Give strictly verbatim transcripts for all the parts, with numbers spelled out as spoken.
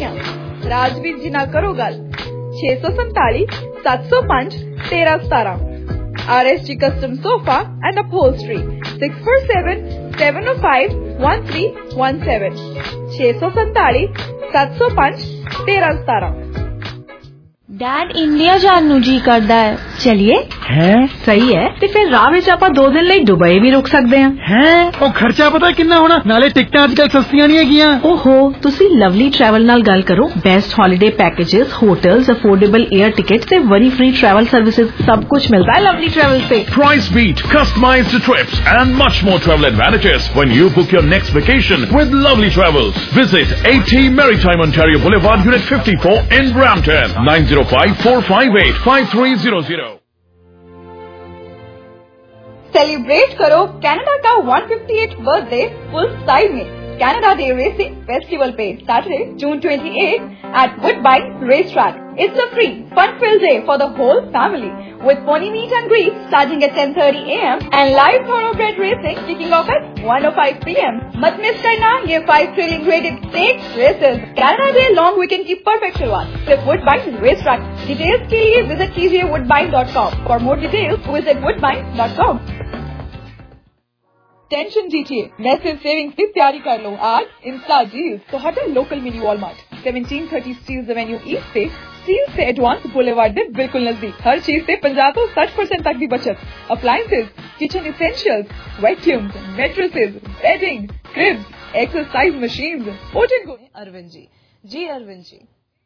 कंपनियां। राजवीर जी ना करो गल छे सौ संताली सत्त सौ पांच तेरह सतारह। R S G Custom Sofa and Upholstery six four seven seven zero five one three one seven छे सौ संताली सत्त सौ पांच तेरह सतारह। डैड इंडिया जान नू जी करदा है, चलिए। है सही है ते फिर राह विच आपां दो दिन लई दुबई भी रुक सकदे हां। है ओ खर्चा पता किन्ना होना, नाले टिकटां अजकल सस्तियां नहीं हैगियां। ओहो तुसी लवली ट्रैवल नाल गल करो। Best holiday packages, hotels, affordable air tickets ते वरी फ्री ट्रैवल सर्विसेज सब कुछ मिलता है लवली ट्रैवल से। Price beat, customized trips and much more travel advantages when you book your next vacation with Lovely Travels. Visit eighty Maritime Ontario Boulevard, Unit fifty-four in Brampton. nine zero five four five eight five three zero zero. Celebrate करो Canada का one hundred fifty-eighth birthday full size में Canada Day Racing Festival पे Saturday June twenty-eighth at Woodbine Racetrack. It's a free, fun-filled day for the whole family with pony meet and greet starting at ten thirty a m and live thoroughbred racing kicking off at one oh five p m मत miss करना ये five thrilling graded stakes races. Canada Day long weekend की perfect शुरुआत सिर्फ Woodbine Racetrack. Details के लिए visit t j woodbine dot com. For more details visit woodbine dot com. Tension दीजिए, massive savings की तैयारी कर लो। आज इंस्टा डील्स तो हटे local mini Walmart seventeen thirty Steeles avenue east से स्टील से एडवांस बुलेवार्ड दे बिल्कुल नजदीक। हर चीज से पचास तो साठ परसेंट तक की बचत। Appliances, kitchen essentials, vacuums, mattresses, bedding, cribs, exercise machines, hotel को अरविंद जी जी अरविंद जी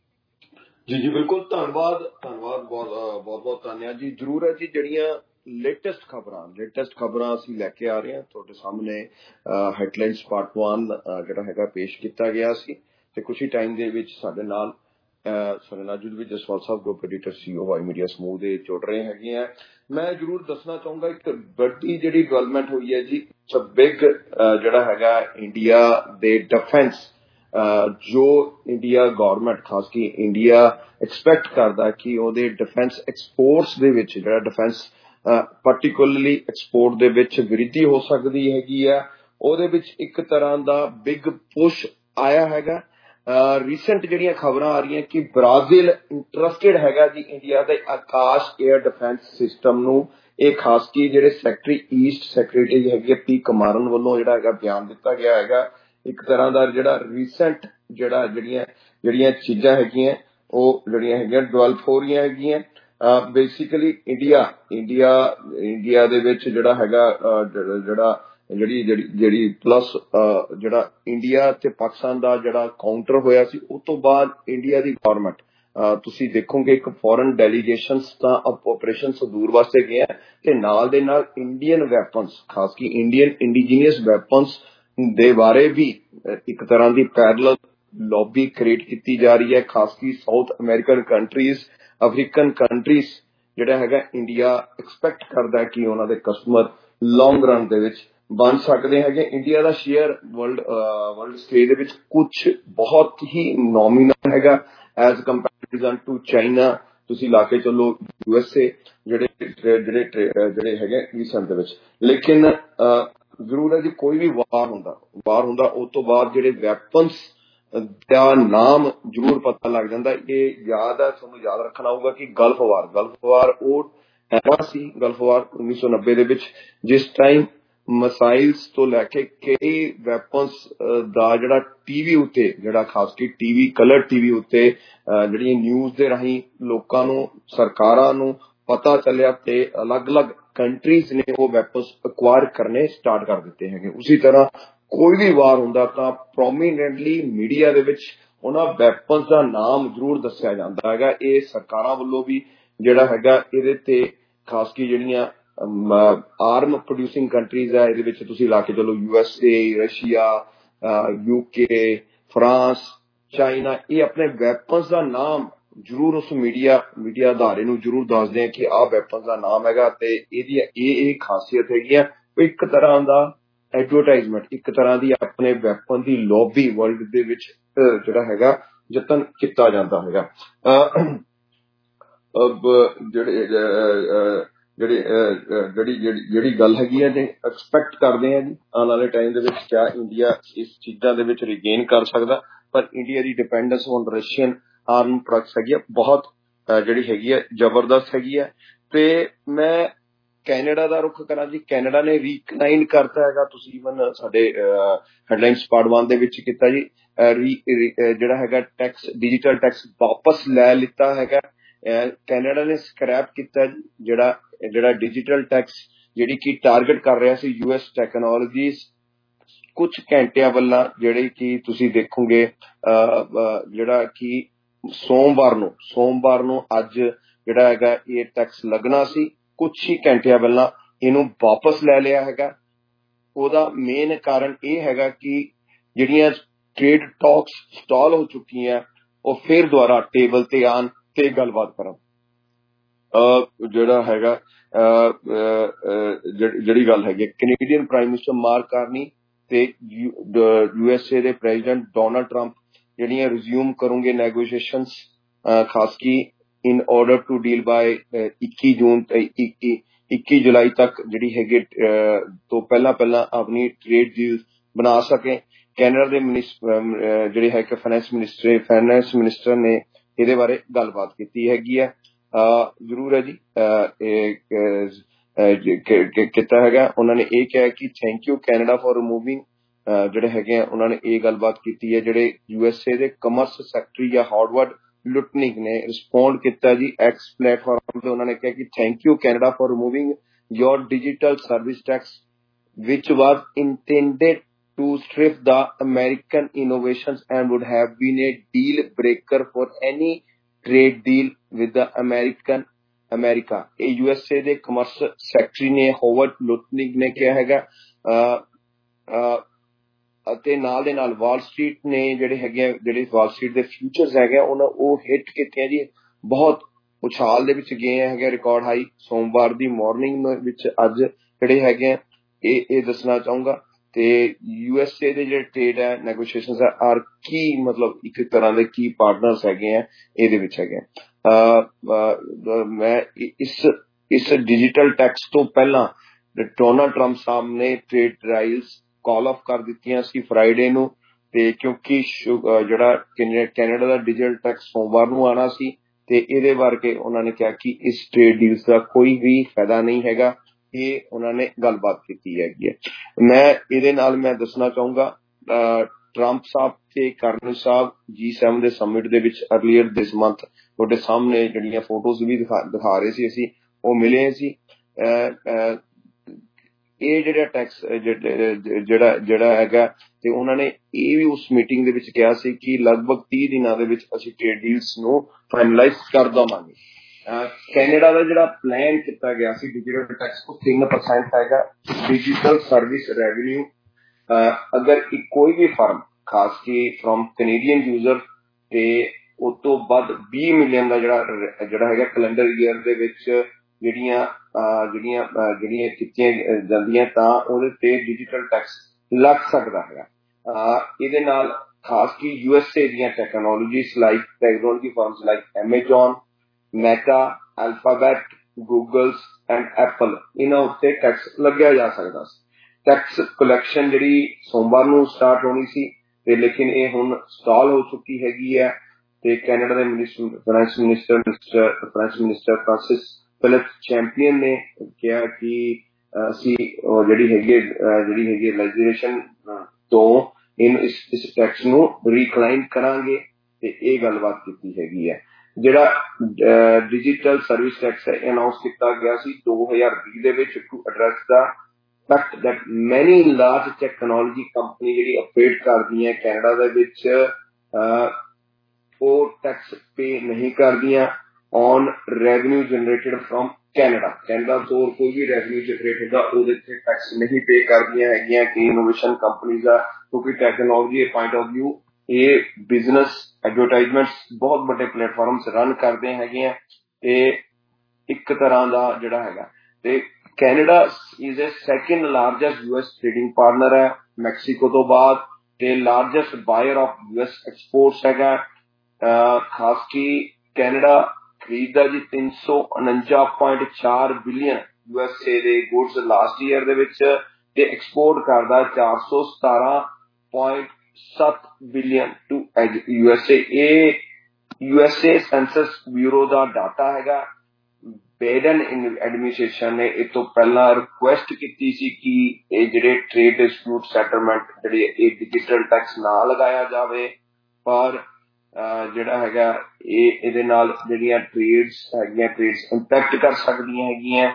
जी जी बिल्कुल धन्यवाद धन्यवाद बहुत बहुत बहुत धन्यवाद जी। जरूर है जी जड़ियां लेटेस्ट खबरां लेटेस्ट खबरां ਅਸੀਂ ਲੈ ਕੇ ਆ ਰਹੇ ਹਾਂ ਤੁਹਾਡੇ ਸਾਹਮਣੇ। ਹੈਡਲਾਈਨਸ ਪਾਰਟ one ਜਿਹੜਾ ਹੈਗਾ ਪੇਸ਼ ਕੀਤਾ ਗਿਆ ਸੀ ਤੇ ਕੁਝ ਹੀ ਟਾਈਮ ਦੇ ਵਿੱਚ ਸਾਡੇ ਨਾਲ ਸਾਡੇ ਨਾਲ ਜੁੜ ਵੀ ਜਸਵਾਲ ਸਾਹਿਬ group editor CEO Y media ਸਮੂਹ ਦੇ ਜੁੜ ਰਹੇ ਹੈਗੇ ਆ। ਮੈਂ ਜ਼ਰੂਰ ਦੱਸਣਾ ਚਾਹੂੰਗਾ ਇੱਕ ਵੱਡੀ ਜਿਹੜੀ ਡਿਵੈਲਪਮੈਂਟ ਹੋਈ ਹੈ ਜੀ ਬਿਗ ਜਿਹੜਾ ਹੈਗਾ ਇੰਡੀਆ ਦੇ ਡਿਫੈਂਸ ਜੋ ਇੰਡੀਆ ਗੌਰਮੈਂਟ ਖਾਸ ਕੀ ਇੰਡੀਆ ਐਕਸਪੈਕਟ ਕਰਦਾ ਕਿ ਉਹਦੇ ਡਿਫੈਂਸ ਐਕਸਪੋਰਟਸ ਦੇ ਵਿੱਚ ਜਿਹੜਾ ਡਿਫੈਂਸ particularly export ਦੇ ਵਿੱਚ ਵ੍ਰਿੱਧੀ ਹੋ ਸਕਦੀ ਹੈਗੀ ਆ। ਉਹਦੇ ਵਿੱਚ ਇੱਕ ਤਰ੍ਹਾਂ ਦਾ ਬਿਗ ਪੁਸ਼ ਆਇਆ ਹੈਗਾ। ਰੀਸੈਂਟ ਜਿਹੜੀਆਂ ਖਬਰਾਂ ਆ ਰਹੀਆਂ ਕਿ ਬ੍ਰਾਜ਼ੀਲ ਇੰਟਰਸਟਿਡ ਹੈਗਾ ਜੀ ਇੰਡੀਆ ਦੇ ਆਕਾਸ਼ ਏਅਰ ਡਿਫੈਂਸ ਸਿਸਟਮ ਨੂੰ। ਇਹ ਖਾਸ ਕੀ ਜਿਹੜੇ ਸੈਕਟਰੀ ਈਸਟ ਸੈਕਟਰੀ ਹੈਗੀ ਪੀ ਕਮਾਰਨ ਵੱਲੋਂ ਜਿਹੜਾ ਹੈਗਾ ਬਿਆਨ ਦਿੱਤਾ ਗਿਆ ਹੈਗਾ। ਇੱਕ ਤਰ੍ਹਾਂ ਦਾ ਜਿਹੜਾ ਰੀਸੈਂਟ ਜਿਹੜਾ ਜਿਹੜੀਆਂ ਜਿਹੜੀਆਂ ਚੀਜ਼ਾਂ ਹੈਗੀਆਂ ਉਹ ਜਿਹੜੀਆਂ ਹੈਗੀਆਂ ਡਿਵੈਲਪ ਹੋ ਰਹੀਆਂ ਹੈਗੀਆਂ। ਬੇਸਿਕਲੀ ਇੰਡੀਆ ਇੰਡੀਆ ਇੰਡੀਆ ਦੇ ਵਿੱਚ ਜਿਹੜਾ ਹੈਗਾ ਜਿਹੜਾ ਜਿਹੜੀ ਜਿਹੜੀ ਜਿਹੜੀ ਪਲੱਸ ਜਿਹੜਾ ਇੰਡੀਆ ਤੇ ਪਾਕਿਸਤਾਨ ਦਾ ਜਿਹੜਾ ਕਾਊਂਟਰ ਹੋਇਆ ਸੀ ਉਸ ਤੋਂ ਬਾਅਦ ਇੰਡੀਆ ਦੀ ਗੌਰਮੈਂਟ ਤੁਸੀਂ ਦੇਖੋਗੇ ਇੱਕ ਫੋਰਨ ਡੈਲੀਗੇਸ਼ਨਸ ਤਾਂ ਆਪਰੇਸ਼ਨ ਸੰਦੂਰ ਵਾਸਤੇ ਗਿਆ ਤੇ ਨਾਲ ਦੇ ਨਾਲ ਇੰਡੀਅਨ ਵੈਪਨਸ ਖਾਸ ਕੀ ਇੰਡੀਅਨ ਇੰਡੀਜੀਨੀਅਸ ਵੈਪਨਸ ਦੇ ਬਾਰੇ ਵੀ ਇੱਕ ਤਰ੍ਹਾਂ ਦੀ ਪੈਰਲਲ ਲੌਬੀ ਕ੍ਰੀਏਟ ਕੀਤੀ ਜਾ ਰਹੀ ਹੈ। ਖਾਸ ਕੀ South American countries African countries ਜਿਹੜਾ ਹੈਗਾ ਇੰਡੀਆ ਐਕਸਪੈਕਟ ਕਰਦਾ ਕਿ ਉਹਨਾਂ ਦੇ ਕਸਟਮਰ ਲੌਂਗ ਰਨ ਦੇ ਵਿੱਚ ਬਣ ਸਕਦੇ ਹੈਗੇ। ਇੰਡੀਆ ਦਾ ਸ਼ੇਅਰ ਵਰਲਡ ਵਰਲਡ ਸਟੇਜ ਦੇ ਵਿੱਚ ਕੁਛ ਬਹੁਤ ਹੀ ਨੋਮੀਨਲ ਹੈਗਾ ਐਜ਼ ਕੰਪੈਰੀਜ਼ਨ ਟੂ ਚਾਈਨਾ। ਤੁਸੀਂ ਲਾ ਕੇ ਚੱਲੋ ਯੂ ਐਸ ਏ ਜਿਹੜੇ ਜਿਹੜੇ ਜਿਹੜੇ ਹੈਗੇ ਰੀਸੈਂਟ ਦੇ ਵਿੱਚ। ਲੇਕਿਨ ਜ਼ਰੂਰ ਹੈ ਜੀ ਕੋਈ ਵੀ ਵਾਰ ਹੁੰਦਾ ਵਾਰ ਹੁੰਦਾ ਉਸ ਤੋਂ ਬਾਅਦ ਜਿਹੜੇ ਵੈਪਨਸ ਦਾ ਨਾਮ ਜ਼ਰੂਰ ਪਤਾ ਲੱਗ ਜਾਂਦਾ। ਇਹ ਯਾਦ ਹੈ ਤੁਹਾਨੂੰ ਯਾਦ ਰੱਖਣਾ ਹੋਊਗਾ ਕਿ ਗਲਫ ਵਾਰ ਗਲਫ ਵਾਰ ਉਹ ਐਰਾ ਸੀ ਗਲਫ ਵਾਰ ਉੱਨੀ ਸੌ ਨੱਬੇ ਦੇ ਵਿੱਚ ਜਿਸ ਟਾਈਮ ਮਿਸਾਈਲਸ ਤੋਂ ਲੈ ਕੇ ਕਈ ਵੈਪਨਸ ਦਾ ਜਿਹੜਾ ਟੀਵੀ ਉੱਤੇ ਜਿਹੜਾ ਖਾਸ ਕੀ ਟੀਵੀ ਕਲਰ ਟੀਵੀ ਉੱਤੇ ਜਿਹੜੀਆਂ ਨਿਊਜ਼ ਦੇ ਰਾਹੀਂ ਲੋਕਾਂ ਨੂੰ ਸਰਕਾਰਾਂ ਨੂੰ ਪਤਾ ਚੱਲਿਆ ਤੇ ਅਲੱਗ-ਅਲੱਗ ਕੰਟਰੀਜ਼ ਨੇ ਉਹ ਵੈਪਨਸ ਅਕਵਾਇਰ ਕਰਨੇ ਸਟਾਰਟ ਕਰ ਦਿੱਤੇ ਹੈਗੇ। ਉਸੇ ਤਰ੍ਹਾਂ ਕੋਈ ਵੀ ਵਾਰ ਹੁੰਦਾ ਤਾਂ ਪ੍ਰੋਮੀਨੈਂਟਲੀ ਮੀਡੀਆ ਦੇ ਵਿੱਚ ਉਹਨਾਂ ਵੈਪਨਸ ਦਾ ਨਾਮ ਜ਼ਰੂਰ ਦੱਸਿਆ ਜਾਂਦਾ ਹੈਗਾ। ਇਹ ਸਰਕਾਰਾਂ ਵੱਲੋਂ ਵੀ ਜਿਹੜਾ ਹੈਗਾ ਇਹਦੇ ਤੇ ਖਾਸ ਕੀ ਜਿਹੜੀਆਂ ਆਰਮ ਪ੍ਰੋਡਿਊਸਿੰਗ ਕੰਟਰੀਜ਼ ਹੈ ਇਹਦੇ ਵਿੱਚ ਤੁਸੀਂ ਲਾ ਕੇ ਚਲੋ U S A, Russia, UK, France, China ਇਹ ਆਪਣੇ ਵੈਪਨਸ ਦਾ ਨਾਮ ਜ਼ਰੂਰ ਉਸ ਮੀਡੀਆ ਮੀਡੀਆ ਅਦਾਰੇ ਨੂੰ ਜ਼ਰੂਰ ਦੱਸਦੇ ਆ ਕਿ ਆਹ ਵੈਪਨਸ ਦਾ ਨਾਮ ਹੈਗਾ ਤੇ ਇਹਦੀ ਇਹ ਇਹ ਖਾਸੀਅਤ ਹੈਗੀ ਆ। ਇੱਕ ਤਰ੍ਹਾਂ ਦਾ ਐਡਵਰਟਾਈਜ਼ਮੈਂਟ ਇੱਕ ਤਰ੍ਹਾਂ ਦੀ ਆਪਣੇ ਵੈਪਨ ਦੀ ਲੌਬੀ ਵਰਲਡ ਦੇ ਵਿੱਚ ਜਿਹੜਾ ਹੈਗਾ ਯਤਨ ਕੀਤਾ ਜਾਂਦਾ ਹੈਗਾ। ਜਿਹੜੇ ਜਿਹੜੀ ਜਿਹੜੀ ਜਿਹੜੀ ਗੱਲ ਹੈਗੀ ਹੈ ਜੀ ਐਕਸਪੈਕਟ ਕਰਦੇ ਆ ਜੀ ਆਉਣ ਵਾਲੇ ਟਾਈਮ ਦੇ ਵਿੱਚ ਕਿਆ ਇੰਡੀਆ ਇਸ ਚੀਜ਼ਾਂ ਦੇ ਵਿੱਚ ਰਿਗੇਨ ਕਰ ਸਕਦਾ। पर इंडिया की dependence on Russian arm products हैगी बहुत ਜਿਹੜੀ ਹੈਗੀ ਹੈ ਜ਼ਬਰਦਸਤ ਹੈਗੀ ਹੈ। ਤੇ ਮੈਂ ਕੈਨੇਡਾ ਦਾ ਰੁਖ ਕਰਾਂ ਜੀ। ਕੈਨੇਡਾ ਨੇ ਰੀਕਲਾਈਨ ਕਰਤਾ ਹੈਗਾ, ਤੁਸੀਂ ਈਵਨ ਸਾਡੇ ਹੈਡਲਾਈਨਸ ਪਾਰਟ ਵਨ ਦੇ ਵਿੱਚ ਕੀਤਾ ਜੀ, ਜਿਹੜਾ ਹੈਗਾ ਟੈਕਸ ਡਿਜੀਟਲ ਟੈਕਸ ਵਾਪਸ ਲੈ ਲਿੱਤਾ ਹੈਗਾ। ਕੈਨੇਡਾ ਨੇ ਸਕ੍ਰੈਪ ਕੀਤਾ ਜਿਹੜਾ ਜਿਹੜਾ ਡਿਜੀਟਲ ਟੈਕਸ ਜਿਹੜੀ ਕਿ ਟਾਰਗੇਟ ਕਰ ਰਿਹਾ ਸੀ ਯੂਐਸ ਟੈਕਨੋਲੋਜੀਜ਼। ਕੁਛ ਘੰਟਿਆਂ ਪਹਿਲਾਂ ਜਿਹੜੇ ਕਿ ਤੁਸੀਂ ਦੇਖੋਗੇ ਜਿਹੜਾ ਕਿ ਸੋਮਵਾਰ ਨੂੰ ਸੋਮਵਾਰ ਨੂੰ ਅੱਜ ਜਿਹੜਾ ਹੈਗਾ ਇਹ ਟੈਕਸ ਲੱਗਣਾ ਸੀ, ਕੁਛ ਹੀ ਘੰਟਿਆਂ ਪਹਿਲਾਂ ਇਹਨੂੰ ਵਾਪਸ ਲੈ ਲਿਆ ਹੈਗਾ। ਉਹਦਾ ਮੇਨ ਕਾਰਨ ਇਹ ਹੈਗਾ ਕਿ ਜਿਹੜੀਆਂ ਟ੍ਰੇਡ ਟਾਕਸ ਸਟਾਲ ਹੋ ਚੁੱਕੀਆਂ ਉਹ ਫਿਰ ਦੁਬਾਰਾ ਟੇਬਲ ਤੇ ਆਉਣ ਤੇ ਗੱਲਬਾਤ ਕਰਨ। ਜਿਹੜਾ ਹੈਗਾ ਜਿਹੜੀ ਗੱਲ ਹੈਗੀ Canadian prime minister Mark Carney ਤੇ ਯੂ ਐਸ ਏ ਦੇ ਪ੍ਰੈਜ਼ੀਡੈਂਟ ਡੋਨਾਲਡ ਟਰੰਪ ਜਿਹੜੀਆਂ ਰਿਜ਼ਿਊਮ ਕਰੋਗੇ ਨੈਗੋਸ਼ੀਏਸ਼ਨਸ, ਖਾਸ ਕੀ in order to deal by ਇੱਕੀ ਜੂਨ ਇੱਕੀ ਜੁਲਾਈ ਤੱਕ ਜਿਹੜੀ ਹੈਗੀ ਤੋਂ ਪਹਿਲਾਂ ਪਹਿਲਾਂ ਆਪਣੀ ਟ੍ਰੇਡ ਡੀਲ ਬਣਾ ਸਕੇ। ਕੈਨੇਡਾ ਦੇ ਜਿਹੜੇ ਹੈ ਕਿ ਫਾਈਨੈਂਸ ਮਿਨਿਸਟਰ ਫਾਈਨੈਂਸ ਮਿਨਿਸਟਰ ਨੇ ਇਹਦੇ ਬਾਰੇ ਗੱਲਬਾਤ ਕੀਤੀ ਹੈਗੀ ਹੈ। ਜ਼ਰੂਰ ਹੈ ਜੀ ਕੀਤਾ ਹੈਗਾ। ਉਹਨਾਂ ਨੇ ਇਹ ਕਿਹਾ ਕਿ thank you Canada for removing ਜਿਹੜੇ ਹੈਗੇ ਆ ਉਹਨਾਂ ਨੇ ਇਹ ਗੱਲਬਾਤ ਕੀਤੀ ਹੈ। ਜਿਹੜੇ ਯੂ ਐਸ ਏ ਦੇ ਕਮਰਸ ਸੈਕਟਰੀ ਜਾਂ ਹਾਰਵਰਡ ਲੁਟਨਿਕ ਨੇ ਰਿਸਪੌਂਡ ਕੀਤਾ ਜੀ ਐਕਸ ਪਲੇਟਫਾਰਮ ਤੇ। ਉਹਨਾਂ ਨੇ ਕਿਹਾ ਕਿ thank you Canada for removing your digital service tax which was intended to strip the American innovations and would have been a deal breaker for any trade deal with the American America। ਇਹ U S A ਦੇ commerce secretary ਨੇ Howard Lutnick ਨੇ ਕਿਹਾ ਹੈਗਾ। ਅਤੇ ਨਾਲ ਦੇ ਨਾਲ ਵਾਲ ਸਟਰੀਟ ਨੇ ਜਿਹੜੇ ਹੈਗੇ ਜਿਹੜੇ ਵਾਲ ਸਟਰੀਟ ਦੇ ਫਿਊਚਰਸ ਹੈਗੇ ਉਹਨਾਂ ਉਹ ਹਿੱਟ ਕੀਤੇ ਆ ਜੀ, ਬਹੁਤ ਉਛਾਲ ਦੇ ਵਿੱਚ ਗਏ ਹੈਗੇ, ਰਿਕਾਰਡ ਹਾਈ ਸੋਮਵਾਰ ਦੀ ਮਾਰਨਿੰਗ ਵਿੱਚ ਅੱਜ ਜਿਹੜੇ ਹੈਗੇ ਆ ਇਹ ਇਹ ਦੱਸਣਾ ਚਾਹੂੰਗਾ। ਤੇ ਯੂ ਐਸ ਏ ਦੇ ਜਿਹੜੇ ਟ੍ਰੇਡ ਹੈ ਨੈਗੋਸ਼ੀਏਸ਼ਨਸ ਆਰ ਕੀ ਮਤਲਬ ਇੱਕ ਤਰ੍ਹਾਂ ਦੇ ਕੀ ਪਾਰਟਨਰਸ ਹੈਗੇ ਆ ਇਹਦੇ ਵਿੱਚ ਹੈਗੇ। ਮੈਂ ਇਸ ਇਸ ਡਿਜੀਟਲ ਟੈਕਸ ਤੋਂ ਪਹਿਲਾਂ ਡੋਨਾਲਡ ਟਰੰਪ ਸਾਹਿਬ ਨੇ ਟ੍ਰੇਡ ਟ੍ਰਾਇਲਸ ਕਾਲ ਆਫ ਕਰ ਦਿੱਤੀਆਂ ਸੀ ਫਰਾਈਡੇ ਨੂੰ, ਤੇ ਕਿਉਂਕਿ ਜਿਹੜਾ ਕੈਨੇਡਾ ਦਾ ਡਿਜੀਟਲ ਟੈਕਸ ਸੋਮਵਾਰ ਨੂੰ ਆਉਣਾ ਸੀ ਤੇ ਇਹਦੇ ਬਾਰੇ ਉਹਨਾਂ ਨੇ ਕਿਹਾ ਕਿ ਇਸ ਟ੍ਰੇਡ ਡੀਲਸ ਦਾ ਕੋਈ ਵੀ ਫਾਇਦਾ ਨਹੀਂ ਹੈਗਾ। ਇਹ ਉਹਨਾਂ ਨੇ ਗੱਲਬਾਤ ਕੀਤੀ ਹੈਗੀ ਹੈ। ਮੈਂ ਇਹਦੇ ਨਾਲ ਮੈਂ ਦੱਸਣਾ ਚਾਹੂੰਗਾ ਟਰੰਪ ਸਾਹਿਬ ਤੇ ਕਾਰਨੀ ਸਾਹਿਬ ਜੀ ਸੈਵਨ ਦੇ ਸਮਿਟ ਦੇ ਵਿੱਚ ਅਰਲੀਅਰ ਦਿਸ ਮੰਥ ਤੁਹਾਡੇ ਸਾਹਮਣੇ ਜਿਹੜੀਆਂ ਫੋਟੋਜ਼ ਵੀ ਦਿਖਾ ਦਿਖਾ ਰਹੇ ਸੀ ਅਸੀਂ, ਉਹ ਮਿਲੇ ਸੀ। ਇਹ ਜਿਹੜਾ ਟੈਕਸ ਜਿਹੜਾ ਜਿਹੜਾ ਹੈਗਾ ਤੇ ਉਹਨਾਂ ਨੇ ਇਹ ਵੀ ਉਸ ਮੀਟਿੰਗ ਦੇ ਵਿੱਚ ਕਿਹਾ ਸੀ ਕਿ ਲਗਭਗ ਤੀਹ ਦਿਨਾਂ ਦੇ ਵਿੱਚ ਅਸੀਂ ਟ੍ਰੇਡ ਡੀਲਸ ਨੂੰ ਫਾਈਨਲਾਈਜ਼ ਕਰ ਦੇਵਾਂਗੇ। ਕੈਨੇਡਾ ਦਾ ਜਿਹੜਾ ਪਲਾਨ ਕੀਤਾ ਗਿਆ ਸੀ ਡਿਜੀਟਲ ਟੈਕਸ ਉਹ ਤਿੰਨ ਪਰਸੈਂਟ ਹੈਗਾ ਡਿਜੀਟਲ ਸਰਵਿਸ ਰੈਵਨਿਊ। ਅਗਰ ਕੋਈ ਵੀ ਫਰਮ ਖਾਸ ਕੀ ਫਰੋਮ ਕੈਨੇਡੀਅਨ ਯੂਜ਼ਰ ਤੇ ਉਸ ਤੋਂ ਵੱਧ ਵੀਹ ਮਿਲੀਅਨ ਦਾ ਜਿਹੜਾ ਜਿਹੜਾ ਹੈਗਾ ਕੈਲੰਡਰ ਈਅਰ ਦੇ ਵਿੱਚ ਜਿਹੜੀਆਂ ਜਿਹੜੀਆਂ ਜਿਹੜੀਆਂ ਕੀਤੀਆਂ ਜਾਂਦੀਆਂ ਤਾਂ ਉਹਦੇ ਤੇ ਡਿਜੀਟਲ ਟੈਕਸ ਲੱਗ ਸਕਦਾ ਹੈਗਾ। ਇਹਦੇ ਨਾਲ ਖਾਸ ਕੀ ਯੂ ਐਸ ਏ ਦੀਆਂ technologies like technology firms like Amazon, Meta, Alphabet, Googles and Apple ਇਹਨਾਂ ਉੱਤੇ ਟੈਕਸ ਲੱਗਿਆ ਜਾ ਸਕਦਾ ਸੀ। ਟੈਕਸ ਕਲੈਕਸ਼ਨ ਜਿਹੜੀ ਸੋਮਵਾਰ ਨੂੰ ਸਟਾਰਟ ਹੋਣੀ ਸੀ ਤੇ ਲੇਕਿਨ ਇਹ ਹੁਣ ਸਟਾਲ ਹੋ ਚੁੱਕੀ ਹੈਗੀ ਹੈ। ਤੇ ਕੈਨੇਡਾ ਦੇ minister finance minister finance minister Francois Philippe Champagne ਨੇ ਕਿਹਾ ਕਿ ਅਸੀਂ ਜਿਹੜੀ ਹੈਗੀ ਜਿਹੜੀ ਹੈਗੀ ਲੈਜਿਸਲੇਸ਼ਨ ਤੋਂ ਇਹਨੂੰ ਇਸ ਇਸ ਟੈਕਸ ਨੂੰ ਰੀਕਲਾਈਨ ਕਰਾਂਗੇ ਤੇ ਇਹ ਗੱਲਬਾਤ ਕੀਤੀ ਹੈਗੀ ਹੈ। ਜਿਹੜਾ ਡਿਜੀਟਲ ਸਰਵਿਸ ਟੈਕਸ ਹੈ ਅਨਾਉਂਸ ਕੀਤਾ ਗਿਆ ਸੀ ਦੋ ਹਜ਼ਾਰ ਵੀਹ ਦੇ ਵਿੱਚ ਟੂ ਐਡਰੈਸ ਦਾ fact that many large technology company ਜਿਹੜੀ ਆਪਰੇਟ ਕਰਦੀਆਂ ਕੈਨੇਡਾ ਦੇ ਵਿੱਚ ਉਹ ਟੈਕਸ ਪੇ ਨਹੀਂ ਕਰਦੀਆਂ on revenue generated from Canada. Canada ਤੋਂ ਕੋਈ ਵੀ ਰੈਵਨਿਊ ਜਨਰੇਟ ਹੁੰਦਾ ਉਹਦੇ ਤੇ ਟੈਕਸ ਨਹੀਂ ਪੇ ਕਰਦੀਆਂ ਹੈਗੀਆਂ ਕਿ ਇਨੋਵੇਸ਼ਨ ਕੰਪਨੀਜ਼ ਆ, ਕਿਉਂਕਿ ਟੈਕਨੋਲੋਜੀ ਪੁਆਇੰਟ ਆਫ ਵਿਊ ਇਹ ਬਿਜ਼ਨਸ ਐਡਵਰਟਾਈਜ਼ਮੈਂਟਸ ਬਹੁਤ ਵੱਡੇ ਪਲੇਟਫਾਰਮਸ ਰਨ ਕਰਦੇ ਹੈਗੇ ਆ ਤੇ ਇੱਕ ਤਰ੍ਹਾਂ ਦਾ ਜਿਹੜਾ ਹੈਗਾ ਤੇ Canada is a second largest U S trading partner ਹੈ ਮੈਕਸੀਕੋ ਤੋਂ ਬਾਅਦ ਤੇ largest buyer of U S exports ਹੈਗਾ। ਖਾਸ ਕੀ ਕੈਨੇਡਾ ਖਰੀਦਦਾ ਜੀ ਤਿੰਨ ਸੌ ਉਨੰਜਾ ਪੁਆਇੰਟ ਚਾਰ ਬਿਲੀਅਨ ਯੂ ਐਸ ਏ ਦੇ ਗੁੱਡਸ ਲਾਸਟ ਈਅਰ ਦੇ ਵਿੱਚ ਤੇ ਐਕਸਪੋਰਟ ਕਰਦਾ ਚਾਰ ਸੌ ਸਤਾਰਾਂ ਪੁਆਇੰਟ सत्त बिलियन टू यूएसए। ये यूएसए सेंसस ब्यूरो का डाटा हैगा। बाइडन एडमिनिस्ट्रेशन ने इस तो पहला रिक्वेस्ट की सी कि ये जिहड़े ट्रेड डिस्प्यूट सैटलमेंट जिहड़े डिजिटल टैक्स ना लगाया जाए, पर जिहड़ा हैगा ये इहदे नाल जिहड़ियां ट्रेड्स हैगियां ट्रेड्स इंपैक्ट कर सकदियां हैगियां।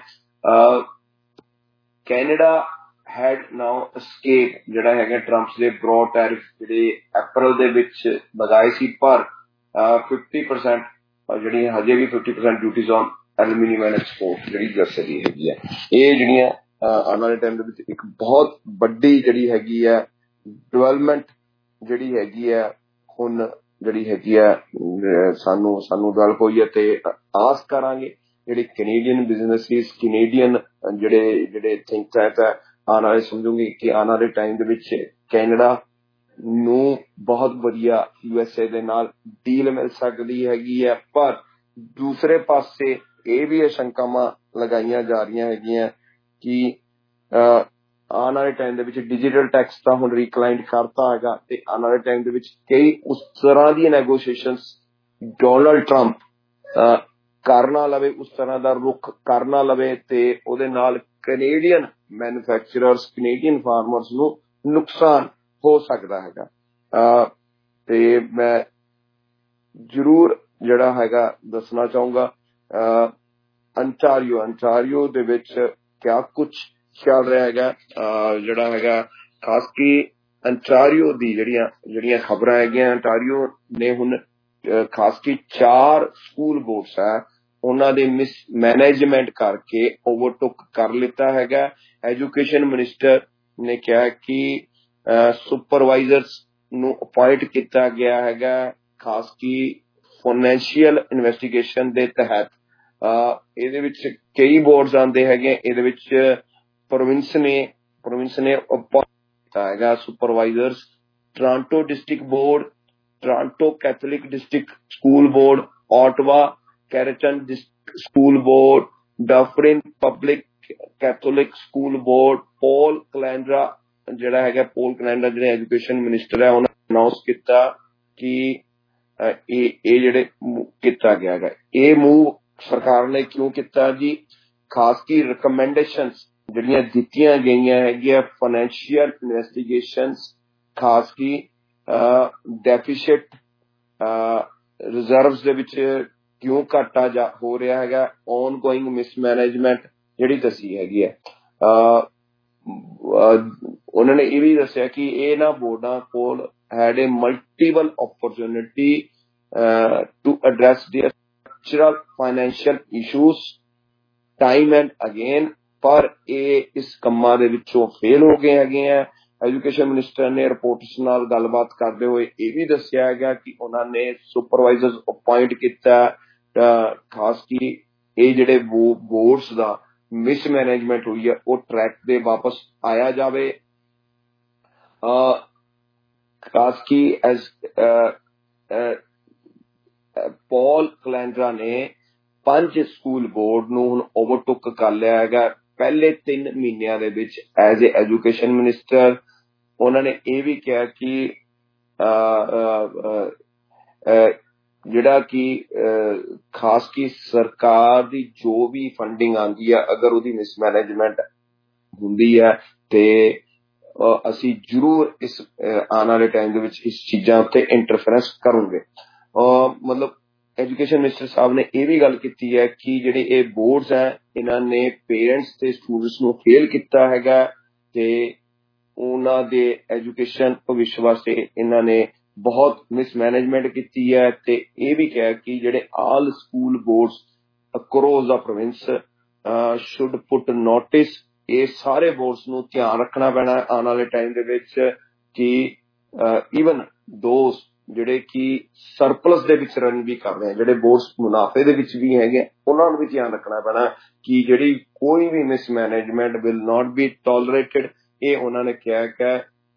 कैनेडा हैड नाउ एस्केप जिहड़ा हैगा ट्रंप्स दे ब्रॉड टैरिफ जिहड़े अप्रैल दे विच लगाए सी, पर फिफ्टी परसेंट जिहड़ी हजे भी fifty percent duties on aluminium and export जिहड़ी यूएसए दी हैगी है। ये जिहड़ियां आने वाले टाइम दे विच एक बहुत वड्डी जिहड़ी हैगी है डेवलपमेंट जिहड़ी हैगी है हुण जिहड़ी हैगी है सानू सानू डेवलप होई है ते आस करांगे जिहड़े कैनेडियन बिजनेसिस कैनेडियन जिहड़े जिहड़े थिंक टैंक है आने वाले समझूंगे कि आने वाले टाइम दे विच कैनेडा ਨੂੰ बहुत वधिया यूएसए दे नाल डील मिल सकदी हैगी है। पर दूसरे पासे ये भी आशंकावां लगाईयां जा रही हैगियां कि आने वाले टाइम दे विच डिजिटल टैक्स तां हुण रिकलाइन करता हैगा ते आने वाले टाइम दे विच कई उस तरह दी नेगोशिएशंस डोनाल्ड ट्रंप करना लवे, उस तरह दा रुख करना लवे ते ओदे नाल कैनेडियन मैन्युफैक्चरर्स कैनेडियन फार्मर्स नूं नुकसान हो सकता हैगा। ते मैं जरूर जड़ा हैगा दसना चाहूंगा अंटारियो अंटारियो दे विच क्या कुछ चल रहा हैगा। जड़ा हैगा खास की अंटारियो दी जड़ियां जड़ियां खबरां हैगियां, अंटारियो ने हुण खास की चार स्कूल बोर्ड्स है उन्हां दे मिस मैनेजमेंट करके ओवरटुक कर लिता हैगा। एजुकेशन मिनिस्टर ने कहा कि सुपरवाइजर्स ਨੂੰ अपॉइंट किया गया हैगा खास की फाइनेंशियल इन्वेस्टिगेशन ਦੇ ਤਹਿਤ। ਇਹਦੇ ਵਿੱਚ ਕਈ ਬੋਰਡਸ ਆਉਂਦੇ ਹੈਗੇ, ਇਹਦੇ ਵਿੱਚ ਪ੍ਰੋਵਿੰਸ ਨੇ ਪ੍ਰੋਵਿੰਸ ਨੇ अपॉइंट ਕੀਤਾ ਹੈਗਾ supervisors. Toronto district board, Toronto Catholic district school board, Ottawa Carleton school board, Dufferin public Catholic school board, Paul Calandra ਜਿਹੜਾ ਹੈਗਾ ਪੋਲ ਕਲੈਂਡਰ ਜਿਹੜੇ ਐਜੂਕੇਸ਼ਨ ਮਿਨਿਸਟਰ ਹੈ ਉਹਨਾਂ ਅਨਾਉਂਸ ਕੀਤਾ ਕਿ ਇਹ ਇਹ ਜਿਹੜੇ ਕੀਤਾ ਗਿਆ ਹੈਗਾ। ਇਹ ਮੂਵ ਸਰਕਾਰ ਨੇ ਕਿਉਂ ਕੀਤਾ ਜੀ? ਖਾਸ ਕੀ ਰਿਕਮੈਂਡੇਸ਼ਨਸ ਜਿਹੜੀਆਂ ਦਿੱਤੀਆਂ ਗਈਆਂ ਹੈਗੀਆਂ ਫਾਈਨੈਂਸ਼ੀਅਲ ਇਨਵੈਸਟੀਗੇਸ਼ਨਸ, ਖਾਸ ਕੀ ਡੈਫਿਸਿਟ ਰਿਜ਼ਰਵਸ ਦੇ ਵਿੱਚ ਕਿਉਂ ਘਾਟਾ ਜਾ ਹੋ ਰਿਹਾ ਹੈਗਾ, ਔਨ ਗੋਇੰਗ ਮਿਸਮੈਨੇਜਮੈਂਟ ਜਿਹੜੀ ਦੱਸੀ ਹੈਗੀ ਹੈ। ਉਹਨਾਂ ਨੇ ਇਹ ਵੀ ਦੱਸਿਆ ਕਿ ਇਹਨਾਂ ਬੋਰਡਾਂ ਕੋਲ had a multiple opportunity uh, to address their structural financial issues time and again, ਪਰ ਇਹ ਇਸ ਕੰਮਾਂ ਦੇ ਵਿੱਚੋਂ ਫੇਲ ਹੋ ਗਏ ਹੈਗੇ ਆ। ਐਜੂਕੇਸ਼ਨ ਮਿਨਿਸਟਰ ਨੇ ਰਿਪੋਰਟਰਸ ਨਾਲ ਗੱਲਬਾਤ ਕਰਦੇ ਹੋਏ ਇਹ ਵੀ ਦੱਸਿਆ ਹੈਗਾ ਕਿ ਉਹਨਾਂ ਨੇ ਸੁਪਰਵਾਈਜ਼ਰਸ ਅਪਾਇੰਟ ਕੀਤਾ, ਖਾਸ ਕੀ ਇਹ ਜਿਹੜੇ ਬੋਰਡਸ ਦਾ ਮਿਸਮੈਨੇਜਮੈਂਟ ਹੋਈ ਹੈ ਉਹ ਟਰੈਕ ਤੇ ਵਾਪਸ ਆਇਆ ਜਾਵੇ। ਖਾਸ ਕੀ ਐਸ ਪੌਲ ਕਲੈਂਡਰਾ ਨੇ ਪੰਜ ਸਕੂਲ ਬੋਰਡ ਨੂੰ ਹੁਣ ਓਵਰਟੁਕ ਕਰ ਲਿਆ ਹੈਗਾ ਪਹਿਲੇ ਤਿੰਨ ਮਹੀਨਿਆਂ ਦੇ ਵਿੱਚ ਐਜ਼ ਏ ਐਜੂਕੇਸ਼ਨ ਮਿਨਿਸਟਰ। ਉਹਨਾਂ ਨੇ ਇਹ ਵੀ ਕਿਹਾ ਕਿ ਜਿਹੜਾ ਕਿ ਖਾਸ ਕੀ ਸਰਕਾਰ ਦੀ ਜੋ ਵੀ ਫੰਡਿੰਗ ਆਉਂਦੀ ਹੈ ਅਗਰ ਉਹਦੀ ਮਿਸਮੈਨੇਜਮੈਂਟ ਹੁੰਦੀ ਹੈ ਤੇ ਅਸੀਂ ਜ਼ਰੂਰ ਇਸ ਆਉਣ ਵਾਲੇ ਟਾਈਮ ਦੇ ਵਿੱਚ ਇਸ ਚੀਜ਼ਾਂ ਉੱਤੇ ਇੰਟਰਫੇਰੈਂਸ ਕਰੂੰਗੇ। ਮਤਲਬ ਐਜੂਕੇਸ਼ਨ ਮਿਨਿਸਟਰ ਸਾਹਿਬ ਨੇ ਇਹ ਵੀ ਗੱਲ ਕੀਤੀ ਹੈ ਕਿ ਜਿਹੜੇ ਇਹ ਬੋਰਡਸ ਹੈ ਇਹਨਾਂ ਨੇ ਪੇਰੈਂਟਸ ਤੇ ਸਟੂਡੈਂਟਸ ਨੂੰ ਫੇਲ ਕੀਤਾ ਹੈਗਾ ਤੇ ਉਹਨਾਂ ਦੇ ਐਜੂਕੇਸ਼ਨ ਭਵਿੱਖ ਵਾਸਤੇ ਇਹਨਾਂ ਨੇ ਬਹੁਤ ਮਿਸਮੈਨੇਜਮੈਂਟ ਕੀਤੀ ਹੈ। ਤੇ ਇਹ ਵੀ ਕਿਹਾ ਕਿ ਜਿਹੜੇ all school boards across the province should put notice, ਇਹ ਸਾਰੇ ਬੋਰਡਸ ਨੂੰ ਧਿਆਨ ਰੱਖਣਾ ਪੈਣਾ ਆਉਣ ਵਾਲੇ ਟਾਈਮ ਦੇ ਵਿੱਚ ਕਿ ਈਵਨ ਦੋਸ ਜਿਹੜੇ ਕਿ ਸਰਪਲਸ ਦੇ ਵਿੱਚ ਰਨ ਵੀ ਕਰ ਰਹੇ ਆ, ਜਿਹੜੇ ਬੋਰਡਸ ਮੁਨਾਫੇ ਦੇ ਵਿੱਚ ਵੀ ਹੈਗੇ ਉਹਨਾਂ ਨੂੰ ਵੀ ਧਿਆਨ ਰੱਖਣਾ ਪੈਣਾ ਕਿ ਜਿਹੜੀ ਕੋਈ ਵੀ mismanagement will not be tolerated. ਇਹ ਉਹਨਾਂ ਨੇ ਕਿਹਾ ਕਿ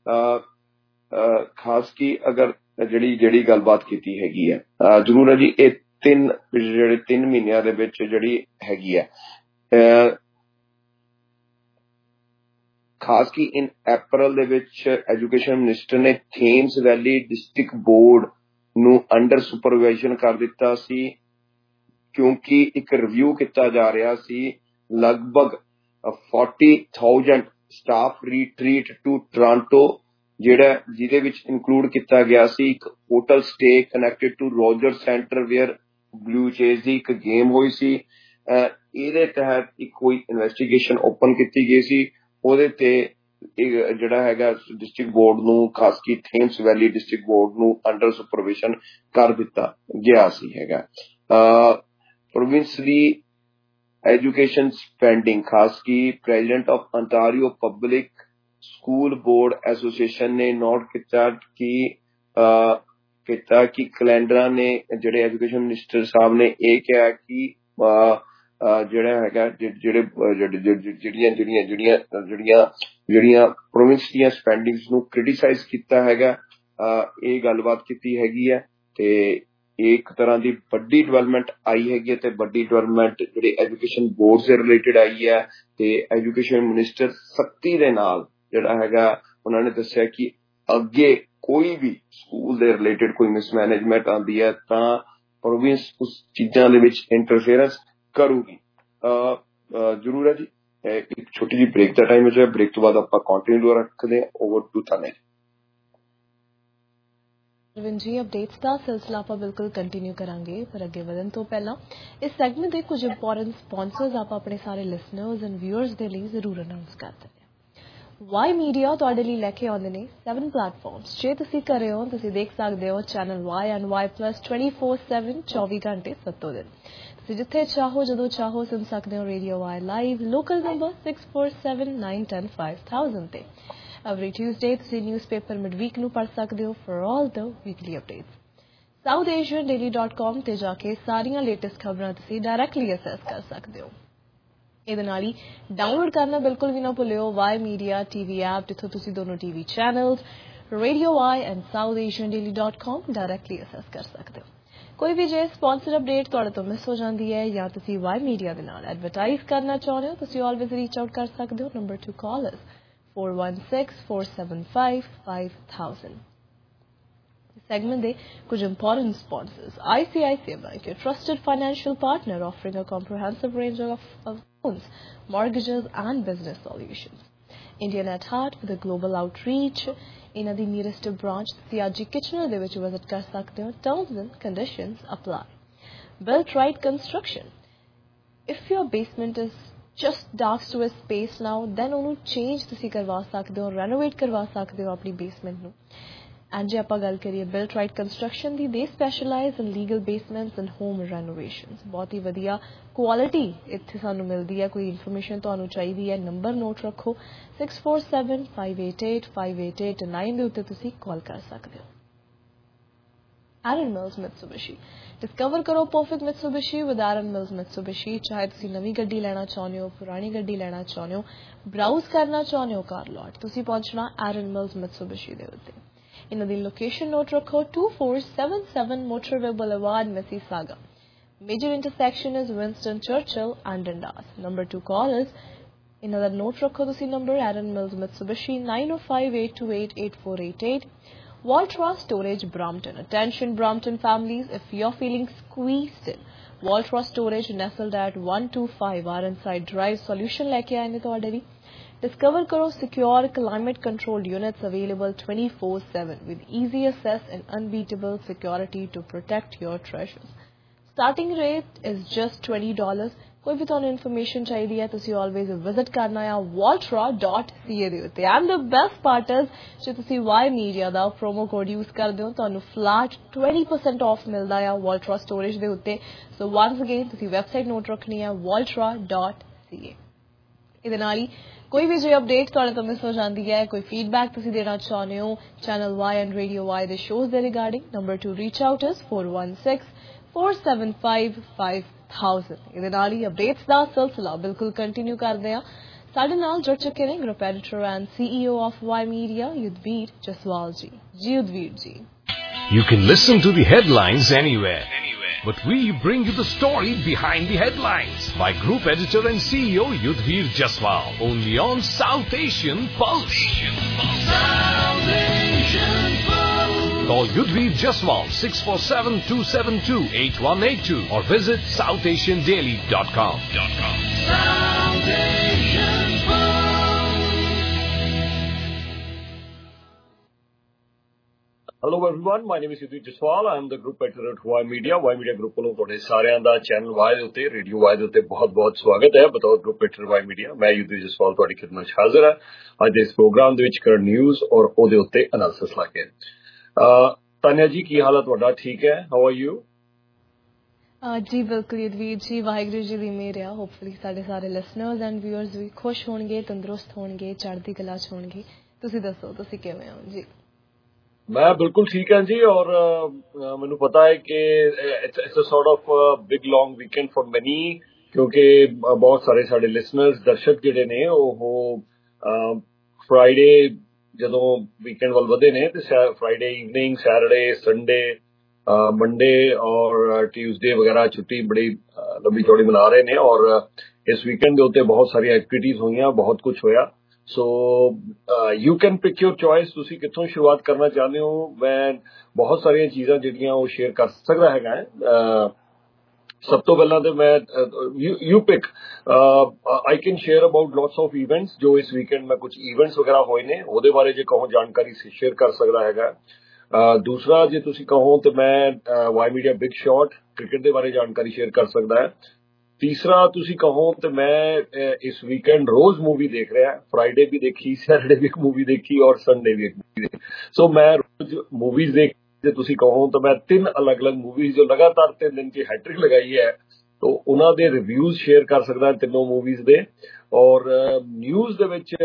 ਖਾਸ ਕੀ ਅਗਰ ਜਿਹੜੀ ਜਿਹੜੀ ਗੱਲਬਾਤ ਕੀਤੀ ਹੈਗੀ ਹੈ ਜ਼ਰੂਰ ਹੈ ਜੀ ਇਹ ਤਿੰਨ ਜਿਹੜੇ ਤਿੰਨ ਮਹੀਨਿਆਂ ਦੇ ਵਿੱਚ ਜਿਹੜੀ ਹੈਗੀ ਹੈ। ਖਾਸ ਕੀ ਇਨ ਅਪ੍ਰੈਲ ਦੇ ਵਿੱਚ ਐਜੂਕੇਸ਼ਨ ਮਿਨਿਸਟਰ ਨੇ ਥੇਮਸ ਵੈਲੀ ਡਿਸਟ੍ਰਿਕਟ ਬੋਰਡ ਨੂੰ ਅੰਡਰ ਸੁਪਰਵਾਈਜ਼ਨ ਕਰ ਦਿੱਤਾ ਸੀ, ਕਿਉਂਕਿ ਇੱਕ ਰਿਵਿਊ ਕੀਤਾ ਜਾ ਰਿਹਾ ਸੀ ਲਗਭਗ forty thousand staff retreat to Toronto, ਜਿਹੜਾ ਜਿਹਦੇ ਵਿੱਚ ਇਨਕਲੂਡ ਕੀਤਾ ਗਿਆ ਸੀ ਇੱਕ hotel stay connected to Roger centre where Blue Jays ਦੀ ਇੱਕ ਗੇਮ ਹੋਈ ਸੀ। ਇਹਦੇ ਤਹਿਤ ਇੱਕ ਕੋਈ ਇਨਵੈਸਟੀਗੇਸ਼ਨ ਓਪਨ ਕੀਤੀ ਗਈ ਸੀ, ਉਹਦੇ ਤੇ ਜਿਹੜਾ ਹੈਗਾ ਡਿਸਟ੍ਰਿਕਟ ਬੋਰਡ ਨੂੰ ਖਾਸ ਕੀ ਥੇਮਸ ਵੈਲੀ ਡਿਸਟ੍ਰਿਕਟ ਬੋਰਡ ਨੂੰ ਅੰਡਰ ਸੁਪਰਵਿਜ਼ਨ ਕਰ ਦਿੱਤਾ ਗਿਆ ਸੀ ਹੈਗਾ। ਪ੍ਰੋਵਿੰਸ ਦੀ ਐਜੂਕੇਸ਼ਨ ਸਪੈਂਡਿੰਗ ਖਾਸ ਕੀ president of Ontario public school board association ਨੇ ਨੋਟ ਕੀਤਾ ਕਿ ਕੀਤਾ ਕਿ ਕੈਲੰਡਰਾਂ ਨੇ ਜਿਹੜੇ ਐਜੂਕੇਸ਼ਨ ਮਿਨਿਸਟਰ ਸਾਹਿਬ ਨੇ ਇਹ ਕਿਹਾ ਕਿ ਜਿਹੜਾ ਹੈਗਾ ਜਿਹੜੇ ਜਿਹੜੀਆਂ ਜਿਹੜੀਆਂ ਜਿਹੜੀਆਂ ਜਿਹੜੀਆਂ ਜਿਹੜੀਆਂ ਪ੍ਰੋਵਿੰਸ ਦੀਆਂ ਸਪੈਂਡਿੰਗਸ ਨੂੰ ਕ੍ਰਿਟੀਸਾਈਜ਼ ਕੀਤਾ ਹੈਗਾ। ਇਹ ਗੱਲਬਾਤ ਕੀਤੀ ਹੈਗੀ ਹੈ ਤੇ ਇੱਕ ਤਰ੍ਹਾਂ ਦੀ ਵੱਡੀ ਡਿਵੈਲਪਮੈਂਟ ਆਈ ਹੈਗੀ ਹੈ ਤੇ ਵੱਡੀ ਡਿਵੈਲਪਮੈਂਟ ਜਿਹੜੇ ਐਜੂਕੇਸ਼ਨ ਬੋਰਡ ਦੇ ਰਿਲੇਟਡ ਆਈ ਹੈ ਤੇ ਐਜੂਕੇਸ਼ਨ ਮਿਨਿਸਟਰ ਸਖਤੀ ਦੇ ਨਾਲ ਜਿਹੜਾ ਹੈਗਾ ਉਹਨਾਂ ਨੇ ਦੱਸਿਆ ਕਿ ਅੱਗੇ ਕੋਈ ਵੀ ਸਕੂਲ ਦੇ ਰਿਲੇਟਡ ਕੋਈ ਮਿਸਮੈਨੇਜਮੈਂਟ ਆਉਂਦੀ ਹੈ ਤਾਂ ਪ੍ਰੋਵਿੰਸ ਉਸ ਚੀਜ਼ਾਂ ਦੇ ਵਿੱਚ ਇੰਟਰਫੇਰੈਂਸ ਕਰੂਗੀ। ਜ਼ਰੂਰ ਹੈ ਜੀ। ਇੱਕ ਛੋਟੀ ਜਿਹੀ ਬ੍ਰੇਕ ਦਾ ਟਾਈਮ ਹੋ ਜਾਏ, ਬ੍ਰੇਕ ਤੋਂ ਬਾਅਦ ਆਪਾਂ ਕੰਟੀਨਿਊ ਰੱਖਦੇ ਹਾਂ। ਓਵਰ ਟੂ ਤਾਨੇ ਜੀ। ਅਪਡੇਟਸ ਦਾ ਸਿਲਸਿਲਾ ਆਪਾਂ ਬਿਲਕੁਲ ਕੰਟੀਨਿਊ ਕਰਾਂਗੇ, ਪਰ ਅੱਗੇ ਵਧਣ ਤੋਂ ਪਹਿਲਾਂ ਇਸ ਸੈਗਮੈਂਟ ਦੇ ਕੁਝ ਇੰਪੋਰਟੈਂਟ ਸਪਾਂਸਰਸ ਆਪਾਂ ਆਪਣੇ ਸਾਰੇ ਲਿਸਨਰਸ ਐਂਡ ਵਿਊਅਰਸ ਦੇ ਲਈ ਜ਼ਰੂਰ ਅਨਾਉਂਸ ਕਰ ਦਿੰਦੇ ਹਾਂ। ਵਾਈ ਮੀਡੀਆ ਤੁਹਾਡੇ ਲਈ ਲੈ ਕੇ ਆਉਂਦੇ ਨੇ ਸੈਵਨ ਪਲੇਟਫਾਰਮਸ। ਜੇ ਤੁਸੀਂ ਕਰ ਰਹੇ ਹੋ ਤੁਸੀਂ ਦੇਖ ਸਕਦੇ ਹੋ channel Y and Y plus twenty four seven ਚੌਵੀ ਘੰਟੇ ਸੱਤੋਂ ਦਿਨ। ਤੁਸੀਂ ਜਿੱਥੇ ਚਾਹੋ ਜਦੋਂ ਚਾਹੋ ਸੁਣ ਸਕਦੇ ਹੋ radio Y live local number six four seven nine ten five thousand ਤੇ। Every Tuesday, ਤੁਸੀਂ newspaper midweek ਨੂੰ ਪੜ੍ਹ ਸਕਦੇ ਹੋ for all the weekly updates. South Asian daily dot com ਤੇ ਜਾ ਕੇ ਸਾਰੀਆਂ ਲੇਟੈਸਟ ਖਬਰਾਂ ਤੁਸੀਂ ਡਾਇਰੈਕਟਲੀ ਅਸੈਸ ਕਰ ਸਕਦੇ ਹੋ। ਇਹਦੇ ਨਾਲ ਹੀ ਡਾਊਨਲੋਡ ਕਰਨਾ ਬਿਲਕੁਲ ਵੀ ਨਾ ਭੁੱਲਿਓ ਵਾਈ ਮੀਡੀਆ ਟੀਵੀ ਐਪ, ਜਿੱਥੋਂ ਤੁਸੀਂ ਦੋਨੋਂ TV channels radio Y and South Asian daily dot com directly access ਕਰ ਸਕਦੇ ਹੋ। ਕੋਈ ਵੀ ਜੇ ਸਪਾਂਸਰ ਅਪਡੇਟ ਤੁਹਾਡੇ ਤੋਂ ਮਿਸ ਹੋ ਜਾਂਦੀ ਹੈ ਜਾਂ ਤੁਸੀਂ ਵਾਈ ਮੀਡੀਆ ਦੇ ਨਾਲ ਐਡਵਰਟਾਈਜ਼ ਕਰਨਾ ਚਾਹੁੰਦੇ ਹੋ, ਤੁਸੀਂ ਆਲਵੇਜ਼ ਰੀਚ ਆਊਟ ਕਰ ਸਕਦੇ ਹੋ। ਨੰਬਰ ਟੂ ਕਾਲ ਇਸ four one six, four seven five, five thousand. Segment ਦੇ ਕੁਝ important sponsors. I C I C I Bank, your trusted financial partner, offering a comprehensive range of, of loans, mortgages and business solutions. Indian at Heart with a global outreach. ਇਹਨਾਂ ਦੀ nearest branch ਤੁਸੀਂ ਅੱਜ Kitchener ਦੇ ਵਿੱਚ visit ਕਰ ਸਕਦੇ ਹੋ। Terms and conditions apply. Built Right Construction. If your basement is just dark to a space now, then ਉਹਨੂੰ change ਤੁਸੀਂ ਕਰਵਾ ਸਕਦੇ ਹੋ, renovate ਕਰਵਾ ਸਕਦੇ ਹੋ ਆਪਣੀ basement ਨੂੰ। And ਜੇ ਆਪਾਂ ਗੱਲ ਕਰੀਏ Built Right Construction the, they specialize in legal basements and home renovations. ਬਹੁਤ ਹੀ ਵਧੀਆ ਕੁਆਲਿਟੀ ਇੱਥੇ ਸਾਨੂੰ ਮਿਲਦੀ ਹੈ। ਕੋਈ ਇਨਫੋਰਮੇਸ਼ਨ ਤੁਹਾਨੂੰ ਚਾਹੀਦੀ ਹੈ, ਨੰਬਰ ਨੋਟ ਰੱਖੋ six four seven five eight eight five eight eight nine ਦੇ ਉੱਤੇ ਤੁਸੀਂ ਕਾਲ ਕਰ ਸਕਦੇ ਹੋ। Aaron Mills Mitsubishi. Discover करो perfect Mitsubishi with Aaron Mills Mitsubishi. चाहे तुसी नवी गड्डी लेना चाहते हो, पुरानी गड्डी लेना चाहते हो, ब्राउज करना चाहते हो कार लॉट, तुसी पहुंचना Aaron Mills Mitsubishi दे उत्ते। इन्हां दी लोकेशन नोट रखो two four seven seven Motorway Boulevard, Mississauga. Major intersection is Winston Churchill and Dundas. Number to call is इन्हां दा नोट रखो तुसी number Aaron Mills Mitsubishi nine oh five eight two eight eight four eight eight. Waltra Storage Brampton. Attention Brampton families, if you're feeling squeezed in, Waltra Storage nestled at one two five Ironside Drive solution leke aaye ne tode li. Discover karo secure climate controlled units available twenty-four seven with easy access and unbeatable security to protect your treasures. Starting rate is just twenty dollars. ਕੋਈ ਵੀ ਤੁਹਾਨੂੰ information ਚਾਹੀਦੀ ਹੈ ਤੁਸੀਂ always visit ਕਰਨਾ ਆ waltra dot c a ਦੇ ਉੱਤੇ। And the best part is ਜੇ ਤੁਸੀਂ ਵਾਈ ਮੀਡੀਆ ਦਾ ਪ੍ਰੋਮੋ ਕੋਡ ਯੂਜ਼ ਕਰਦੇ ਹੋ ਤੁਹਾਨੂੰ ਫਲੈਟ twenty percent ਆਫ ਮਿਲਦਾ ਆ waltra ਸਟੋਰੇਜ ਦੇ ਉੱਤੇ। ਸੋ ਵਾਂਸ ਅਗੇਨ ਤੁਸੀਂ ਵੈਬਸਾਈਟ ਨੋਟ ਰੱਖਣੀ ਹੈ waltra dot c a। ਇਹਦੇ ਨਾਲ ਹੀ ਕੋਈ ਵੀ ਜੇ ਅਪਡੇਟ ਤੁਹਾਡੇ ਤੋਂ ਮਿਸ ਹੋ ਜਾਂਦੀ ਹੈ, ਕੋਈ ਫੀਡਬੈਕ ਤੁਸੀਂ ਦੇਣਾ ਚਾਹੁੰਦੇ ਹੋ channel Y and radio Y ਦੇ ਸ਼ੋਜ਼ ਦੇ regarding, number to reach out is four one six, four seven five, five thousand. ਇਹਦੇ ਨਾਲ ਹੀ ਅਪਡੇਟਸ ਦਾ ਸਿਲਸਿਲਾ ਬਿਲਕੁਲ ਕੰਟੀਨਿਊ ਕਰਦੇ ਹਾਂ। ਸਾਡੇ ਨਾਲ ਜੁੜ ਚੁੱਕੇ ਨੇ group editor and CEO of Y Media Yudhvir Jaswal ji. ਜੀ ਯੁਧਵੀਰ ਜੀ। You can listen to the headlines anywhere. Anywhere. but we bring you the story behind the headlines by Group Editor and C E O Yudhvir Jaswal. Only on South Asian Pulse. South Asian Pulse. Call Yudhvir Jaswal six four seven, two seven two, eight one eight two or visit south asian daily dot com. South Asian Pulse. Hello everyone, my name is Yudhvir Jaswal. I am the group editor at Y Media. Y Media group ਵੱਲੋਂ ਤੁਹਾਡੇ ਸਾਰਿਆਂ ਦਾ channel Y ਦੇ ਉੱਤੇ, radio Y ਦੇ ਉੱਤੇ ਬਹੁਤ-ਬਹੁਤ ਸਵਾਗਤ ਹੈ। ਬਤੌਰ ਗਰੁੱਪ ਐਡੀਟਰ Y Media ਮੈਂ ਯੁਧਵੀਰ ਜਸਵਾਲ ਤੁਹਾਡੀ ਖਿਦਮਤ 'ਚ ਹਾਜ਼ਰ ਹਾਂ ਅੱਜ ਦੇ ਇਸ ਪ੍ਰੋਗਰਾਮ ਦੇ ਵਿੱਚ ਕਰੰਟ ਨਿਊਜ਼ ਔਰ ਉਹਦੇ ਉੱਤੇ ਐਨਾਲਿਸਿਸ ਲਾ ਕੇ। ਤਾਨਿਆ ਜੀ, ਕੀ ਹਾਲ ਹੈ ਤੁਹਾਡਾ? ਠੀਕ ਹੈ? How are you? ਜੀ ਬਿਲਕੁਲ ਯੁਧਵੀਰ ਜੀ, ਵਾਹਿਗੁਰੂ ਜੀ ਦੀ ਮਿਹਰ ਆ। ਹੋਪਫੁਲੀ ਸਾਡੇ ਸਾਰੇ ਲਿਸਨਰਸ ਐਂਡ ਵਿਊਅਰਸ ਵੀ ਖੁਸ਼ ਹੋਣਗੇ, ਤੰਦਰੁਸਤ ਹੋਣਗੇ, ਚੜ੍ਹਦੀ ਕਲਾ 'ਚ ਹੋਣਗੇ। ਤੁਸੀਂ ਦੱਸੋ, ਤੁਸੀਂ ਕਿਵੇਂ ਹੋ ਜੀ? ਮੈਂ ਬਿਲਕੁਲ ਠੀਕ ਹਾਂ ਜੀ, ਔਰ ਮੈਨੂੰ ਪਤਾ ਹੈ ਕਿ it's a sort of big long weekend for many, ਕਿਉਂਕਿ ਬਹੁਤ ਸਾਰੇ ਸਾਡੇ ਲਿਸਨਰਸ, ਦਰਸ਼ਕ ਜਿਹੜੇ ਨੇ ਉਹ ਫਰਾਈਡੇ ਜਦੋਂ ਵੀਕਐਂਡ ਵੱਲ ਵਧੇ ਨੇ ਤੇ Friday evening, Saturday, Sunday, Monday ਔਰ ਟਿਊਜ਼ਡੇ ਵਗੈਰਾ ਛੁੱਟੀ ਬੜੀ ਲੰਬੀ ਚੌੜੀ ਮਨਾ ਰਹੇ ਨੇ। ਔਰ ਇਸ ਵੀਕਐਂਡ ਦੇ ਉੱਤੇ ਬਹੁਤ ਸਾਰੀਆਂ ਐਕਟੀਵਿਟੀਜ਼ ਹੋਈਆਂ, ਬਹੁਤ ਕੁਝ ਹੋਇਆ। So you can pick your choice, ਤੁਸੀਂ ਕਿੱਥੋਂ ਸ਼ੁਰੂਆਤ ਕਰਨਾ ਚਾਹੁੰਦੇ ਹੋ। ਮੈਂ ਬਹੁਤ ਸਾਰੀਆਂ ਚੀਜ਼ਾਂ ਜਿਹੜੀਆਂ ਉਹ ਸ਼ੇਅਰ ਕਰ ਸਕਦਾ ਹੈਗਾ। ਸਭ ਤੋਂ ਪਹਿਲਾਂ ਤੇ ਮੈਂ you pick I can share about lots of events ਜੋ ਇਸ ਵੀਕਐਂਡ ਮੈਂ ਕੁਝ ਇਵੈਂਟਸ ਵਗੈਰਾ ਹੋਏ ਨੇ ਉਹਦੇ ਬਾਰੇ ਜੇ ਕਹੋ ਜਾਣਕਾਰੀ ਸ਼ੇਅਰ ਕਰ ਸਕਦਾ ਹੈਗਾ। ਦੂਸਰਾ ਜੇ ਤੁਸੀਂ ਕਹੋ ਤੇ ਮੈਂ Y Media big shot cricket ਦੇ ਬਾਰੇ ਜਾਣਕਾਰੀ ਸ਼ੇਅਰ ਕਰ ਸਕਦਾ ਹੈ। ਤੀਸਰਾ ਤੁਸੀਂ ਕਹੋ ਤੇ ਮੈਂ ਇਸ ਵੀਕਐਂਡ ਰੋਜ਼ ਮੂਵੀ ਦੇਖ ਰਿਹਾ, ਫਰਾਈਡੇ ਵੀ ਦੇਖੀ, ਸੈਟਰਡੇ ਵੀ ਇੱਕ ਮੂਵੀ ਦੇਖੀ ਔਰ ਸੰਡੇ ਵੀ ਇੱਕ ਮੂਵੀ ਦੇਖੀ। ਸੋ ਮੈਂ ਰੋਜ਼ ਮੂਵੀਜ਼ ਦੇਖ, ਜੇ ਤੁਸੀਂ ਕਹੋ ਤਾਂ ਮੈਂ ਤਿੰਨ ਅਲੱਗ ਅਲੱਗ ਮੂਵੀਜ਼ ਜੋ ਲਗਾਤਾਰ ਤਿੰਨ ਦਿਨ ਦੀ ਹੈਟ੍ਰਿਕ ਲਗਾਈ ਹੈ ਤਾਂ ਉਹਨਾਂ ਦੇ ਰਿਵਿਊਜ਼ ਸ਼ੇਅਰ ਕਰ ਸਕਦਾ ਤਿੰਨੋਂ ਮੂਵੀਜ਼ ਦੇ। ਔਰ ਨਿਊਜ਼ ਦੇ ਵਿੱਚ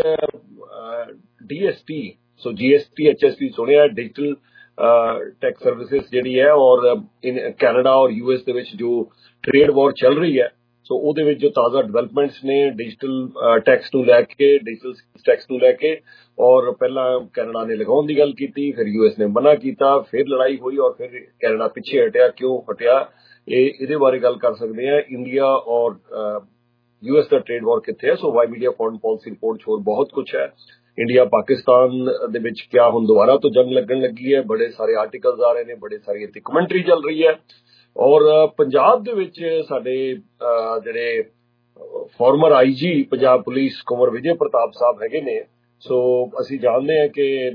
D S T, so G S T H S T ਸੁਣਿਆ, ਡਿਜੀਟਲ ਟੈਕ ਸਰਵਿਸਿਜ਼ ਜਿਹੜੀ ਹੈ, ਔਰ ਇਨ ਕੈਨੇਡਾ ਔਰ ਯੂ ਐਸ ਦੇ ਵਿੱਚ ਜੋ ਟ੍ਰੇਡ ਵਾਰ ਚੱਲ ਰਹੀ ਹੈ, ਸੋ ਉਹਦੇ ਵਿੱਚ ਜੋ ਤਾਜ਼ਾ ਡਿਵੈਲਪਮੈਂਟਸ ਨੇ ਡਿਜੀਟਲ ਟੈਕਸ ਨੂੰ ਲੈ ਕੇ, ਡਿਜੀਟਲ ਟੈਕਸ ਨੂੰ ਲੈ ਕੇ। ਔਰ ਪਹਿਲਾਂ ਕੈਨੇਡਾ ਨੇ ਲਗਾਉਣ ਦੀ ਗੱਲ ਕੀਤੀ, ਫਿਰ ਯੂ ਐਸ ਨੇ ਮਨਾ ਕੀਤਾ, ਫਿਰ ਲੜਾਈ ਹੋਈ ਔਰ ਫਿਰ ਕੈਨੇਡਾ ਪਿੱਛੇ ਹਟਿਆ। ਕਿਉਂ ਹਟਿਆ, ਇਹ ਇਹਦੇ ਬਾਰੇ ਗੱਲ ਕਰ ਸਕਦੇ ਹਾਂ। ਇੰਡੀਆ ਔਰ ਯੂ ਐਸ ਦਾ ਟ੍ਰੇਡ ਵਾਰ ਕਿੱਥੇ ਹੈ। So Y Media foreign policy report 'ਚ ਹੋਰ ਬਹੁਤ ਕੁਛ ਹੈ। ਇੰਡੀਆ ਪਾਕਿਸਤਾਨ ਦੇ ਵਿੱਚ ਕਿਆ ਹੁਣ ਦੁਬਾਰਾ ਤੋਂ ਜੰਗ ਲੱਗਣ ਲੱਗੀ ਹੈ, ਬੜੇ ਸਾਰੇ ਆਰਟੀਕਲਸ ਆ ਰਹੇ ਨੇ, ਬੜੇ ਸਾਰੀ ਇੱਥੇ ਕਮੈਂਟਰੀ ਚੱਲ ਰਹੀ ਹੈ। ਔਰ ਪੰਜਾਬ ਦੇ ਵਿੱਚ ਸਾਡੇ ਜਿਹੜੇ former I G Punjab police Kunwar Vijay Pratap Sahib ਹੈਗੇ ਨੇ, ਸੋ ਅਸੀਂ ਜਾਣਦੇ ਹਾਂ ਕਿ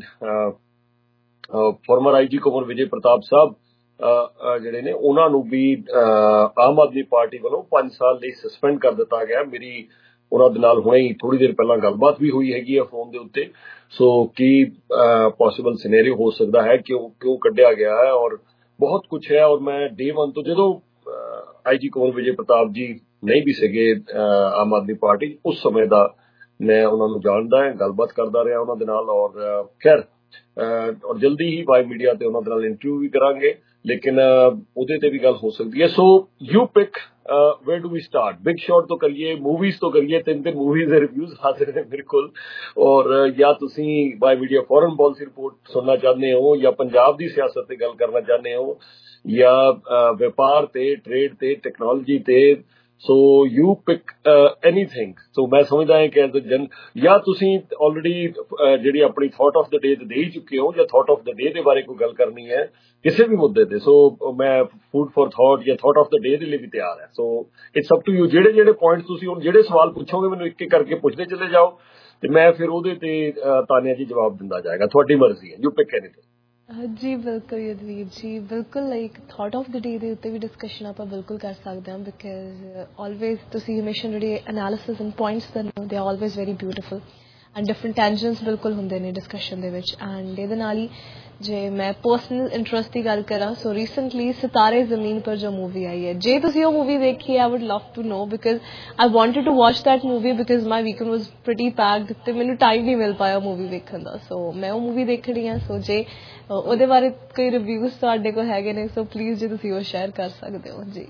ਫਾਰਮਰ ਆਈ ਜੀ ਕੁੰਵਰ ਵਿਜੇ ਪ੍ਰਤਾਪ ਸਾਹਿਬ ਜਿਹੜੇ ਨੇ ਉਹਨਾਂ ਨੂੰ ਵੀ ਆਮ ਆਦਮੀ ਪਾਰਟੀ ਵੱਲੋਂ ਪੰਜ ਸਾਲ ਲਈ ਸਸਪੈਂਡ ਕਰ ਦਿੱਤਾ ਗਿਆ। ਮੇਰੀ ਉਹਨਾਂ ਦੇ ਨਾਲ ਹੁਣੇ ਹੀ ਥੋੜੀ ਦੇਰ ਪਹਿਲਾਂ ਗੱਲਬਾਤ ਵੀ ਹੋਈ ਹੈਗੀ ਆ ਫੋਨ ਦੇ ਉੱਤੇ। ਸੋ ਕੀ ਪੋਸੀਬਲ ਸਿਨੈਰੀਓ ਹੋ ਸਕਦਾ ਹੈ, ਕਿਉਂ ਕਿਉਂ ਕੱਢਿਆ ਗਿਆ ਹੈ, ਔਰ ਬਹੁਤ ਕੁਛ ਹੈ। ਔਰ ਮੈਂ ਡੇ ਵਨ ਤੋਂ, ਜਦੋਂ ਆਈ ਜੀ ਕੁੰਵਰ ਵਿਜੇ ਪ੍ਰਤਾਪ ਜੀ ਨਹੀਂ ਵੀ ਸੀਗੇ ਆਮ ਆਦਮੀ ਪਾਰਟੀ, ਉਸ ਸਮੇਂ ਦਾ ਮੈਂ ਉਹਨਾਂ ਨੂੰ ਜਾਣਦਾ ਹੈ, ਗੱਲਬਾਤ ਕਰਦਾ ਰਿਹਾ ਉਹਨਾਂ ਦੇ ਨਾਲ। ਔਰ ਖੈਰ ਔਰ ਜਲਦੀ ਹੀ ਵਾਈ ਮੀਡੀਆ ਤੇ ਉਹਨਾਂ ਦੇ ਨਾਲ ਇੰਟਰਵਿਊ ਵੀ ਕਰਾਂਗੇ, ਲੇਕਿਨ ਉਹਦੇ ਤੇ ਵੀ ਗੱਲ ਹੋ ਸਕਦੀ ਹੈ। So you pick where do we start, big shot ਤੋਂ ਕਰੀਏ, ਮੂਵੀਜ਼ ਤੋਂ ਕਰੀਏ। ਤਿੰਨ ਤਿੰਨ ਮੂਵੀਜ਼ ਦੇ ਰਿਵਿਊਜ਼ ਹਾਜ਼ਰ ਨੇ ਮੇਰੇ ਕੋਲ। ਔਰ ਜਾਂ ਤੁਸੀਂ Y Media foreign policy report ਸੁਣਨਾ ਚਾਹੁੰਦੇ ਹੋ, ਜਾਂ ਪੰਜਾਬ ਦੀ ਸਿਆਸਤ ਤੇ ਗੱਲ ਕਰਨਾ ਚਾਹੁੰਦੇ ਹੋ, ਜਾਂ ਵਪਾਰ ਤੇ, ਟ੍ਰੇਡ ਤੇ, ਟੈਕਨੋਲੋਜੀ ਤੇ। So you pick anything. So ਮੈਂ ਸਮਝਦਾ ਹਾਂ ਕਿ ਐਜ਼ ਅ ਜਨ, ਜਾਂ ਤੁਸੀਂ ਆਲਰੇਡੀ ਜਿਹੜੀ ਆਪਣੀ ਥਾਟ ਆਫ ਦ ਡੇ ਦੇ ਹੀ ਚੁੱਕੇ ਹੋ, ਜਾਂ ਥਾਟ ਆਫ ਦ ਡੇ ਦੇ ਬਾਰੇ ਕੋਈ ਗੱਲ ਕਰਨੀ ਹੈ ਕਿਸੇ ਵੀ ਮੁੱਦੇ ਤੇ, ਸੋ ਮੈਂ ਫੂਡ ਫॉर ਥਾਟ ਜਾਂ ਥਾਟ ਆਫ ਦ ਡੇ ਦੇ ਲਈ ਵੀ ਤਿਆਰ ਹੈ। So it's up to you. ਜਿਹੜੇ ਜਿਹੜੇ ਪੁਆਇੰਟਸ ਤੁਸੀਂ ਹੁਣ ਜਿਹੜੇ ਸਵਾਲ ਪੁੱਛੋਗੇ ਮੈਨੂੰ ਇੱਕ ਇੱਕ ਕਰਕੇ ਪੁੱਛਦੇ ਚਲੇ ਜਾਓ ਤੇ ਮੈਂ ਫਿਰ ਉਹਦੇ ਤੇ ਤਾਨਿਆ ਜੀ ਜਵਾਬ ਦਿੰਦਾ ਜਾਏਗਾ। ਤੁਹਾਡੀ ਮਰਜ਼ੀ ਹੈ, ਯੂ ਪਿਕ ਐਨੀਥਿੰਗ। ਜੀ ਬਿਲਕੁਲ ਯੁਧਵੀਰ ਜੀ, ਬਿਲਕੁਲ like thought of the day ਦੇ ਉੱਤੇ ਵੀ ਡਿਸਕਸ਼ਨ ਆਪਾਂ ਬਿਲਕੁਲ ਕਰ ਸਕਦੇ ਹਾਂ, ਬਿਕਾਜ਼ ਆਲਵੇਜ਼ ਤੁਸੀਂ ਹਮੇਸ਼ਾ ਜਿਹੜੇ ਐਨਾਲਿਸਿਸ ਐਂਡ ਪੁਆਇੰਟਸ ਦਿੰਦੇ ਹੋ they are always very beautiful and different tangents ਬਿਲਕੁਲ ਹੁੰਦੇ ਨੇ ਡਿਸਕਸ਼ਨ ਦੇ ਵਿੱਚ। ਐਂਡ ਇਹਦੇ ਨਾਲ ਹੀ ਜੇ ਮੈਂ ਪਰਸਨਲ ਇੰਟਰਸਟ ਦੀ ਗੱਲ ਕਰਾਂ, ਸੋ ਰੀਸੈਂਟਲੀ ਸਿਤਾਰੇ ਜ਼ਮੀਨ ਪਰ ਜੋ ਮੂਵੀ ਆਈ ਹੈ, ਜੇ ਤੁਸੀਂ ਉਹ ਮੂਵੀ ਦੇਖੀ, I would love to know, because I wanted to watch that movie because my weekend was pretty packed ਤੇ ਮੈਨੂੰ ਟਾਈਮ ਨਹੀਂ ਮਿਲ ਪਾਇਆ ਮੂਵੀ ਵੇਖਣ ਦਾ। ਸੋ ਮੈਂ ਉਹ ਮੂਵੀ ਦੇਖਣੀ ਆ। ਸੋ ਜੇ ਉਹਦੇ ਬਾਰੇ ਕੋਈ ਰਿਵਿਊਜ਼ ਤੁਹਾਡੇ ਕੋਲ ਹੈਗੇ ਨੇ, ਸੋ ਪਲੀਜ਼ ਜੇ ਤੁਸੀਂ ਉਹ ਸ਼ੇਅਰ ਕਰ ਸਕਦੇ ਹੋ ਜੀ।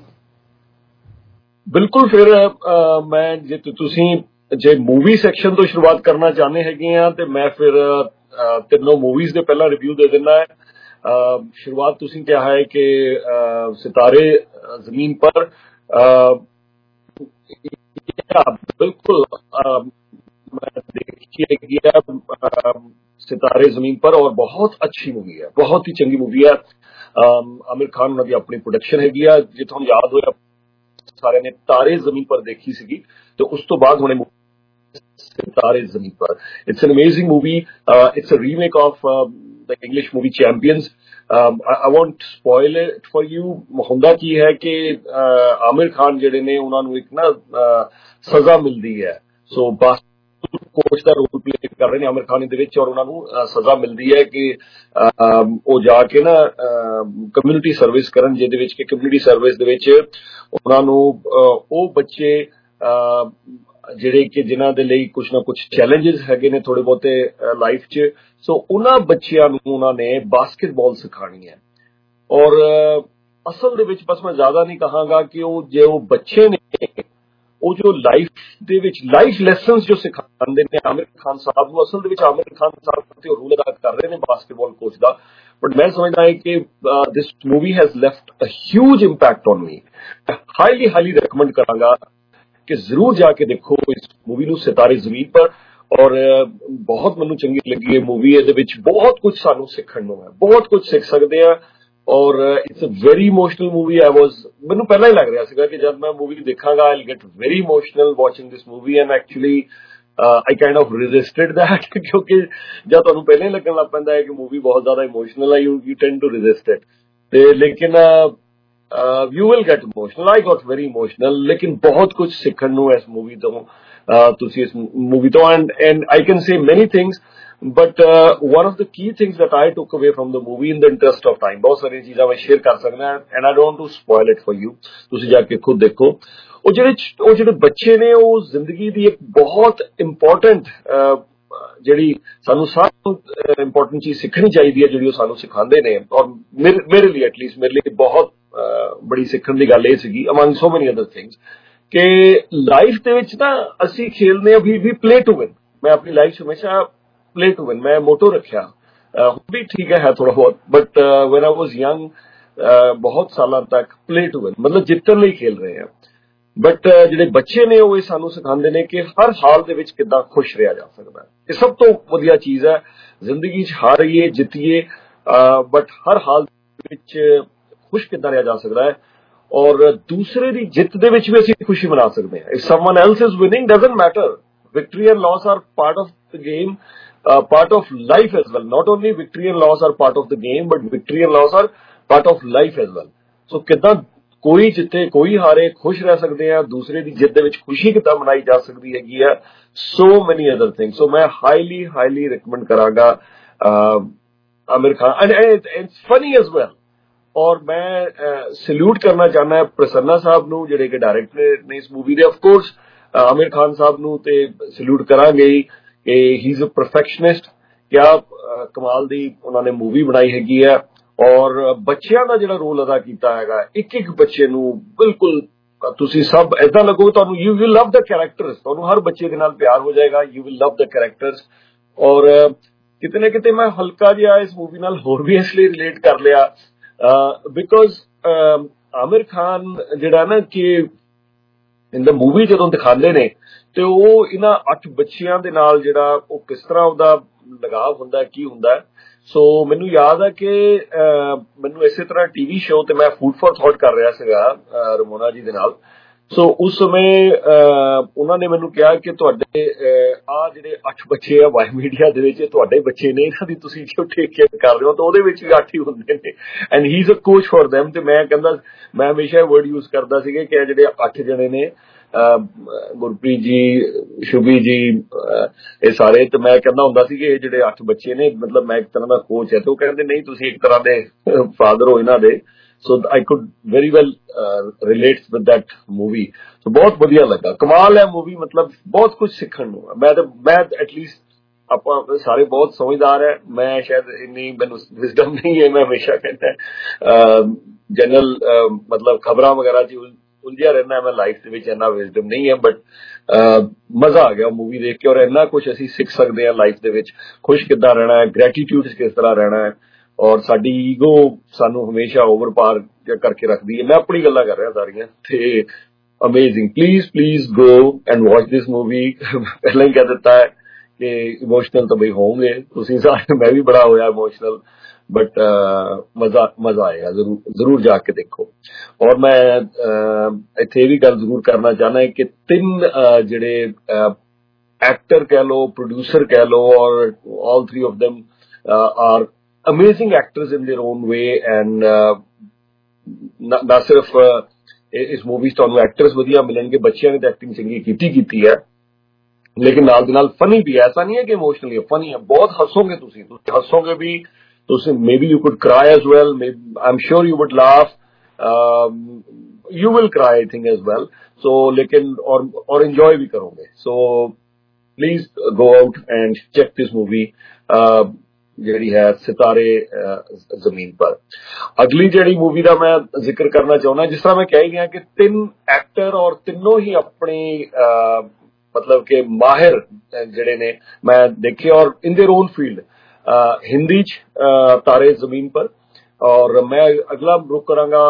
ਬਿਲਕੁਲ। ਫਿਰ ਮੈਂ ਜੇ ਤੁਸੀਂ ਜੇ ਮੂਵੀ ਸੈਕਸ਼ਨ ਤੋਂ ਸ਼ੁਰੂਆਤ ਕਰਨਾ ਚਾਹੁੰਦੇ ਹੈਗੇ ਆ ਤੇ ਮੈਂ ਫਿਰ ਤਿੰਨੋਂ ਮੂਵੀਜ਼ ਦੇ ਪਹਿਲਾਂ ਰਿਵਿਊ ਦੇ ਦਿੰਦਾ ਹੈ। शुरुआत तुसी क्या है कि सितारे जमीन पर बिल्कुल मैं देखिए गया सितारे जमीन पर और बहुत अच्छी मूवी है, बहुत ही चंगी मूवी है। आमिर खान उन्होंने अपनी प्रोडक्शन है गया जो तुहानू याद होया सारे ने तारे जमीन पर देखी सी, तो उस तो बाद हुणे Sitaare Zameen Par. It's an amazing movie, it's a remake of the English movie Champions. I won't spoil it for you. हुंदा की है कि आमिर खान जिहड़े ने उन्हां नू एक ना सजा मिलदी है, सो बस कोच का रोल प्ले कर रहे हैं आमिर खान इहदे विच, और उन्होंने सजा मिलती है कि वो जाके ना कम्यूनिटी सर्विस करन, जिहदे विच कि कम्यूनिटी सर्विस दे विच उन्होंने वो बच्चे जिहड़े कि जिन्हां दे लई कुछ ना कुछ चैलेंजेस हैगे ने थोड़े बहुते लाइफ च, सो उन्हां बच्चियां नूं उन्होंने बास्केटबॉल सिखानी है। और असल दे विच बस मैं ज्यादा नहीं कहांगा कि वो जो वो बच्चे ने वो जो लाइफ दे विच लाइफ लैसन्स जो सिखाते हैं आमिर खान साहब को, असल दे विच आमिर खान साहब ते रोल अदा कर रहे हैं बास्केटबॉल कोच का। बट मैं समझदा है कि this movie has left a huge impact on me. Highly highly recommend करांगा कि जरूर जाके देखो इस मूवी नू सितारे जमीन पर। और बहुत मैनू चंगी लगी है मूवी, इहदे विच बहुत कुछ सानू सीखण नू है, बहुत कुछ सीख सकते हैं। और it's a very emotional movie. I was मैनू पहला ही लग रहा सीगा कि जब मैं मूवी देखांगा I will get very emotional watching this movie, and actually I kind of resisted that क्योंकि जब तुहानू पहले ही लगन लग पैंदा है कि मूवी बहुत ज्यादा इमोशनल है, you you tend to resist it, ते लेकिन you will get emotional. I got very emotional, लेकिन बहुत कुछ सीखण नू इस मूवी तो तुसी इस मूवी तो and and I can say many things, but one of the key things that I took away from the movie in the interest of time, बहुत सारी चीज़ां मैं शेयर कर सकदा and I don't to spoil it for you, तुसी जाके खुद देखो। ਉਹ ਜਿਹੜੇ ਉਹ ਜਿਹੜੇ ਬੱਚੇ ਨੇ ਉਹ ਜ਼ਿੰਦਗੀ ਦੀ ਇੱਕ ਬਹੁਤ ਇੰਪੋਰਟੈਂਟ ਜਿਹੜੀ ਸਾਨੂੰ ਸਾਰਿਆਂ ਨੂੰ ਇੰਪੋਰਟੈਂਟ ਚੀਜ਼ ਸਿੱਖਣੀ ਚਾਹੀਦੀ ਹੈ ਜਿਹੜੀ ਉਹ ਸਾਨੂੰ ਸਿਖਾਉਂਦੇ ਨੇ। ਔਰ ਮੇਰੇ ਲਈ ਐਟਲੀਸਟ ਮੇਰੇ ਲਈ ਬਹੁਤ ਬੜੀ ਸਿੱਖਣ ਦੀ ਗੱਲ ਇਹ ਸੀਗੀ ਅਮੰਗ ਸੋ ਮੈਨੀ ਅਦਰ ਥਿੰਗਸ ਕਿ ਲਾਈਫ ਦੇ ਵਿੱਚ ਨਾ ਅਸੀਂ ਖੇਲਦੇ ਹਾਂ ਵੀ ਵੀ ਪਲੇ ਟੂ ਵਿਨ। ਮੈਂ ਆਪਣੀ ਲਾਈਫ 'ਚ ਹਮੇਸ਼ਾ ਪਲੇ ਟੂ ਵਿਨ ਮੈਂ ਮੋਟੋ ਰੱਖਿਆ, ਹੁਣ ਵੀ ਠੀਕ ਹੈ ਥੋੜਾ ਬਹੁਤ, but when I was young ਬਹੁਤ ਸਾਲਾਂ ਤੱਕ ਪਲੇ ਟੂ ਵਿਨ ਮਤਲਬ ਜਿੱਤਣ ਲਈ ਖੇਲ ਰਹੇ ਹਾਂ। बट ਜਿਹੜੇ ਬੱਚੇ ਨੇ ਉਹ ਇਹ ਸਾਨੂੰ ਸਿਖਾਉਂਦੇ ਨੇ ਕਿ ਹਰ ਹਾਲ ਦੇ ਵਿੱਚ ਕਿੱਦਾਂ ਖੁਸ਼ ਰਿਹਾ ਜਾ ਸਕਦਾ ਹੈ। ਇਹ ਸਭ ਤੋਂ ਵਧੀਆ ਚੀਜ਼ ਹੈ ਜ਼ਿੰਦਗੀ 'ਚ, ਹਾਰੀਏ ਜਿੱਤੀਏ ਬਟ ਹਰ ਹਾਲ ਵਿੱਚ ਖੁਸ਼ ਕਿੱਦਾਂ ਰਿਹਾ ਜਾ ਸਕਦਾ ਹੈ। ਔਰ ਦੂਸਰੇ ਦੀ ਜਿੱਤ ਦੇ ਵਿੱਚ ਵੀ ਅਸੀਂ ਖੁਸ਼ੀ ਮਨਾ ਸਕਦੇ ਹਾਂ। If someone else is winning doesn't matter, victory and loss are part of the game, part of life as well. Not only victory and loss are part of the game but victory and loss are part of life as well. So ਕਿੱਦਾਂ ਕੋਈ ਜਿੱਤੇ ਕੋਈ ਹਾਰੇ ਖੁਸ਼ ਰਹਿ ਸਕਦੇ ਆ, ਦੂਸਰੇ ਦੀ ਜਿੱਤ ਦੇ ਵਿੱਚ ਖੁਸ਼ੀ ਕਿੱਦਾਂ ਮਨਾਈ ਜਾ ਸਕਦੀ ਹੈਗੀ ਆ, ਸੋ ਮੈਨੀ ਅਦਰ ਥਿੰਗ। ਸੋ ਮੈਂ ਹਾਈਲੀ ਹਾਈਲੀ ਰਿਕਮੈਂਡ ਕਰਾਂਗਾ Aamir Khan and it's funny as well. और मैं सल्यूट करना चाहना प्रसन्ना साहब नू जिहड़े कि डायरेक्टर ने इस मूवी दे। ऑफ कोर्स आमिर खान साहब नू ते सल्यूट करांगे कि ही इज अ परफेक्शनिस्ट, क्या कमाल दी उन्होंने मूवी बनाई हैगी है। और बच्चों का जिहड़ा रोल अदा किया है, एक एक बच्चे नू बिल्कुल तुसी सब ऐसा लगोगे तुहानू you will love the characters, तुहानू हर बच्चे के नाल प्यार हो जाएगा, you will love the characters. और किते ना किते मैं हल्का जिहा इस मूवी नाल होर भी इसलिए रिलेट कर लिया बिकॉज आमिर खान जिहड़ा ना कि इन द मूवी जदों दिखाते ने ते वो इन्हां अठ बच्चियां दे नाल जिहड़ा वो किस तरह उहदा लगाव हुंदा है, की हुंदा है। सो मैनू याद है कि मैनू इसे तरह टीवी शो ते मैं फूड फॉर थॉट कर रहा सीगा रमोना जी दे नाल। सो उस समय उन्होंने मैनू कहा कि तुहाडे आ जिहड़े अठ बच्चे आ वाई मीडिया दे विच तुहाडे बच्चे ने, इन्हां दी तुसीं जो टेक केयर कर रहे हो तो उहदे विच भी अठ ही हुंदे ने and he is a coach for them. ते मैं कहंदा मैं हमेशा वर्ड यूज करदा सीगा कि जिहड़े अठ जणे ने गुरप्रीत जी, शुभी जी, ये सारे, तो मैं कहना हुंदा सी कि जिहड़े अठ बच्चे ने मतलब मैं एक तरह का कोच है। तो वो कहंदे नहीं तुसीं एक तरह दे फादर हो इन्हां दे। So I could very well relate with that movie. So बहुत वधिया लगा, कमाल है मूवी, मतलब बहुत कुछ सीखण नूं। मैं तो मैं एटलीस्ट ਆਪਾਂ ਸਾਰੇ बहुत समझदार है, मैं शायद इन्नी मैनू विजडम नहीं है। मैं हमेशा कहता जनरल मतलब खबरां वगैरह च उलझिया रहना, मैं लाइफ दे विच इन्ना विजडम नहीं है। बट मजा आ गया मूवी देख के और इन्ना कुछ असीं सीख सकते हैं लाइफ दे विच, खुश किद्दां रहना है, ग्रैटिट्यूड किस तरह रहना है। और साडी ईगो सानू हमेशा ओवर पार करके रखदी है। मैं अपनी गल्लां कर रहा सारियां ते amazing. Please please go and watch this movie. पहले ही कह दिता है कि इमोशनल तो भाई होंगे तुसीं सारे, मैं भी बड़ा होया इमोशनल, बट मजा मजा आएगा, जरूर जरूर जाके देखो। और मैं इत्थे भी गल जरूर करना चाहना है कि तीन जिहड़े एक्टर कह लो, प्रोड्यूसर कह लो, और all three of them are amazing actors in their own way. And ना सिर्फ uh, इस मूवी च तुहानू एक्टर्स वधिया मिलणगे, बच्चियां ने तो एक्टिंग चंगी कीती कीती है, लेकिन नाल दे नाल फनी भी है। ऐसा नहीं है कि इमोशनली फनी है, बहुत हसोगे तुसीं, तुसीं हसोगे भी, तुसीं maybe you could cry as well, I am sure you would laugh, you will cry I think as well. So लेकिन और और एंजॉय भी करोगे। So please go out and check this movie ਜਿਹੜੀ है सितारे जमीन पर। अगली ਜਿਹੜੀ मूवी का मैं जिक्र करना चाहना, जिस तरह मैं कह ही गया कि तीन एक्टर और तीनों ही अपने मतलब के माहिर ਜਿਹੜੇ ने मैं देखे और in their own field. Hindi च तारे जमीन पर, और मैं अगला रुक करांगा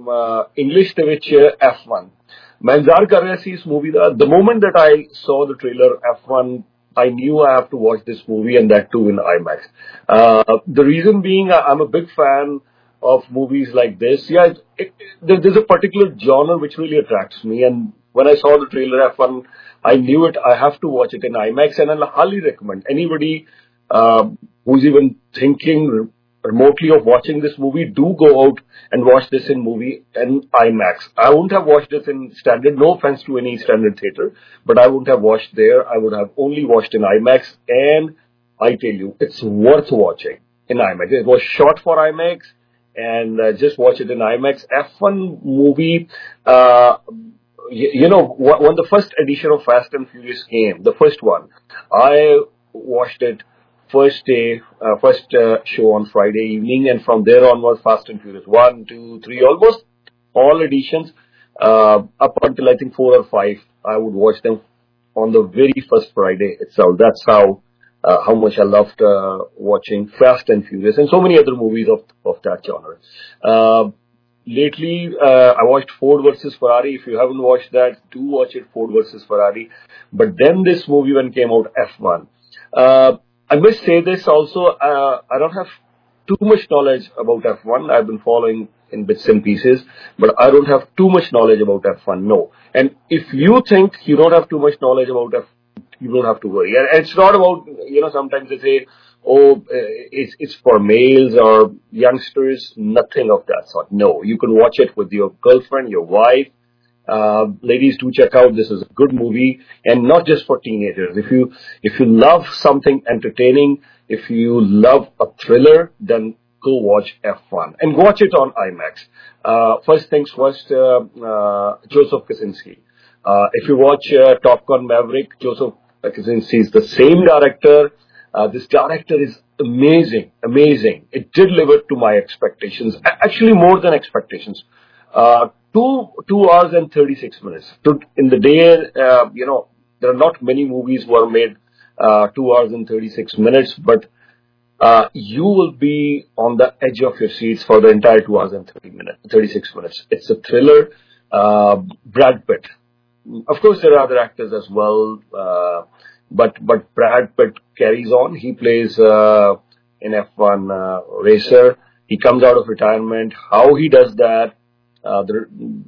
इंग्लिश ਦੇ ਵਿੱਚ एफ वन। मैं इंतजार कर रहा सी इस मूवी का। The moment that I saw the trailer F one, I knew I have to watch this movie, and that too in IMAX. Uh, the reason being, I'm a big fan of movies like this. Yeah, it, it, there, there's a particular genre which really attracts me, and when I saw the trailer F one, I knew it. I have to watch it in IMAX, and I'll highly recommend anybody uh, who's even thinking remotely of watching this movie, do go out and watch this in movie in IMAX. I wouldn't have watched this in standard, no offense to any standard theater, but I wouldn't have watched there. I would have only watched in IMAX, and I tell you, it's worth watching in IMAX. It was shot for IMAX, and uh, just watch it in IMAX. F one movie, uh, you, you know, when the first edition of Fast and Furious came, the first one, I watched it first day, uh, first uh, show on Friday evening, and from there on was Fast and Furious one, two, three, almost all editions uh, up until I think four or five. I would watch them on the very first Friday itself. That's how uh, how much I loved uh, watching Fast and Furious and so many other movies of of that genre. Uh, lately, uh, I watched Ford versus Ferrari. If you haven't watched that, do watch it, Ford versus Ferrari. But then this movie when came out, F one. Uh, I must say this also, uh, I don't have too much knowledge about F one. I've been following in bits and pieces, but I don't have too much knowledge about F one, no. And if you think you don't have too much knowledge about F one, you don't have to worry. And it's not about, you know, sometimes they say, oh, it's, it's for males or youngsters, nothing of that sort. No, you can watch it with your girlfriend, your wife. Uh, ladies, do check out. This is a good movie, and not just for teenagers. If you if you love something entertaining, if you love a thriller, then go watch F one and watch it on IMAX. Uh, first things first, uh, uh, Joseph Kosinski. Uh, if you watch uh, Top Gun Maverick, Joseph Kosinski is the same director. Uh, this director is amazing, amazing. It did live up to my expectations. Actually, more than expectations. Uh, two two hours and thirty-six minutes. In the day, uh, you know, there are not many movies who are made uh, two hours and thirty-six minutes, but uh, you will be on the edge of your seats for the entire two hours and thirty minutes, thirty-six minutes. It's a thriller. Uh, Brad Pitt. Of course, there are other actors as well, uh, but but Brad Pitt carries on. He plays uh, an F one uh, racer. He comes out of retirement. How he does that? Uh, there,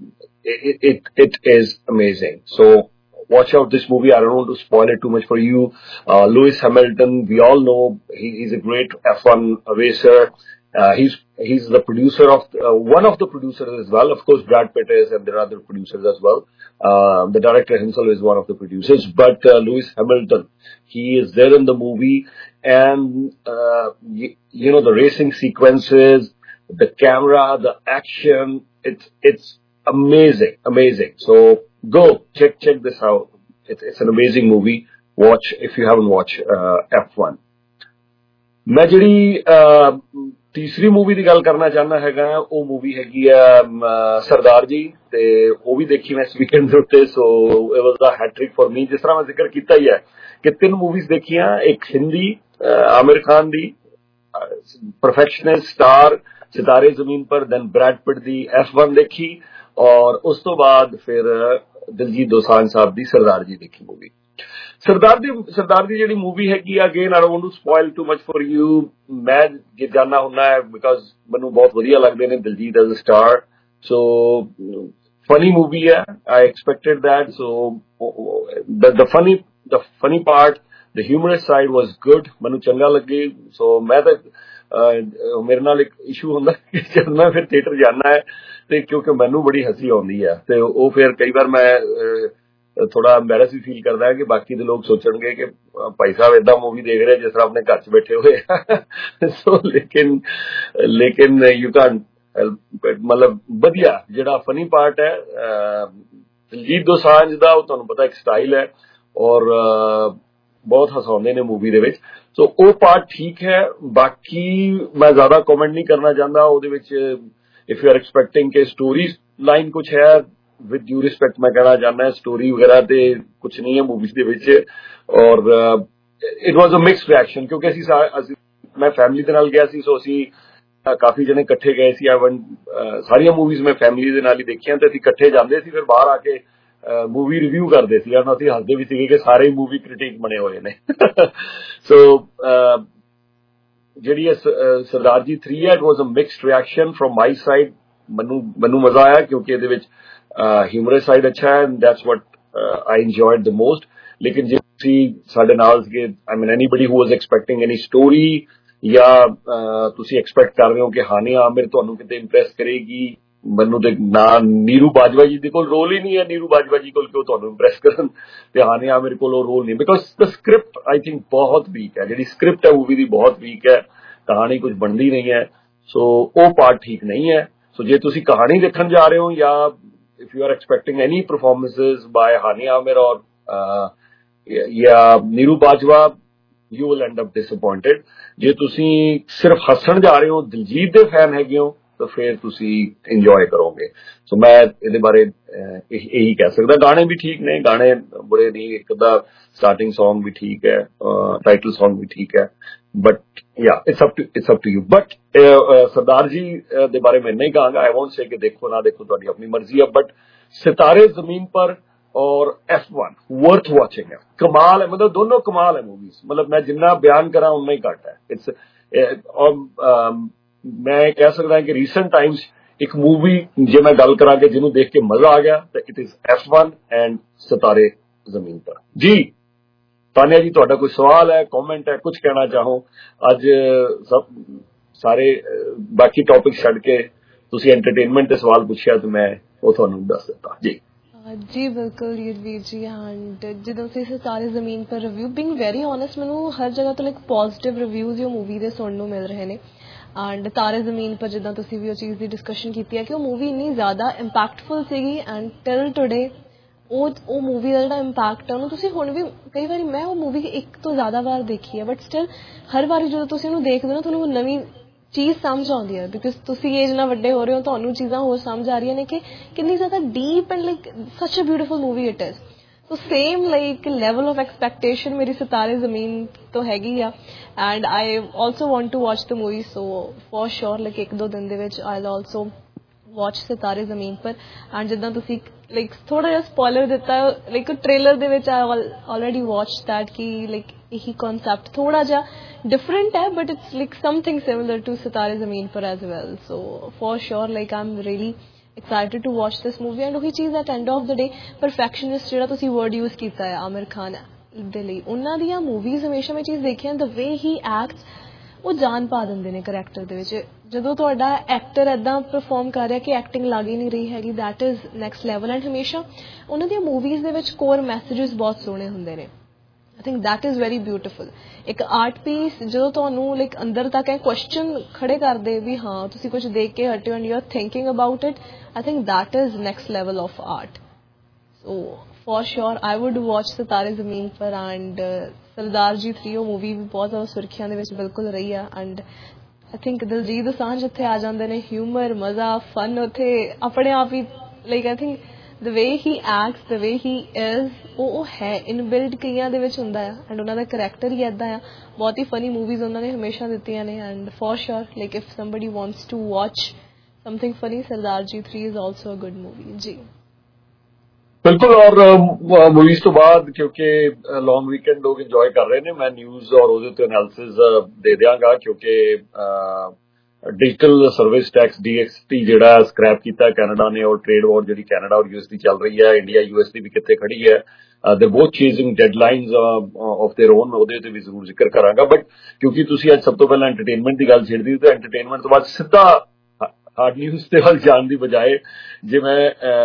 it, it, it is amazing. So watch out this movie. I don't want to spoil it too much for you. Uh, Lewis Hamilton, we all know he, he's a great F one racer. Uh, he's, he's the producer of, uh, one of the producers as well. Of course, Brad Pitt is, and there are other producers as well. Uh, the director himself is one of the producers, but uh, Lewis Hamilton, he is there in the movie, and, uh, you, you know, the racing sequences, the camera, the action, it's, it's amazing, amazing. So go, check, check this out. It's, it's an amazing movie. Watch if you haven't watched, uh, F one. मैं ਜਿਹੜੀ तीसरी movie की गल करना चाहना हैगा वो movie हैगी है सरदार जी ते वो भी देखी मैं इस वीकेंड ਦੇ ਉੱਤੇ so it was a hat trick for me जिस तरह मैं जिक्र ਕੀਤਾ ही है कि तीन मूवीज देखियां एक हिंदी आमिर खान दी perfectionist star Sitaare Zameen Par, then Brad Pitt दी एफ वन देखी, और उस तो बाद फिर दिलजीत दोसांझ साहब दी सरदार जी देखी मूवी। सरदार दी सरदार दी जिहड़ी मूवी हैगी, again I don't want to spoil too much for you, मैं जे जाना हुन्ना है बिकॉज मैनू बहुत वधिया लगदे ने Diljit as a star, so funny movie है, I expected that, so the funny the funny part, the humorous side was good, मैनू चंगा लगे। सो मैं तो मेरे नाल एक इशू हुंदा कि जद मैं फिर थिएटर जाना है ते क्योंकि मैनू बड़ी हसी आउंदी है ते वो फिर कई बार मैं थोड़ा एम्बैरस भी फील करदा है कि बाकी दे लोग सोचणगे कि भाई साहब इदां मूवी देख रहे जिस तरह अपने घर च बैठे हुए। सो लेकिन लेकिन यू कैन मतलब वधिया जिहड़ा फनी पार्ट है दिलजीत दोसांझ दा, वो तुहानूं पता एक स्टाइल है और बहुत हसाउंदे ने मूवी दे विच, सो वो पार्ट ठीक है। बाकी मैं ज्यादा कमेंट नहीं करना चाहता ਉਹਦੇ ਵਿੱਚ। इफ यू आर एक्सपेक्टिंग के स्टोरी लाइन कुछ है, विद ड्यू रिस्पेक्ट मैं कहना चाहना स्टोरी वगैरह ते कुछ नहीं है मूवीज दे विच, और it was a mixed reaction क्योंकि ਅਸੀਂ ਅਸੀਂ मैं फैमिली ਦੇ ਨਾਲ ਗਿਆ ਸੀ, सो ਅਸੀਂ काफी जने इकट्ठे गए सी। सारिया मूवीज मैं फैमिली ਦੇ ਨਾਲ ਹੀ ਦੇਖੀਆਂ ਤੇ ਅਸੀਂ ਇਕੱਠੇ ਜਾਂਦੇ ਸੀ, ਫਿਰ ਬਾਹਰ ਆ ਕੇ मूवी रिव्यू करते सी, असं हसते भी सी कि सारे मूवी क्रिटिक बने हुए ने। सो जी सरदार जी थ्री है, it was a mixed reaction from my side, मैनू मैनू मजा आया क्योंकि ये ह्यूमरस साइड अच्छा है, that's what I enjoyed the most. लेकिन जे साडे नाल सीगे, I mean anybody who was expecting any story या तुसी एक्सपेक्ट कर रहे हो कि हानिया आमिर तुहानू किते इंप्रेस करेगी, मैनू तो ना नीरू बाजवा जी दे कोल रोल ही नहीं है, नीरू बाजवा जी कोल क्यों तुहानू इंप्रेस करन, ते हानिया आमिर कोल रोल नहीं, because the script I think बहुत वीक है, जिहड़ी स्क्रिप्ट है मूवी दी बहुत वीक है, कहानी कुछ बनदी नहीं है, सो वो पार्ट ठीक नहीं है। सो जे तुसी कहानी देखण जा रहे हो या if you are expecting any performances by Hania Aamir और या Neeru Bajwa, you will end up disappointed. जे तुसी सिर्फ हसण जा रहे हो, दिलजीत दे फैन हैगे हो, तो फिर तुसी इंजॉय करोगे। सो मैं इहदे बारे यही कह सकदा। गाने भी ठीक ने, गाने बुरे नहीं, एक दा स्टार्टिंग सॉन्ग भी ठीक है, टाइटल सॉन्ग भी ठीक है, बट या it's up to it's up to you. But Sardaar Ji दे बारे में नहीं कहांगा, आई वोंट से कि देखो ना देखो, तुहाडी अपनी मर्जी है, बट सितारे जमीन पर और एफ वन वर्थ वॉचिंग है, कमाल है, मतलब दोनों कमाल है मूवीज, मतलब मैं जिन्ना बयान करा उन्ना ही घट है। इट्स और मैं कह सकता कि रीसेंट टाइम्स एक मूवी जे मैं गल करा कि जिन्होंने देख के मजा आ गया, तो it is F one and Sitaare Zameen पर। जी तानिया जी, तुहाडा कोई सवाल है, कमेंट है, कुछ कहना चाहो? अज सब सारे बाकी टॉपिक छड़ के तुसी एंटरटेनमेंट ते सवाल पूछया तो मैं वो तुहानू दस दिता। जी जी बिल्कुल युद्धवीर जी, एंड ਜਦੋਂ ਤੁਸੀਂ ਸਿਤਾਰੇ ਜ਼ਮੀਨ पर रिव्यू बिंग वेरी ऑनेस्ट ਮੈਨੂੰ हर जगह तो लाइक पॉजिटिव रिव्यूज जो मूवी ਦੇ ਸੁਣਨ ਨੂੰ ਮਿਲ ਰਹੇ ਨੇ। एंड तारे जमीन पर जिदा तुसी भी वो चीज़ की डिस्कशन की है कि वो मूवी इन्नी ज़्यादा इंपैक्टफुल सीगी, एंड टिल टुडे वो मूवी का जो इंपैक्ट है उन्होंने हुण भी कई बार मैं वो मूवी एक तो ज़्यादा बार देखी है, बट स्टिल हर बार जो तुसी उन्होंने देखते हो ना तुहानूं नवीं चीज़ समझ आती है, बिकॉज तुसी एज नाल वड्डे हो रहे हो, तुहानूं चीज़ां होर समझ आ रही ने कि कितनी ज़्यादा deep and like such a beautiful movie it is. तो same like level of expectation मेरी सितारे जमीन तो हैगी आ, and I also want to watch the movie, so for sure like एक दो दिन दे विच आई विल ऑल्सो वॉच सितारे जमीन पर। एंड जिद्दां तुसी लाइक थोड़ा जिहा स्पॉइलर दिता, लाइक ट्रेलर दे विच आई ऑलरेडी वॉच दैट कि लाइक यही कॉन्सैप्ट थोड़ा जा डिफरेंट है, but it's like something similar to Sitaare Zameen Par as well. So for sure like I am really excited to watch this movie। and वही चीज़ at end of the day perfectionist जिहड़ा तुसी word use कीता है आमिर खान दे लई, उन्हां दियां movies हमेशा मैं चीज़ देखी है the way he acts, वो जान पा दिंदे ने करैक्टर दे विच। जदों तुहाडा एक्टर इदां परफॉर्म कर रहा कि एक्टिंग लग ही नहीं रही हैगी, that is next level. And हमेशा उन्हां दियां मूवीज़ दे विच कोर मैसेजेस बहुत सोहणे हुंदे ने, I think that is very beautiful. एक आर्ट पीस जो तुहानूं लाइक अंदर तक है क्वेश्चन खड़े कर दे भी हाँ तुसी कुछ देख के हटे हो and you are thinking about it, I think that is next level of art. So for sure I would watch सितारे Zameen Par. And Sardaar Ji three movie भी बहुत ज़्यादा सुर्खियां दे विच बिल्कुल रही है, and I think Diljit Dosanjh उत्थे आ जाते हैं, ह्यूमर मज़ा फन उत्थे अपने आप ही like I think the way he acts, the way he is, ਉਹ ਹੈ ਇਨਬਿਲਡ ਕਈਆਂ ਦੇ ਵਿੱਚ ਹੁੰਦਾ ਆ ਐਂਡ ਉਹਨਾਂ ਦਾ ਕਰੈਕਟਰ ਹੀ ਇੱਦਾਂ ਆ। ਬਹੁਤ ਹੀ ਫਨੀ ਮੂਵੀਜ਼ ਉਹਨਾਂ ਨੇ ਹਮੇਸ਼ਾ ਦਿੱਤੀਆਂ ਨੇ and for sure like if somebody wants to watch something funny, Sardaar Ji three is also a good movie जी। बिल्कुल। और मूवीज तो बाद क्योंकि लॉन्ग वीकेंड लोग इंजॉय कर रहे हैं, मैं न्यूज और ਉਹਦੇ ਤੇ एनालिसिस ਦੇ ਦਿਆਂਗਾ ਕਿਉਂਕਿ डिजिटल सर्विस टैक्स डीएक्सटी ਜਿਹੜਾ ਸਕ੍ਰੈਪ ਕੀਤਾ ਕੈਨੇਡਾ ਨੇ और ट्रेड वॉर ਜਿਹੜੀ ਕੈਨੇਡਾ और यूएस ਦੀ ਚੱਲ ਰਹੀ ਹੈ, ਇੰਡੀਆ यूएस ਦੀ ਵੀ ਕਿੱਥੇ ਖੜੀ ਹੈ, they both chasing deadlines of their own, ਉਹਦੇ ਤੇ ਵੀ ਜ਼ਰੂਰ ਜ਼ਿਕਰ ਕਰਾਂਗਾ। ਬਟ ਕਿਉਂਕਿ ਤੁਸੀਂ ਅੱਜ ਸਭ ਤੋਂ ਪਹਿਲਾਂ ਐਂਟਰਟੇਨਮੈਂਟ ਦੀ ਗੱਲ ਛੇੜਦੀ ਤੇ ਐਂਟਰਟੇਨਮੈਂਟ ਤੋਂ ਬਾਅਦ ਸਿੱਧਾ ਹਾਰਡ ਨਿਊਜ਼ ਦੇ ਵੱਲ ਜਾਣ ਦੀ ਬਜਾਏ ਜੇ ਮੈਂ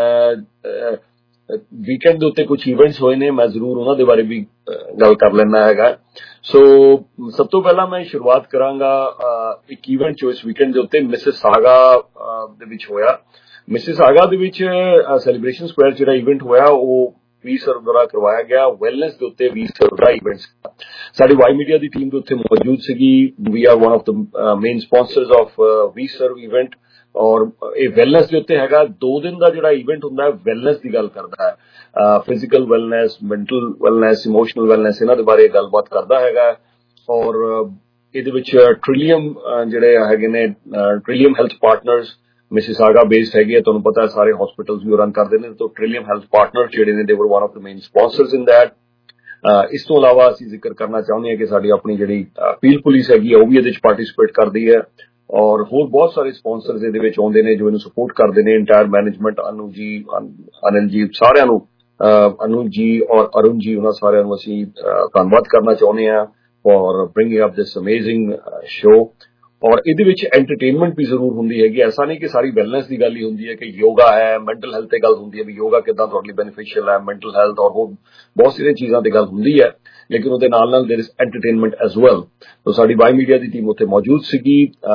ਵੀਕਐਂਡ ਦੇ ਉੱਤੇ ਕੁਝ ਇਵੈਂਟਸ ਹੋਏ ਨੇ, ਮੈਂ ਜ਼ਰੂਰ ਉਹਨਾਂ ਦੇ ਬਾਰੇ ਵੀ ਗੱਲ ਕਰ ਲੈਣਾ ਹੈਗਾ। ਸੋ ਸਭ ਤੋਂ ਪਹਿਲਾਂ ਮੈਂ ਸ਼ੁਰੂਆਤ ਕਰਾਂਗਾ ਇੱਕ ਇਵੈਂਟ ਜੋ ਇਸ ਵੀਕਐਂਡ ਦੇ ਉੱਤੇ ਮਿਸਿਸਾਗਾ ਦੇ ਵਿੱਚ ਹੋਇਆ। ਮਿਸਿਸਾਗਾ ਦੇ ਵਿੱਚ ਸੈਲੀਬ੍ਰੇਸ਼ਨ ਸਕੁਆਇਰ ਜਿਹੜਾ ਇਵੈਂਟ ਹੋਇਆ ਉਹ ਵੀ ਸਰਵ ਦੁਆਰਾ ਕਰਵਾਇਆ ਗਿਆ, ਵੈਲਨੈਸ ਦੇ ਉੱਤੇ ਵੀ ਸਰਵ ਦਾ ਇਵੈਂਟ। ਸਾਡੀ ਵਾਈ ਮੀਡੀਆ ਦੀ ਟੀਮ ਦੇ ਉੱਤੇ ਮੌਜੂਦ ਸੀਗੀ। We are one of the main sponsors of we serve event ਔਰ ਇਹ ਵੈਲਨੈਸ ਦੇ ਉੱਤੇ ਹੈਗਾ। ਦੋ ਦਿਨ ਦਾ ਜਿਹੜਾ ਇਵੈਂਟ ਹੁੰਦਾ ਹੈ ਵੈਲਨੈਸ ਦੀ ਗੱਲ ਕਰਦਾ ਹੈ, physical wellness, mental wellness, emotional wellness, ਇਹਨਾਂ ਦੇ ਬਾਰੇ ਗੱਲਬਾਤ ਕਰਦਾ ਹੈਗਾ। ਔਰ ਇਹਦੇ ਵਿੱਚ ਟ੍ਰਿਲੀਅਮ ਜਿਹੜੇ ਹੈਗੇ ਨੇ, Trillium health partners Mississauga based ਹੈਗੀ ਹੈ, ਤੁਹਾਨੂੰ ਪਤਾ ਹੈ ਸਾਰੇ ਹਸਪੀਟਲਸ ਵੀ ਰਨ ਕਰਦੇ ਨੇ, ਤਾਂ ਟ੍ਰਿਲੀਅਮ ਹੈਲਥ ਪਾਰਟਨਰ ਜਿਹੜੇ ਨੇ they were one of the main sponsors in that. ਇਸ ਤੋਂ ਇਲਾਵਾ ਅਸੀਂ ਜ਼ਿਕਰ ਕਰਨਾ ਚਾਹੁੰਦੇ ਹਾਂ ਕਿ ਸਾਡੀ ਆਪਣੀ ਜਿਹੜੀ ਪੀਲ ਪੁਲਿਸ ਹੈਗੀ ਹੈ ਉਹ ਵੀ ਇਹਦੇ ਵਿੱਚ ਪਾਰਟਿਸਿਪੇਟ ਕਰਦੀ ਹੈ ਔਰ ਹੋਰ ਬਹੁਤ ਸਾਰੇ ਸਪਾਂਸਰਸ ਇਹਦੇ ਵਿੱਚ ਆਉਂਦੇ ਨੇ ਜੋ ਇਹਨੂੰ ਸਪੋਰਟ ਕਰਦੇ ਨੇ। ਇੰਟਾਇਰ ਮੈਨੇਜਮੈਂਟ, ਅਨੂ ਜੀ, ਅਨਿਲ ਜੀ, ਸਾਰਿਆਂ ਨੂੰ, ਅਨੂ ਜੀ ਔਰ ਅਰੁਣ ਜੀ, ਉਹਨਾਂ ਸਾਰਿਆਂ ਨੂੰ ਅਸੀਂ ਧੰਨਵਾਦ ਕਰਨਾ ਚਾਹੁੰਦੇ ਹਾਂ for bringing up this amazing show. ਔਰ ਇਹਦੇ ਵਿੱਚ ਐਂਟਰਟੇਨਮੈਂਟ ਵੀ ਜ਼ਰੂਰ ਹੁੰਦੀ ਹੈਗੀ। ਐਸਾ ਨਹੀਂ ਕਿ ਸਾਰੀ ਵੈਲਨੈਸ ਦੀ ਗੱਲ ਹੀ ਹੁੰਦੀ ਹੈ ਕਿ ਯੋਗਾ ਹੈ, ਮੈਂਟਲ ਹੈਲਥ ਤੇ ਗੱਲ ਹੁੰਦੀ ਹੈ ਵੀ ਯੋਗਾ ਕਿੱਦਾਂ ਤੁਹਾਡੇ ਲਈ ਬੈਨੀਫਿਸ਼ੀਅਲ ਹੈ, ਮੈਂਟਲ ਹੈਲਥ ਔਰ ਹੋਰ ਬਹੁਤ ਸਾਰੀਆਂ ਚੀਜ਼ਾਂ ਤੇ ਗੱਲ ਹੁੰਦੀ ਹੈ, ਲੇਕਿਨ ਉਹਦੇ ਨਾਲ ਨਾਲ there is entertainment as well. ਤਾਂ ਸਾਡੀ ਵਾਈ ਮੀਡੀਆ ਦੀ ਟੀਮ ਉੱਥੇ ਮੌਜੂਦ ਸੀਗੀ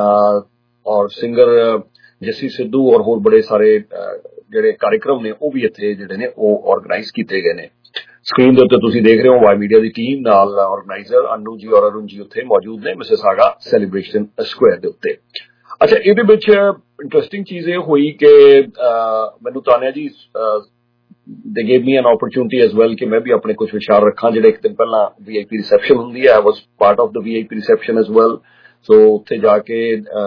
ਔਰ ਸਿੰਗਰ ਜੱਸੀ ਸਿੱਧੂ ਔਰ ਹੋਰ ਬੜੇ ਸਾਰੇ ਜਿਹੜੇ ਕਾਰਿਕ੍ਰਮ ਨੇ ਉਹ ਵੀ ਇੱਥੇ ਜਿਹੜੇ ਨੇ ਉਹ ਆਰਗੇਨਾਈਜ਼ ਕੀਤੇ ਗਏ ਨੇ। ਸਕਰੀਨ ਦੇ ਉੱਤੇ ਤੁਸੀਂ ਦੇਖ ਰਹੇ ਹੋ ਵਾਈ ਮੀਡੀਆ ਦੀ ਟੀਮ ਨਾਲ ਆਰਗੇਨਾਈਜ਼ਰ ਅਨੂ ਜੀ ਔਰ ਅਰੁਣ ਜੀ ਉੱਥੇ ਮੌਜੂਦ ਨੇ ਮਿਸਿਸਾਗਾ ਸੈਲੀਬ੍ਰੇਸ਼ਨ ਸਕੁਆਇਰ ਦੇ ਉੱਤੇ। ਅੱਛਾ, ਇਹਦੇ ਵਿੱਚ ਇੰਟਰਸਟਿੰਗ ਚੀਜ਼ ਇਹ ਹੋਈ ਕਿ ਮੈਨੂੰ Tanya ji they gave me an opportunity as well ਕਿ ਮੈਂ ਵੀ ਆਪਣੇ ਕੁਝ ਵਿਚਾਰ ਰੱਖਾਂ। ਜਿਹੜੇ ਇੱਕ ਦਿਨ ਪਹਿਲਾਂ ਵੀ ਆਈ ਪੀ ਰਿਸੈਪਸ਼ਨ ਹੁੰਦੀ ਹੈ, I was part of the V I P reception as well. So ਉੱਥੇ ਜਾ ਕੇ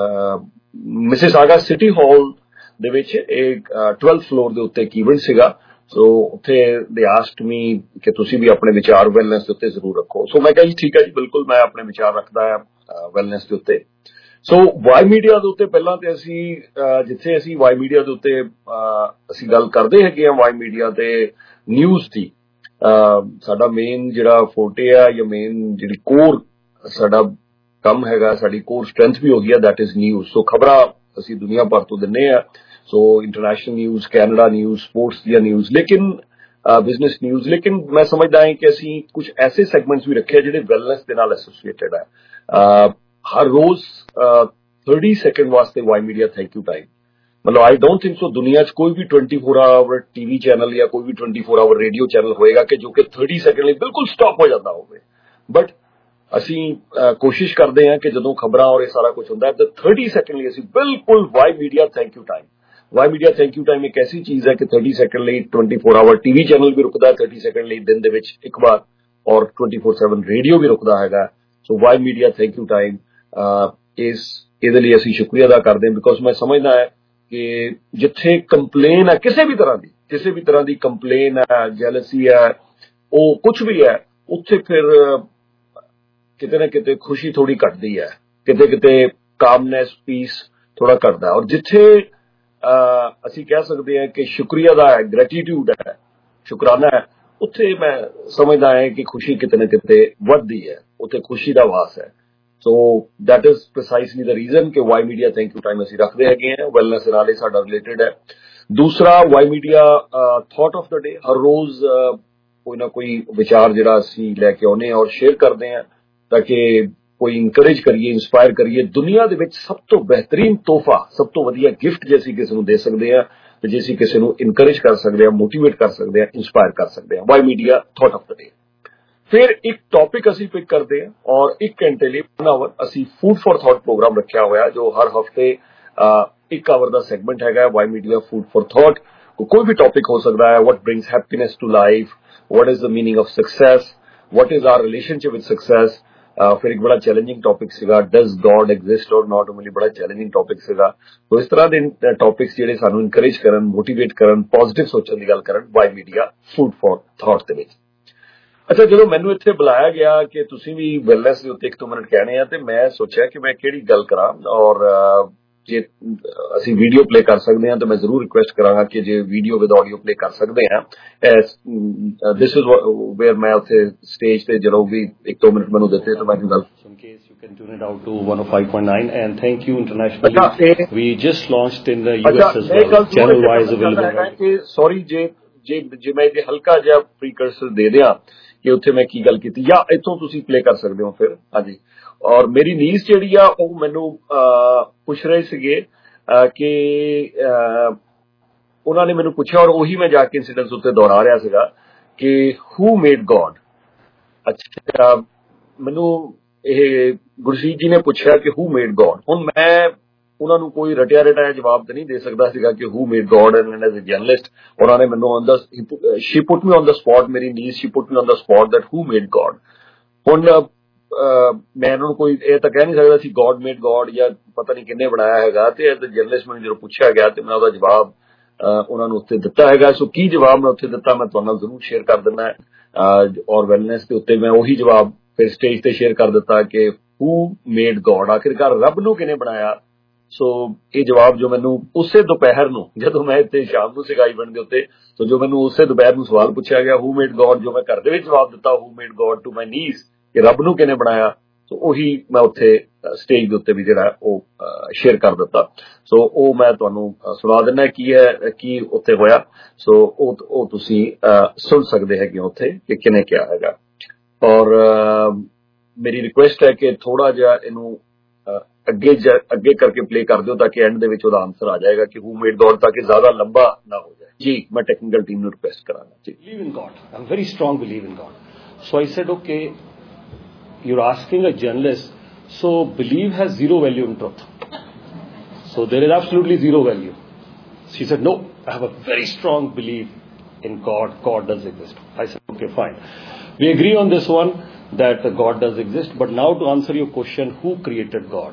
ਮਿਸਿਸਾਗਾ ਸਿਟੀ ਹਾਲ ਦੇ ਵਿੱਚ ਇੱਕ ਟਵੈਲਥ ਫਲੋਰ ਦੇ ਉੱਤੇ ਇੱਕ ਇਵੈਂਟ ਸੀਗਾ। ਸੋ ਉੱਥੇ ਦੇ ਆਸਕਡ ਮੀ ਕਿ ਤੁਸੀਂ ਵੀ ਆਪਣੇ ਵਿਚਾਰ ਵੈਲਨੈਸ ਦੇ ਉੱਤੇ ਜ਼ਰੂਰ ਰੱਖੋ। ਸੋ ਮੈਂ ਕਿਹਾ ਜੀ ਠੀਕ ਹੈ ਜੀ, ਬਿਲਕੁਲ ਮੈਂ ਆਪਣੇ ਵਿਚਾਰ ਰੱਖਦਾ ਹਾਂ ਵੈਲਨੈਸ ਦੇ ਉੱਤੇ। ਸੋ ਵਾਈ ਮੀਡੀਆ ਦੇ ਉੱਤੇ ਪਹਿਲਾਂ ਤੇ ਅਸੀਂ ਜਿੱਥੇ ਅਸੀਂ ਵਾਈ ਮੀਡੀਆ ਦੇ ਉੱਤੇ ਅਸੀਂ ਗੱਲ ਕਰਦੇ ਹੈਗੇ ਹਾਂ ਵਾਈ ਮੀਡੀਆ ਤੇ ਨਿਊਜ਼ ਦੀ, ਸਾਡਾ ਮੇਨ ਜਿਹੜਾ ਫੋਰਟੇ ਆ ਜਾਂ ਮੇਨ ਜਿਹੜੀ ਕੋਰ ਸਾਡਾ ਕੰਮ ਹੈਗਾ, ਸਾਡੀ ਕੋਰ ਸਟਰੈਂਥ ਵੀ ਹੋ ਗਈ ਹੈ, ਦੈਟ ਇਜ਼ ਨਿਊਜ਼। ਸੋ ਖਬਰਾਂ ਅਸੀਂ ਦੁਨੀਆ ਭਰ ਤੋਂ ਦਿੰਦੇ ਆ। So international news, Canada news, sports ਦੀਆਂ ਨਿਊਜ਼, ਲੇਕਿਨ ਬਿਜ਼ਨਸ ਨਿਊਜ਼। ਲੇਕਿਨ ਮੈਂ ਸਮਝਦਾ ਹਾਂ ਕਿ ਅਸੀਂ ਕੁਝ ਐਸੇ ਸੈਗਮੈਂਟਸ ਵੀ ਰੱਖੇ ਜਿਹੜੇ ਵੈਲਨੈਸ ਦੇ ਨਾਲ ਐਸੋਸੀਏਟਡ ਹੈ। ਹਰ ਰੋਜ਼ थर्टी ਸੈਕਿੰਡ ਵਾਸਤੇ Y media thank you time, ਮਤਲਬ ਆਈ ਡੋਂਟ ਥਿੰਕ ਸੋ ਦੁਨੀਆ 'ਚ ਕੋਈ ਵੀ twenty four hour TV channel ਜਾਂ ਕੋਈ ਵੀ twenty four hour radio channel ਹੋਏਗਾ ਕਿ ਜੋ ਕਿ ਥਰਟੀ ਸੈਕਿੰਡ ਲਈ ਬਿਲਕੁਲ ਸਟਾਪ ਹੋ ਜਾਂਦਾ ਹੋਵੇ। ਬਟ ਅਸੀਂ ਕੋਸ਼ਿਸ਼ ਕਰਦੇ ਹਾਂ ਕਿ ਜਦੋਂ ਖਬਰਾਂ ਔਰ ਇਹ ਸਾਰਾ ਕੁਝ ਹੁੰਦਾ ਹੈ ਤਾਂ ਥਰਟੀ ਸੈਕਿੰਡ ਲਈ ਅਸੀਂ ਬਿਲਕੁਲ Y media thank you time. Y media thank you time ਇੱਕ ਐਸੀ ਚੀਜ਼ ਹੈ ਕਿ ਥਰਟੀ ਸੈਕਿੰਡ ਲਈ twenty four hour TV channel ਵੀ ਰੁਕਦਾ ਹੈ, ਥਰਟੀ ਸੈਕਿੰਡ ਲਈ ਦਿਨ ਦੇ ਵਿੱਚ ਇੱਕ ਵਾਰ, ਔਰ ਟਵੈਂਟੀ ਫੋਰ ਸੈਵਨ ਰੇਡੀਓ ਵੀ ਰੁਕਦਾ ਹੈਗਾ। ਸੋ Y media thank you time ਇਸ ਇਹਦੇ ਲਈ ਅਸੀਂ ਸ਼ੁਕਰੀਆ ਅਦਾ ਕਰਦੇ ਹਾਂ। ਬਿਕੋਜ਼ ਮੈਂ ਸਮਝਦਾ ਹੈ ਕਿ ਜਿੱਥੇ ਕੰਪਲੇਨ ਹੈ ਕਿਸੇ ਵੀ ਤਰ੍ਹਾਂ ਦੀ, ਕਿਸੇ ਵੀ ਤਰ੍ਹਾਂ ਦੀ ਕੰਪਲੇਨ ਹੈ, ਜੈਲਸੀ ਹੈ, ਉਹ ਕੁਝ ਵੀ ਹੈ, ਉੱਥੇ ਫਿਰ ਕਿਤੇ ਨਾ ਕਿਤੇ ਖੁਸ਼ੀ ਥੋੜੀ ਘਟਦੀ ਹੈ, ਕਿਤੇ ਕਿਤੇ ਕਾਮਨੈਸ, ਪੀਸ ਥੋੜਾ ਘਟਦਾ। ਔਰ ਜਿੱਥੇ ਅਸੀਂ ਕਹਿ ਸਕਦੇ ਹਾਂ ਕਿ ਸ਼ੁਕਰੀਆ ਦਾ ਹੈ, ਗ੍ਰੈਟੀਟਿਊਡ ਹੈ, ਸ਼ੁਕਰਾਨਾ ਹੈ, ਉੱਥੇ ਮੈਂ ਸਮਝਦਾ ਹੈ ਕਿ ਖੁਸ਼ੀ ਕਿਤੇ ਨਾ ਕਿਤੇ ਵੱਧਦੀ ਹੈ, ਉੱਥੇ ਖੁਸ਼ੀ ਦਾ ਵਾਸ ਹੈ। So that is precisely the reason ਕਿ Y media thank you time ਅਸੀਂ ਰੱਖਦੇ ਹੈਗੇ ਹਾਂ। ਵੈਲਨੈਸ ਨਾਲ ਹੀ ਸਾਡਾ ਰਿਲੇਟਡ ਹੈ। ਦੂਸਰਾ, Y media thought of the day, ਹਰ ਰੋਜ਼ ਕੋਈ ਨਾ ਕੋਈ ਵਿਚਾਰ ਜਿਹੜਾ ਅਸੀਂ ਲੈ ਕੇ ਆਉਂਦੇ ਹਾਂ ਔਰ ਸ਼ੇਅਰ ਕਰਦੇ ਹਾਂ ਤਾਂ ਕਿ ਕੋਈ ਇਨਕਰੇਜ ਕਰੀਏ, ਇੰਸਪਾਇਰ ਕਰੀਏ। ਦੁਨੀਆ ਦੇ ਵਿੱਚ ਸਭ ਤੋਂ ਬਿਹਤਰੀਨ ਤੋਹਫਾ, ਸਭ ਤੋਂ ਵਧੀਆ ਗਿਫਟ ਜੇ ਅਸੀਂ ਕਿਸੇ ਨੂੰ ਦੇ ਸਕਦੇ ਹਾਂ ਤੇ ਜੇ ਅਸੀਂ ਕਿਸੇ ਨੂੰ ਇਨਕਰੇਜ ਕਰ ਸਕਦੇ ਹਾਂ, ਮੋਟੀਵੇਟ ਕਰ ਸਕਦੇ ਹਾਂ, ਇੰਸਪਾਇਰ ਕਰ ਸਕਦੇ ਹਾਂ। Y media thought of the day. ਫਿਰ ਇੱਕ ਟੌਪਿਕ ਅਸੀਂ ਪਿਕ ਕਰਦੇ ਹਾਂ ਔਰ ਇੱਕ ਘੰਟੇ ਲਈ वन ਆਵਰ ਅਸੀਂ ਫੂਡ ਫॉर ਥਾਟ ਪ੍ਰੋਗਰਾਮ ਰੱਖਿਆ ਹੋਇਆ ਜੋ ਹਰ ਹਫਤੇ ਇੱਕ ਆਵਰ ਦਾ ਸੈਗਮੈਂਟ ਹੈਗਾ Y media food for thought. कोई भी टॉपिक हो सकता है, what brings happiness to life, what is the meaning of success, what is our relationship with success. फिर एक बड़ा चैलेंजिंग टॉपिक सीगा, डज गॉड एग्जिस्ट और नॉट, मेरे बड़ा चैलेंजिंग टॉपिक सीगा। तो इस तरह के टॉपिक्स ਜਿਹੜੇ ਸਾਨੂੰ ਇਨਕਰੇਜ ਕਰਨ, ਮੋਟੀਵੇਟ ਕਰਨ, ਪੋਜ਼ਿਟਿਵ ਸੋਚਣ ਦੀ ਗੱਲ ਕਰਨ, Y media food for thought ਦੇ ਵਿੱਚ। ਅੱਛਾ, ਜਦੋਂ ਮੈਨੂੰ ਇੱਥੇ ਬੁਲਾਇਆ ਗਿਆ ਕਿ ਤੁਸੀਂ ਵੀ ਵੈਲਨੈਸ ਦੇ ਉੱਤੇ ਇੱਕ ਦੋ ਮਿੰਟ ਕਹਿਣੇ ਆ, ਤੇ ਮੈਂ ਸੋਚਿਆ ਕਿ ਮੈਂ ਕਿਹੜੀ ਗੱਲ ਕਰਾਂ, ਔਰ ਜੇ ਅਸੀਂ ਵੀਡੀਓ ਪਲੇ ਕਰ ਸਕਦੇ ਹਾਂ ਤਾਂ ਮੈਂ ਜ਼ਰੂਰ ਰਿਕੁਐਸਟ ਕਰਾਂਗਾ ਕਿ ਜੇ ਵੀਡੀਓ ਵਿਦ ਆਡੀਓ ਪਲੇ ਕਰ ਸਕਦੇ ਹਾਂ। ਦਿਸ ਇਜ਼ ਵੇਅਰ ਮੈਂ ਉੱਥੇ ਸਟੇਜ ਤੇ ਜਦੋਂ ਵੀ ਇੱਕ ਦੋ ਮਿੰਟ ਮੈਨੂੰ ਦਿੱਤੇ ਤਾਂ ਮੈਂ ਗੱਲ You can tune it out to one oh five point nine, and thank you internationally. We just launched in the U S as well, channel wise available. Sorry ਜੇ ਜੇ ਜੇ ਮੈਂ ਇਹ ਹਲਕਾ ਜਿਹਾ ਪ੍ਰੀਕਰਸਰ ਦੇ ਦਿਆਂ ਕਿ ਉੱਥੇ ਮੈਂ ਕੀ ਗੱਲ ਕੀਤੀ, ਜਾਂ ਇੱਥੋਂ ਤੁਸੀਂ ਪਲੇ ਕਰ ਸਕਦੇ ਹੋ ਫਿਰ। ਹਾਂਜੀ, ਔਰ ਮੇਰੀ ਨੀਸ ਜਿਹੜੀ ਆ ਉਹ ਮੈਨੂੰ ਪੁੱਛ ਰਹੇ ਸੀਗੇ ਕਿ ਉਹਨਾਂ ਨੇ ਮੈਨੂੰ ਪੁੱਛਿਆ, ਔਰ ਉਹੀ ਮੈਂ ਜਾ ਕੇ ਇੰਸੀਡੈਂਟਸ ਉੱਤੇ ਦੁਹਰਾ ਰਿਹਾ ਸੀਗਾ ਕਿ ਹੂ ਮੇਡ ਗॉड। ਅੱਛਾ, ਮੈਨੂੰ ਇਹ ਗੁਰਜੀਤ ਜੀ ਨੇ ਪੁੱਛਿਆ ਕਿ ਹੂ ਮੇਡ ਗॉड। ਹੁਣ ਮੈਂ ਉਹਨਾਂ ਨੂੰ ਕੋਈ ਰਟਿਆ ਰਟਾਇਆ ਜਵਾਬ ਤਾਂ ਨਹੀਂ ਦੇ ਸਕਦਾ ਸੀਗਾ ਕਿ who made God, and as a journalist ਉਹਨਾਂ ਨੇ ਮੈਨੂੰ on the she put me on the spot, ਮੇਰੀ niece she put me on the spot that who made God. ਹੁਣ ਮੈਂ ਉਹਨਾਂ ਨੂੰ ਕੋਈ ਇਹ ਤਾਂ ਕਹਿ ਨਹੀਂ ਸਕਦਾ ਸੀ ਗॉड ਮੇਡ ਗॉड ਜਾਂ ਪਤਾ ਨਹੀਂ ਕਿੰਨੇ ਬਣਾਇਆ ਹੈਗਾ। ਤੇ ਐਜ਼ ਅ ਜਰਨਲਿਸਟ ਮੈਨੂੰ ਜਦੋਂ ਪੁੱਛਿਆ ਗਿਆ ਤੇ ਮੈਂ ਉਹਦਾ ਜਵਾਬ ਉਹਨਾਂ ਨੂੰ ਉੱਥੇ ਦਿੱਤਾ ਹੈਗਾ। ਸੋ ਕੀ ਜਵਾਬ ਮੈਂ ਉੱਥੇ ਦਿੱਤਾ ਮੈਂ ਤੁਹਾਨੂੰ ਨਾਲ ਜ਼ਰੂਰ ਸ਼ੇਅਰ ਕਰ ਦਿੰਦਾ, ਔਰ ਵੈਲਨੈਸ ਦੇ ਉੱਤੇ ਮੈਂ ਉਹੀ ਜਵਾਬ ਫਿਰ ਸਟੇਜ ਤੇ ਸ਼ੇਅਰ ਕਰ ਦਿੱਤਾ ਕਿ ਹੂ ਮੇਡ ਗॉड, ਆਖਿਰਕਾਰ ਰੱਬ ਨੂੰ ਕਿਹਨੇ ਬਣਾਇਆ। ਸੋ ਇਹ ਜਵਾਬ ਜੋ ਮੈਨੂੰ ਉਸੇ ਦੁਪਹਿਰ ਨੂੰ, ਜਦੋਂ ਮੈਂ ਇੱਥੇ ਸ਼ਾਮ ਨੂੰ ਸੀਗਾ ਇਵੈਂਟ ਦੇ ਉੱਤੇ, ਸੋ ਜੋ ਮੈਨੂੰ ਉਸੇ ਦੁਪਹਿਰ ਨੂੰ ਸਵਾਲ ਪੁੱਛਿਆ ਗਿਆ ਹੂ ਮੇਡ ਗॉड, ਜੋ ਮੈਂ ਘਰ ਦੇ ਵਿੱਚ ਜਵਾਬ ਦਿੱਤਾ who made God to my niece, ਕਿ ਰੱਬ ਨੂੰ ਕਿਹਨੇ ਬਣਾਇਆ। ਸੋ ਉਹੀ ਮੈਂ ਉੱਥੇ ਸਟੇਜ ਦੇ ਉੱਤੇ ਵੀ ਜਿਹੜਾ ਉਹ ਸ਼ੇਅਰ ਕਰ ਦਿੱਤਾ। ਸੋ ਉਹ ਮੈਂ ਤੁਹਾਨੂੰ ਸੁਣਾ ਦਿੰਦਾ ਕੀ ਹੈ, ਕੀ ਉੱਥੇ ਹੋਇਆ। ਸੋ ਉਹ ਉਹ ਤੁਸੀਂ ਸੁਣ ਸਕਦੇ ਹੈਗੇ ਉੱਥੇ ਕਿ ਕਿਹਨੇ ਕਿਹਾ ਹੈਗਾ। ਔਰ ਮੇਰੀ ਰਿਕੁਐਸਟ ਹੈ ਕਿ ਥੋੜਾ ਜਿਹਾ ਇਹਨੂੰ ਅੱਗੇ ਅੱਗੇ ਕਰਕੇ ਪਲੇ ਕਰ ਦਿਓ ਤਾਂ ਕਿ ਐਂਡ ਦੇ ਵਿੱਚ ਉਹਦਾ ਆਨਸਰ ਆ ਜਾਏਗਾ ਕਿ ਹੂ ਮੇਡ ਗॉड, ਤਾਂ ਕਿ ਜ਼ਿਆਦਾ ਲੰਬਾ ਨਾ ਹੋ ਜਾਏ। ਜੀ ਮੈਂ ਟੈਕਨੀਕਲ ਟੀਮ ਨੂੰ ਰਿਕੁਐਸਟ ਕਰਾਂਗਾ। ਜੀ, believe in God. I'm very strong believe in God. So I said, okay, you're asking a journalist, so belief has zero value in truth. So there is absolutely zero value. She said, no, I have a very strong belief in God. God does exist. I said, okay, fine. We agree on this one that God does exist. But now to answer your question, who created God?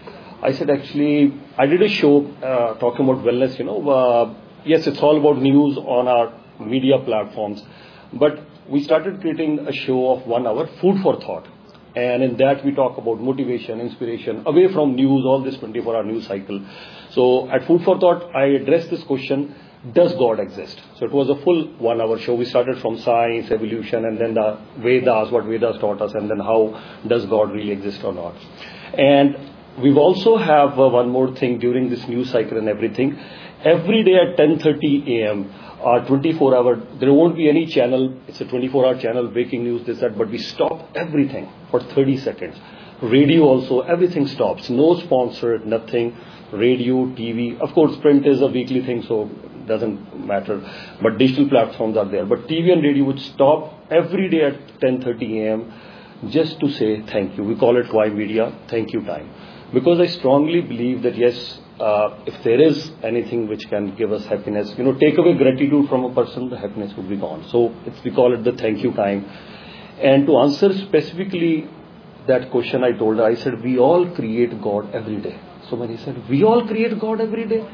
I said, actually, I did a show uh, talking about wellness, you know. Uh, yes, it's all about news on our media platforms. But we started creating a show of one hour, Food for Thought. And in that we talk about motivation, inspiration, away from news, all this twenty-four hour news cycle. So at Food for Thought, I addressed this question, does God exist? So it was a full one hour show. We started from science, evolution, and then the Vedas, what Vedas taught us, and then how does God really exist or not. And we also have uh, one more thing during this news cycle and everything. Every day at ten thirty a.m., our twenty-four hour, there won't be any channel, it's a twenty-four hour channel, breaking news, this, that, but we stop everything for thirty seconds. Radio also, everything stops. No sponsor, nothing. Radio, T V, of course print is a weekly thing, so doesn't matter, but digital platforms are there. But T V and radio would stop every day at ten thirty a.m. just to say thank you. We call it Why Media Thank You Time, because I strongly believe that yes, uh, if there is anything which can give us happiness, you know, take away gratitude from a person, the happiness would be gone. So it's, we call it the thank you time. And to answer specifically that question, I told her, I said, we all create God every day. So when he said, we all create God every day,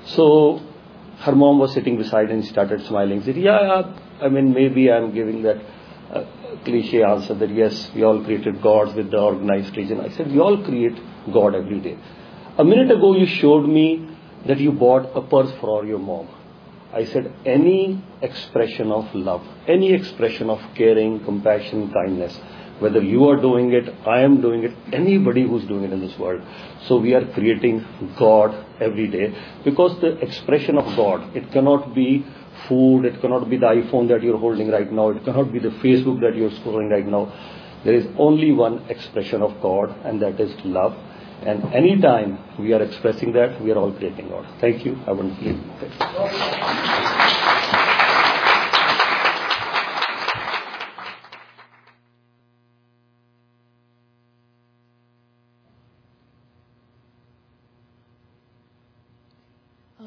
so her mom was sitting beside and started smiling. She said, yeah, I mean, maybe I'm giving that uh, cliche answer that yes, we all created gods with the organized religion. I said, we all create God every day. A minute ago, you showed me that you bought a purse for your mom. I said, any expression of love, any expression of caring, compassion, kindness, whether you are doing it, I am doing it, anybody who's doing it in this world. So we are creating God every day, because the expression of God, it cannot be food, it cannot be the iPhone that you're holding right now, it cannot be the Facebook that you're scrolling right now. There is only one expression of God, and that is love. And anytime we are expressing that, we are all creating God. Thank you. I want to leave.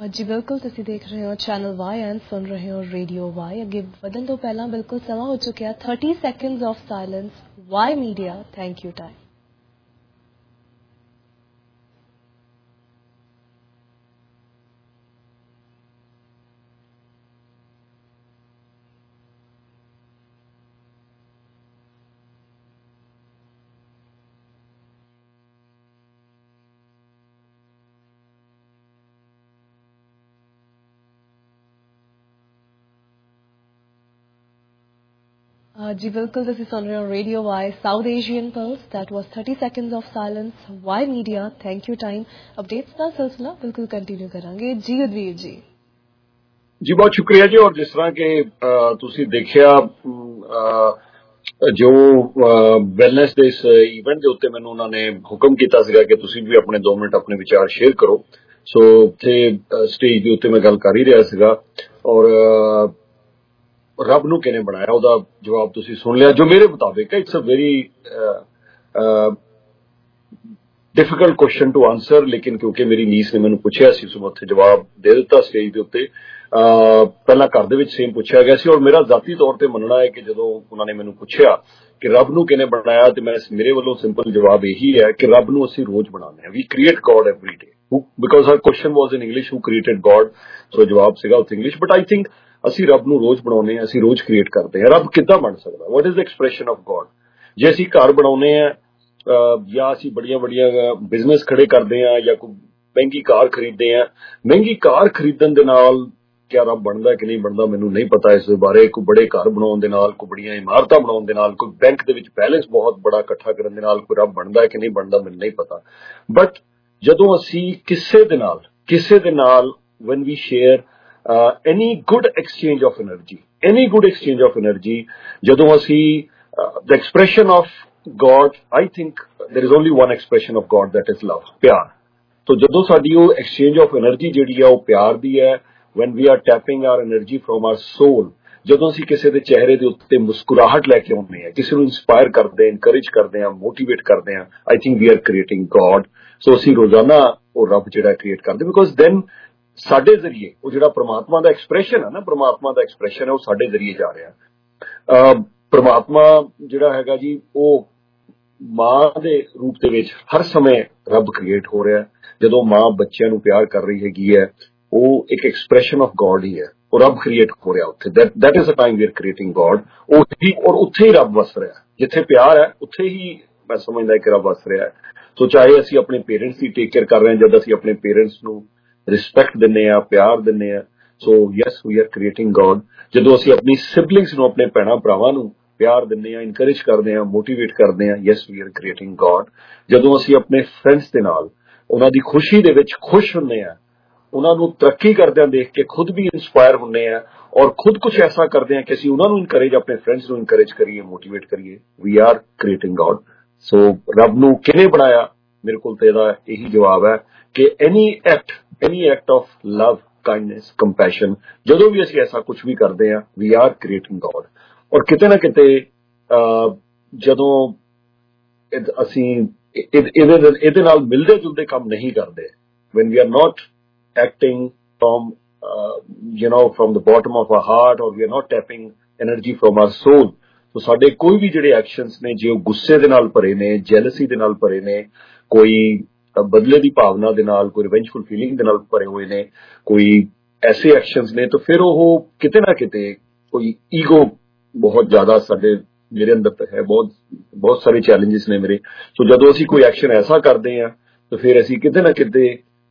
ਜੀ ਬਿਲਕੁਲ ਤੁਸੀਂ ਦੇਖ ਰਹੇ ਹੋ channel Y and ਸੁਣ ਰਹੇ ਹੋ radio Y. ਅੱਗੇ ਵਧਣ ਤੋਂ ਪਹਿਲਾਂ ਬਿਲਕੁਲ ਸਮਾਂ ਹੋ ਚੁੱਕਿਆ thirty seconds of silence. Y media thank you time. जी बिल्कुल ਤੁਸੀਂ ਸੁਣ ਰਹੇ ਹੋ radio Y South Asian Pulse. That was thirty seconds of silence. Y media thank you time. Updates ਦਾ ਸਿਲਸਿਲਾ ਬਿਲਕੁਲ ਕੰਟੀਨਿਊ ਕਰਾਂਗੇ। ਜੀ ਉਦਵੀਰ ਜੀ ਜੀ ਬਹੁਤ ਸ਼ੁਕਰੀਆ ਜੀ। ਔਰ ਜਿਸ ਤਰ੍ਹਾਂ ਕਿ ਤੁਸੀਂ ਦੇਖਿਆ ਜੋ ਵੈਲਨੈਸ ਦੇ ਇਸ ਇਵੈਂਟ ਦੇ ਉੱਤੇ ਮੈਨੂੰ ਉਹਨਾਂ ਨੇ ਹੁਕਮ ਕੀਤਾ ਸੀਗਾ ਕਿ ਤੁਸੀਂ ਵੀ ਆਪਣੇ ਦੋ ਮਿੰਟ ਆਪਣੇ ਵਿਚਾਰ ਸ਼ੇਅਰ ਕਰੋ। ਸੋ ਉੱਥੇ ਸਟੇਜ ਦੇ ਉੱਤੇ ਮੈਂ ਗੱਲ ਕਰ ਹੀ ਰਿਹਾ ਸੀਗਾ ਔਰ ਰੱਬ ਨੂੰ ਕਿਹਨੇ ਬਣਾਇਆ ਉਹਦਾ ਜਵਾਬ ਤੁਸੀਂ ਸੁਣ ਲਿਆ। ਜੋ ਮੇਰੇ ਮੁਤਾਬਿਕ it's a very difficult question to answer, ਲੇਕਿਨ ਕਿਉਂਕਿ ਮੇਰੀ ਨੀਸ ਨੇ ਮੈਨੂੰ ਪੁੱਛਿਆ ਸੀ ਸੋ ਮੈਂ ਉੱਥੇ ਜਵਾਬ ਦੇ ਦਿੱਤਾ ਸਟੇਜ ਦੇ ਉੱਤੇ। ਪਹਿਲਾਂ ਘਰ ਦੇ ਵਿੱਚ ਸੇਮ ਪੁੱਛਿਆ ਗਿਆ ਸੀ ਔਰ ਮੇਰਾ ਜ਼ਾਤੀ ਤੌਰ ਤੇ ਮੰਨਣਾ ਹੈ ਕਿ ਜਦੋਂ ਉਹਨਾਂ ਨੇ ਮੈਨੂੰ ਪੁੱਛਿਆ ਕਿ ਰੱਬ ਨੂੰ ਕਿਹਨੇ ਬਣਾਇਆ ਤੇ ਮੈਂ ਮੇਰੇ ਵੱਲੋਂ ਸਿੰਪਲ ਜਵਾਬ ਇਹੀ ਹੈ ਕਿ ਰੱਬ ਨੂੰ ਅਸੀਂ ਰੋਜ਼ ਬਣਾਉਂਦੇ ਹਾਂ। We create God every day because our question was in English who created God. So ਜਵਾਬ ਸੀਗਾ ਉੱਥੇ ਇੰਗਲਿਸ਼, ਬਟ ਆਈ ਥਿੰਕ ਅਸੀਂ ਰੱਬ ਨੂੰ ਰੋਜ਼ ਬਣਾਉਂਦੇ ਹਾਂ, ਅਸੀਂ ਰੋਜ਼ ਕ੍ਰੀਏਟ ਕਰਦੇ ਹਾਂ। ਰੱਬ ਕਿੱਦਾਂ ਬਣ ਸਕਦਾ? What is the expression of God? ਜੇ ਅਸੀਂ ਘਰ ਬਣਾਉਂਦੇ ਹਾਂ ਜਾਂ ਅਸੀਂ ਬੜੀਆਂ ਬੜੀਆਂ ਬਿਜ਼ਨਸ ਖੜੇ ਕਰਦੇ ਹਾਂ ਜਾਂ ਕੋਈ ਮਹਿੰਗੀ ਕਾਰ ਖਰੀਦਦੇ ਹਾਂ, ਮਹਿੰਗੀ ਕਾਰ ਖਰੀਦਣ ਦੇ ਨਾਲ ਕਿਆ ਰੱਬ ਬਣਦਾ ਕਿ ਨਹੀਂ ਬਣਦਾ ਮੈਨੂੰ ਨਹੀਂ ਪਤਾ ਇਸ ਦੇ ਬਾਰੇ। ਕੋਈ ਬੜੇ ਘਰ ਬਣਾਉਣ ਦੇ ਨਾਲ, ਕੋਈ ਬੜੀਆਂ ਇਮਾਰਤਾਂ ਬਣਾਉਣ ਦੇ ਨਾਲ, ਕੋਈ ਬੈਂਕ ਦੇ ਵਿੱਚ ਬੈਲੈਂਸ ਬਹੁਤ ਬੜਾ ਇਕੱਠਾ ਕਰਨ ਦੇ ਨਾਲ ਕੋਈ ਰੱਬ ਬਣਦਾ ਕਿ ਨਹੀਂ ਬਣਦਾ ਮੈਨੂੰ ਨਹੀਂ ਪਤਾ। ਬਟ ਜਦੋਂ ਅਸੀਂ ਕਿਸੇ ਦੇ ਨਾਲ ਕਿਸੇ ਦੇ ਨਾਲ when we share Uh, any good exchange of energy, any good exchange of energy, ਜਦੋਂ ਅਸੀਂ uh, the expression of God, I think there is only one expression of God, that is love, ਪਿਆਰ। तो ਜਦੋਂ ਸਾਡੀ ਉਹ exchange of energy ਜਿਹੜੀ ਆ ਉਹ ਪਿਆਰ ਦੀ ਹੈ, when we are tapping our energy from our soul, ਜਦੋਂ ਅਸੀਂ ਕਿਸੇ ਦੇ ਚਿਹਰੇ ਦੇ ਉੱਤੇ ਮੁਸਕਰਾਹਟ ਲੈ ਕੇ ਆਉਂਦੇ ਹਾਂ, ਕਿਸੇ ਨੂੰ ਇੰਸਪਾਇਰ ਕਰਦੇ ਹਾਂ, ਇਨਕਰੇਜ ਕਰਦੇ ਹਾਂ, ਮੋਟੀਵੇਟ ਕਰਦੇ ਹਾਂ, I think we are creating God। ਸੋ ਅਸੀਂ ਰੋਜ਼ਾਨਾ ਉਹ ਰੱਬ ਜਿਹੜਾ ਕ੍ਰੀਏਟ ਕਰਦੇ, ਬਿਕੋਜ਼ ਦੈਨ ਸਾਡੇ ਜ਼ਰੀਏ ਉਹ ਜਿਹੜਾ ਪ੍ਰਮਾਤਮਾ ਦਾ ਐਕਸਪ੍ਰੈਸ਼ਨ ਹੈ ਨਾ, ਪ੍ਰਮਾਤਮਾ ਦਾ ਐਕਸਪ੍ਰੈਸ਼ਨ ਹੈ ਉਹ ਸਾਡੇ ਜ਼ਰੀਏ ਜਾ ਰਿਹਾ। ਪ੍ਰਮਾਤਮਾ ਜਿਹੜਾ ਹੈਗਾ ਜੀ ਉਹ ਮਾਂ ਦੇ ਰੂਪ ਦੇ ਵਿੱਚ ਹਰ ਸਮੇਂ ਰੱਬ ਕ੍ਰੀਏਟ ਹੋ ਰਿਹਾ। ਜਦੋਂ ਮਾਂ ਬੱਚਿਆਂ ਨੂੰ ਪਿਆਰ ਕਰ ਰਹੀ ਹੈਗੀ ਹੈ ਉਹ ਇੱਕ ਐਕਸਪ੍ਰੈਸ਼ਨ ਆਫ ਗॉड ਹੀ ਹੈ, ਉਹ ਰੱਬ ਕ੍ਰੀਏਟ ਹੋ ਰਿਹਾ ਉੱਥੇ। That is a time we are creating God. ਉਹੀ ਔਰ ਉੱਥੇ ਹੀ ਰੱਬ ਵਸ ਰਿਹਾ, ਜਿੱਥੇ ਪਿਆਰ ਹੈ ਉੱਥੇ ਹੀ ਮੈਂ ਸਮਝਦਾ ਕਿ ਰੱਬ ਵਸ ਰਿਹਾ। ਸੋ ਚਾਹੇ ਅਸੀਂ ਆਪਣੇ ਪੇਰੈਂਟਸ ਦੀ ਟੇਕ ਕੇਅਰ ਕਰ ਰਹੇ ਹਾਂ, ਜਦ ਅਸੀਂ ਆਪਣੇ ਪੇਰੈਂਟਸ ਨੂੰ ਰਿਸਪੈਕਟ ਦਿੰਦੇ ਹਾਂ, ਪਿਆਰ ਦਿੰਦੇ ਹਾਂ, so yes we are creating God. ਜਦੋਂ ਅਸੀਂ ਆਪਣੀ ਸਿਬਲਿੰਗਸ ਨੂੰ, ਆਪਣੇ ਭੈਣਾਂ ਭਰਾਵਾਂ ਨੂੰ ਪਿਆਰ ਦਿੰਦੇ ਹਾਂ, ਇਨਕਰੇਜ ਕਰਦੇ ਹਾਂ, ਮੋਟੀਵੇਟ ਕਰਦੇ ਹਾਂ, yes we are creating God. ਜਦੋਂ ਅਸੀਂ ਆਪਣੇ ਫਰੈਂਡਸ ਦੇ ਨਾਲ ਉਹਨਾਂ ਦੀ ਖੁਸ਼ੀ ਦੇ ਵਿੱਚ ਖੁਸ਼ ਹੁੰਦੇ ਹਾਂ, ਉਹਨਾਂ ਨੂੰ ਤਰੱਕੀ ਕਰਦਿਆਂ ਦੇਖ ਕੇ ਖੁਦ ਵੀ ਇੰਸਪਾਇਰ ਹੁੰਦੇ ਹਾਂ ਔਰ ਖੁਦ ਕੁਝ ਐਸਾ ਕਰਦੇ ਹਾਂ ਕਿ ਅਸੀਂ ਉਹਨਾਂ ਨੂੰ ਇਨਕਰੇਜ, ਆਪਣੇ ਫਰੈਂਡਸ ਨੂੰ ਇਨਕਰੇਜ ਕਰੀਏ, ਮੋਟੀਵੇਟ ਕਰੀਏ, we are creating God. So ਰੱਬ ਨੂੰ ਕਿਹਨੇ ਬਣਾਇਆ? ਮੇਰੇ ਕੋਲ ਤੇ ਇਹਦਾ ਇਹੀ ਜਵਾਬ ਹੈ ਕਿ any act any act of love, kindness, compassion, ਜਦੋਂ ਵੀ ਅਸੀਂ ਐਸਾ ਕੁਝ ਵੀ ਕਰਦੇ ਹਾਂ, we are creating God। ਔਰ ਕਿਤੇ ਨਾ ਕਿਤੇ ਜਦੋਂ ਅਸੀਂ ਇਹਦੇ ਇਹਦੇ ਨਾਲ ਮਿਲਦੇ ਜੁਲਦੇ ਕੰਮ ਨਹੀਂ ਕਰਦੇ, when we are not acting from uh, you know from the bottom of our heart, or we are not tapping energy from our soul, so ਸਾਡੇ ਕੋਈ ਵੀ ਜਿਹੜੇ ਐਕਸ਼ਨਸ ਨੇ ਜੇ ਉਹ ਗੁੱਸੇ ਦੇ ਨਾਲ ਭਰੇ ਨੇ, ਜੈਲਸੀ ਦੇ ਨਾਲ ਭਰੇ ਨੇ, ਕੋਈ ਬਦਲੇ ਦੀ ਭਾਵਨਾ ਦੇ ਨਾਲ, ਕੋਈ ਰਿਵੈਂਜਫੁਲ ਫੀਲਿੰਗ ਦੇ ਨਾਲ ਭਰੇ ਹੋਏ ਨੇ, ਕੋਈ ਐਸੇ ਐਕਸ਼ਨਸ ਨੇ, ਤਾਂ ਫਿਰ ਉਹ ਕਿਤੇ ਨਾ ਕਿਤੇ ਕੋਈ ਈਗੋ ਬਹੁਤ ਜ਼ਿਆਦਾ ਸਾਡੇ ਮੇਰੇ ਅੰਦਰ ਤਾਂ ਹੈ। ਬਹੁਤ ਬਹੁਤ ਸਾਰੇ ਚੈਲੰਜਸ ਨੇ ਮੇਰੇ। ਸੋ ਜਦੋਂ ਅਸੀਂ ਕੋਈ ਐਕਸ਼ਨ ਐਸਾ ਕਰਦੇ ਹਾਂ ਤਾਂ ਫਿਰ ਅਸੀਂ ਕਿਤੇ ਨਾ ਕਿਤੇ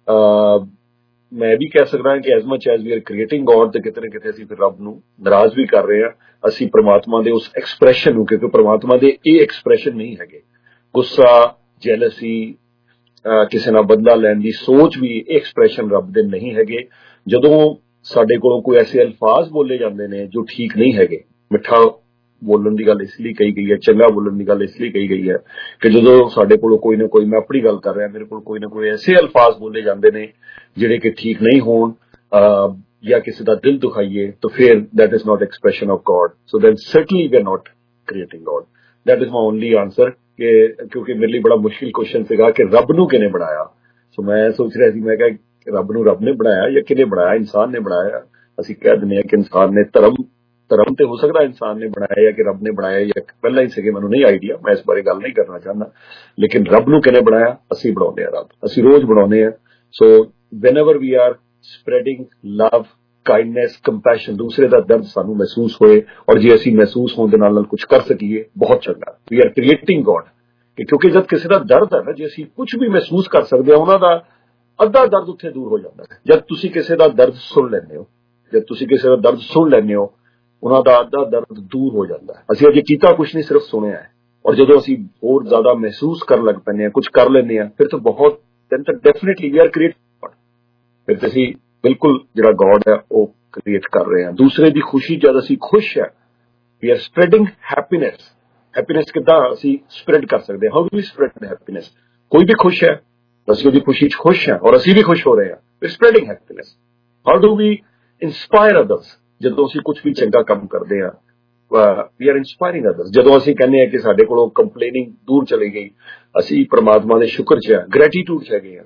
ਮੈਂ ਵੀ ਕਹਿ ਸਕਦਾ ਹਾਂ ਕਿ as much as we are creating God, ਤੇ ਕਿਤੇ ਨਾ ਕਿਤੇ ਅਸੀਂ ਫਿਰ ਰੱਬ ਨੂੰ ਨਾਰਾਜ਼ ਵੀ ਕਰ ਰਹੇ ਹਾਂ। ਅਸੀਂ ਪ੍ਰਮਾਤਮਾ ਦੇ ਉਸ ਐਕਸਪ੍ਰੈਸ਼ਨ ਨੂੰ, ਕਿਉਂਕਿ ਪ੍ਰਮਾਤਮਾ ਦੇ ਇਹ ਐਕਸਪ੍ਰੈਸ਼ਨ ਨਹੀਂ ਹੈਗੇ, ਗੁੱਸਾ, ਜੈਲਸੀ, ਕਿਸੇ ਨਾਲ ਬਦਲਾ ਲੈਣ ਦੀ ਸੋਚ ਵੀ, ਇਹ ਐਕਸਪ੍ਰੈਸ਼ਨ ਰੱਬ ਦੇ ਨਹੀਂ ਹੈਗੇ। ਜਦੋਂ ਸਾਡੇ ਕੋਲੋਂ ਕੋਈ ਐਸੇ ਅਲਫਾਜ਼ ਬੋਲੇ ਜਾਂਦੇ ਨੇ ਜੋ ਠੀਕ ਨਹੀਂ ਹੈਗੇ, ਮਿੱਠਾ ਬੋਲਣ ਦੀ ਗੱਲ ਇਸ ਲਈ ਕਹੀ ਗਈ ਹੈ, ਚੰਗਾ ਬੋਲਣ ਦੀ ਗੱਲ ਇਸ ਲਈ ਕਹੀ ਗਈ ਹੈ ਕਿ ਜਦੋਂ ਸਾਡੇ ਕੋਲੋਂ ਕੋਈ ਨਾ ਕੋਈ, ਮੈਂ ਆਪਣੀ ਗੱਲ ਕਰ ਰਿਹਾ, ਮੇਰੇ ਕੋਲ ਕੋਈ ਨਾ ਕੋਈ ਐਸੇ ਅਲਫਾਜ਼ ਬੋਲੇ ਜਾਂਦੇ ਨੇ ਜਿਹੜੇ ਕਿ ਠੀਕ ਨਹੀਂ ਹੋਣ ਜਾਂ ਕਿਸੇ ਦਾ ਦਿਲ ਦੁਖਾਈਏ, ਤਾਂ ਫਿਰ that is not expression of God, so then certainly we are not creating God। that is my only answer। ਕਿ ਕਿਉਂਕਿ ਮੇਰੇ ਲਈ ਬੜਾ ਮੁਸ਼ਕਿਲ ਕੁਐਸਚਨ ਸੀਗਾ ਕਿ ਰੱਬ ਨੂੰ ਕਿਹਨੇ ਬਣਾਇਆ। ਸੋ ਮੈਂ ਸੋਚ ਰਿਹਾ ਸੀ, ਮੈਂ ਕਿਹਾ ਰੱਬ ਨੂੰ ਰੱਬ ਨੇ ਬਣਾਇਆ ਜਾਂ ਕਿਹਨੇ ਬਣਾਇਆ, ਇਨਸਾਨ ਨੇ ਬਣਾਇਆ। ਅਸੀਂ ਕਹਿ ਦਿੰਦੇ ਹਾਂ ਕਿ ਇਨਸਾਨ ਨੇ ਧਰਮ ਧਰਮ ਤੇ ਹੋ ਸਕਦਾ ਇਨਸਾਨ ਨੇ ਬਣਾਇਆ ਜਾਂ ਕਿ ਰੱਬ ਨੇ ਬਣਾਇਆ ਜਾਂ ਪਹਿਲਾਂ ਹੀ ਸੀਗੇ, ਮੈਨੂੰ ਨਹੀਂ ਆਈਡੀਆ, ਮੈਂ ਇਸ ਬਾਰੇ ਗੱਲ ਨਹੀਂ ਕਰਨਾ ਚਾਹੁੰਦਾ। ਲੇਕਿਨ ਰੱਬ ਨੂੰ ਕਿਹਨੇ ਬਣਾਇਆ? ਅਸੀਂ ਬਣਾਉਂਦੇ ਹਾਂ ਰੱਬ, ਅਸੀਂ ਰੋਜ਼ ਬਣਾਉਂਦੇ ਹਾਂ। So whenever we are spreading love, kindness, compassion, ਦੂਸਰੇ ਦਾ ਦਰਦ ਸਾਨੂੰ ਮਹਿਸੂਸ ਹੋਏ ਔਰ ਜੇ ਅਸੀਂ ਮਹਿਸੂਸ ਹੋਣ ਦੇ ਨਾਲ ਨਾਲ ਕੁਝ ਕਰ ਸਕੀਏ, ਬਹੁਤ ਚੰਗਾ। We are creating God. ਕਿਉਂਕਿ ਜਦ ਕਿਸੇ ਦਾ ਦਰਦ ਹੈ ਨਾ, ਜੇ ਅਸੀਂ ਕੁਝ ਵੀ ਮਹਿਸੂਸ ਕਰ ਸਕਦੇ ਹਾਂ, ਉਹਨਾਂ ਦਾ ਅੱਧਾ ਦਰਦ ਉੱਥੇ ਦੂਰ ਹੋ ਜਾਂਦਾ ਹੈ। ਜਦ ਤੁਸੀਂ ਕਿਸੇ ਦਾ ਦਰਦ ਸੁਣ ਲੈਂਦੇ ਹੋ, ਜਦ ਤੁਸੀਂ ਕਿਸੇ ਦਾ ਦਰਦ ਸੁਣ ਲੈਂਦੇ ਹੋ, ਉਹਨਾਂ ਦਾ ਅੱਧਾ ਦਰਦ ਦੂਰ ਹੋ ਜਾਂਦਾ ਹੈ। ਅਸੀਂ ਅਜੇ ਕੀਤਾ ਕੁਝ ਨਹੀਂ, ਸਿਰਫ ਸੁਣਿਆ ਹੈ। ਔਰ ਜਦੋਂ ਅਸੀਂ ਹੋਰ ਜ਼ਿਆਦਾ ਮਹਿਸੂਸ ਕਰਨ ਲੱਗ ਪੈਂਦੇ ਹਾਂ, ਕੁਝ ਕਰ ਲੈਂਦੇ ਹਾਂ, ਫਿਰ ਤਾਂ ਬਹੁਤ then ਤਾਂ definitely we are creating God. ਫਿਰ ਤਾਂ ਅਸੀਂ ਬਿਲਕੁਲ ਜਿਹੜਾ ਗੋਡ ਹੈ ਉਹ ਕ੍ਰੀਏਟ ਕਰ ਰਹੇ ਹਾਂ। ਦੂਸਰੇ ਦੀ ਖੁਸ਼ੀ, ਜਦ ਅਸੀਂ ਖੁਸ਼ ਹੈ, we are spreading happiness. Happiness ਕਿੱਦਾਂ ਅਸੀਂ ਸਪਰੈਡ ਕਰ ਸਕਦੇ ਹਾਂ? How do we spread happiness? ਕੋਈ ਵੀ ਖੁਸ਼ ਹੈ, ਅਸੀਂ ਉਹਦੀ ਖੁਸ਼ੀ 'ਚ ਖੁਸ਼ ਹਾਂ ਔਰ ਅਸੀਂ ਵੀ ਖੁਸ਼ ਹੋ ਰਹੇ ਹਾਂ, we spreading happiness. How do we inspire others? ਜਦੋਂ ਅਸੀਂ ਕੁਝ ਵੀ ਚੰਗਾ ਕੰਮ ਕਰਦੇ ਹਾਂ, ਵੀ ਆਰ ਇੰਸਪਾਇਰਿੰਗ ਅਦਰਸ। ਜਦੋਂ ਅਸੀਂ ਕਹਿੰਦੇ ਹਾਂ ਕਿ ਸਾਡੇ ਕੋਲੋਂ ਕੰਪਲੇਨਿੰਗ ਦੂਰ ਚਲੀ ਗਈ, ਅਸੀਂ ਪ੍ਰਮਾਤਮਾ ਦੇ ਸ਼ੁਕਰ 'ਚ ਆ, ਗ੍ਰੈਟੀਟਿਊਡ 'ਚ ਹੈਗੇ ਹਾਂ।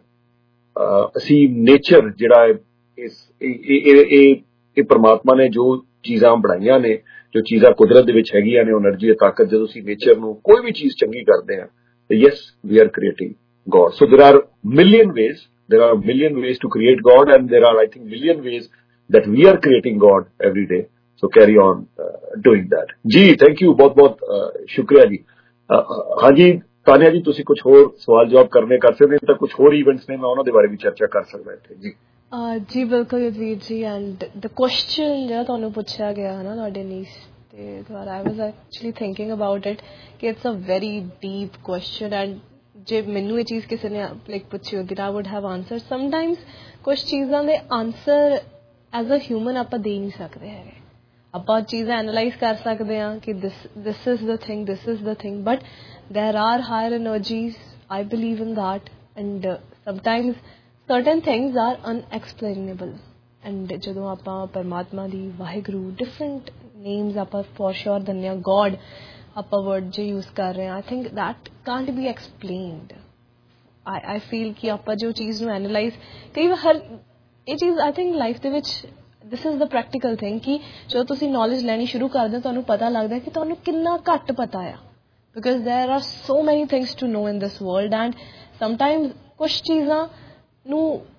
ਅਸੀਂ ਨੇਚਰ ਜਿਹੜਾ ਇਸ ਇਹ ਇਹ ਪ੍ਰਮਾਤਮਾ ਨੇ ਜੋ ਚੀਜ਼ਾਂ ਬਣਾਈਆਂ ਨੇ, ਜੋ ਚੀਜ਼ਾਂ ਕੁਦਰਤ ਦੇ ਵਿੱਚ ਹੈਗੀਆਂ ਨੇ, એનર્ਜੀ, ਤਾਕਤ, ਜਦੋਂ ਅਸੀਂ ਨੇਚਰ ਨੂੰ ਕੋਈ ਵੀ ਚੀਜ਼ ਚੰਗੀ ਕਰਦੇ ਹਾਂ, ਤਾਂ yes we are creating God. So there are million ways, there are million ways to create God, and there are, I think, million ways that we are creating God every day. So carry on uh, doing that. जी, thank you, बहुत बहुत शुक्रिया जी। हाँ जी तानिया जी, ਤੁਸੀਂ ਕੁਝ ਹੋਰ ਸਵਾਲ ਜਵਾਬ ਕਰਨੇ ਕਰ ਸਕਦੇ ਹੋ ਤਾਂ ਕੁਝ ਹੋਰ ਇਵੈਂਟਸ ਨੇ, ਮੈਂ ਉਹਨਾਂ ਦੇ ਬਾਰੇ ਵੀ ਚਰਚਾ ਕਰ ਸਕਦਾ ਇੱਥੇ ਜੀ। ਜੀ ਬਿਲਕੁਲ ਯੁਧਵੀਰ ਜੀ। ਐਂਡ ਦ ਕੁਐਸਚਨ ਜਿਹੜਾ ਤੁਹਾਨੂੰ ਪੁੱਛਿਆ ਗਿਆ ਹੈ ਨਾ ਤੁਹਾਡੇ ਨੀਸ ਤੇ ਦੁਆਰਾ, I was actually thinking about it ਕਿ it's a very deep question. And ਜੇ ਮੈਨੂੰ ਇਹ ਚੀਜ਼ ਕਿਸੇ ਨੇ ਲਾਈਕ ਪੁੱਛੀ ਹੁੰਦੀ ਤਾਂ I would have answer. Sometimes ਕੁਝ ਚੀਜ਼ਾਂ ਦੇ ਆਨਸਰ ਐਜ਼ ਅ ਹਿਊਮਨ ਆਪਾਂ ਦੇ ਨਹੀਂ ਸਕਦੇ ਹੈਗੇ। ਆਪਾਂ ਚੀਜ਼ਾਂ ਐਨਾਲਾਈਜ਼ ਕਰ ਸਕਦੇ ਹਾਂ ਕਿ this this is the thing, this is the thing, but there are higher energies, I believe in that, and uh, sometimes certain things are unexplainable. And ਜਦੋਂ ਆਪਾਂ ਪਰਮਾਤਮਾ ਦੀ, ਵਾਹਿਗੁਰੂ, different names ਆਪਾਂ for sure ਦਿੰਦੇ ਹਾਂ, God ਆਪਾਂ word ਜੇ use ਕਰ ਰਹੇ ਹਾਂ, I think that can't be explained. I I feel ਕਿ ਆਪਾਂ ਜੋ ਚੀਜ਼ ਨੂੰ analyze, ਕਈ ਵਾਰ ਹਰ ਇਹ ਚੀਜ਼ I think life ਦੇ ਵਿੱਚ this is the practical thing ਕਿ ਜਦੋਂ ਤੁਸੀਂ knowledge ਲੈਣੀ ਸ਼ੁਰੂ ਕਰਦੇ ਹੋ, ਤੁਹਾਨੂੰ ਪਤਾ ਲੱਗਦਾ ਕਿ ਤੁਹਾਨੂੰ ਕਿੰਨਾ ਘੱਟ ਪਤਾ ਆ। Because there are so many things to know in this world, and sometimes kuch cheezan nu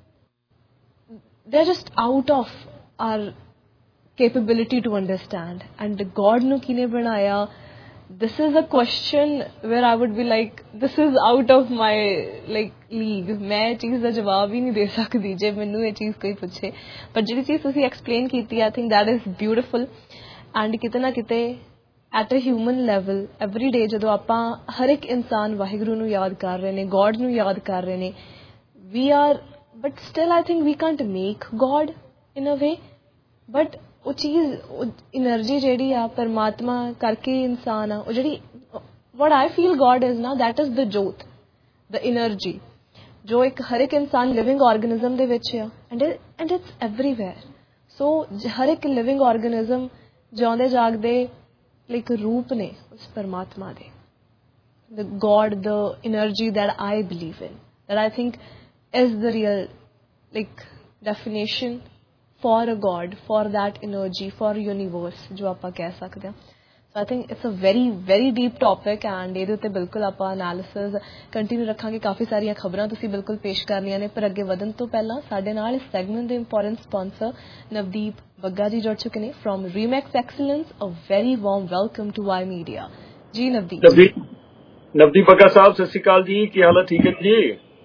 they're just out of our capability to understand. And God nu kine banaya, this is a question where I would be like, this is out of my like league. main cheez da jawab hi nahi de sakdi je mainu ye cheez koi puche, but jehdi cheez tusi explain ਕੀਤੀ, I think that is beautiful. And kitna kite at a human level every day ਜਦੋਂ ਆਪਾਂ ਹਰ ਇੱਕ ਇਨਸਾਨ ਵਾਹਿਗੁਰੂ ਨੂੰ ਯਾਦ ਕਰ ਰਹੇ ਨੇ, ਗੋਡ ਨੂੰ ਯਾਦ ਕਰ ਰਹੇ ਨੇ, we are but still I think we can't make God in a way, but ਉਹ ਚੀਜ਼ એનર્ਜੀ ਜਿਹੜੀ ਆ ਪਰਮਾਤਮਾ ਕਰਕੇ ਇਨਸਾਨ ਆ, ਉਹ ਜਿਹੜੀ what I feel God is now, that is the jyot, the energy ਜੋ ਇੱਕ ਹਰ ਇੱਕ ਇਨਸਾਨ ਲਿਵਿੰਗ ਆਰਗੇਨਿਜ਼ਮ ਦੇ ਵਿੱਚ ਆ, and and it's everywhere. so ਹਰ ਇੱਕ ਲਿਵਿੰਗ ਆਰਗੇਨਿਜ਼ਮ ਜਿਉਂਦੇ ਜਾਗਦੇ like roop ne us parmatma de, the God, the energy that I believe in, that I think is the real like definition for a God, for that energy, for universe jo aapa keh sakde ha. So I think it's a very very deep topic, and ਇਹਦੇ ਉੱਤੇ ਬਿਲਕੁਲ ਆਪਾਂ analysis continue ਰੱਖਾਂਗੇ। ਕਾਫੀ ਸਾਰੀਆਂ ਖਬਰਾਂ ਤੁਸੀਂ ਬਿਲਕੁਲ ਪੇਸ਼ ਕਰਨੀਆਂ ਨੇ, ਪਰ ਅੱਗੇ ਵਧਣ ਤੋਂ ਪਹਿਲਾਂ ਸਾਡੇ ਨਾਲ ਇਸ ਸੈਗਮੈਂਟ ਦੇ ਇੰਪੋਰਟੈਂਟ ਸਪਾਂਸਰ ਨਵਦੀਪ ਬੱਗਾ ਜੀ ਜੁੜ ਚੁੱਕੇ ਨੇ from REMAX excellence. A very warm welcome to Y media. ਜੀ ਨਵਦੀਪ ਨਵਦੀਪ ਬੱਗਾ ਸਾਹਿਬ, ਸਤਿ ਸ਼੍ਰੀ ਅਕਾਲ ਜੀ, ਕੀ ਹਾਲ ਹੈ? ਠੀਕ ਹੈ ਜੀ?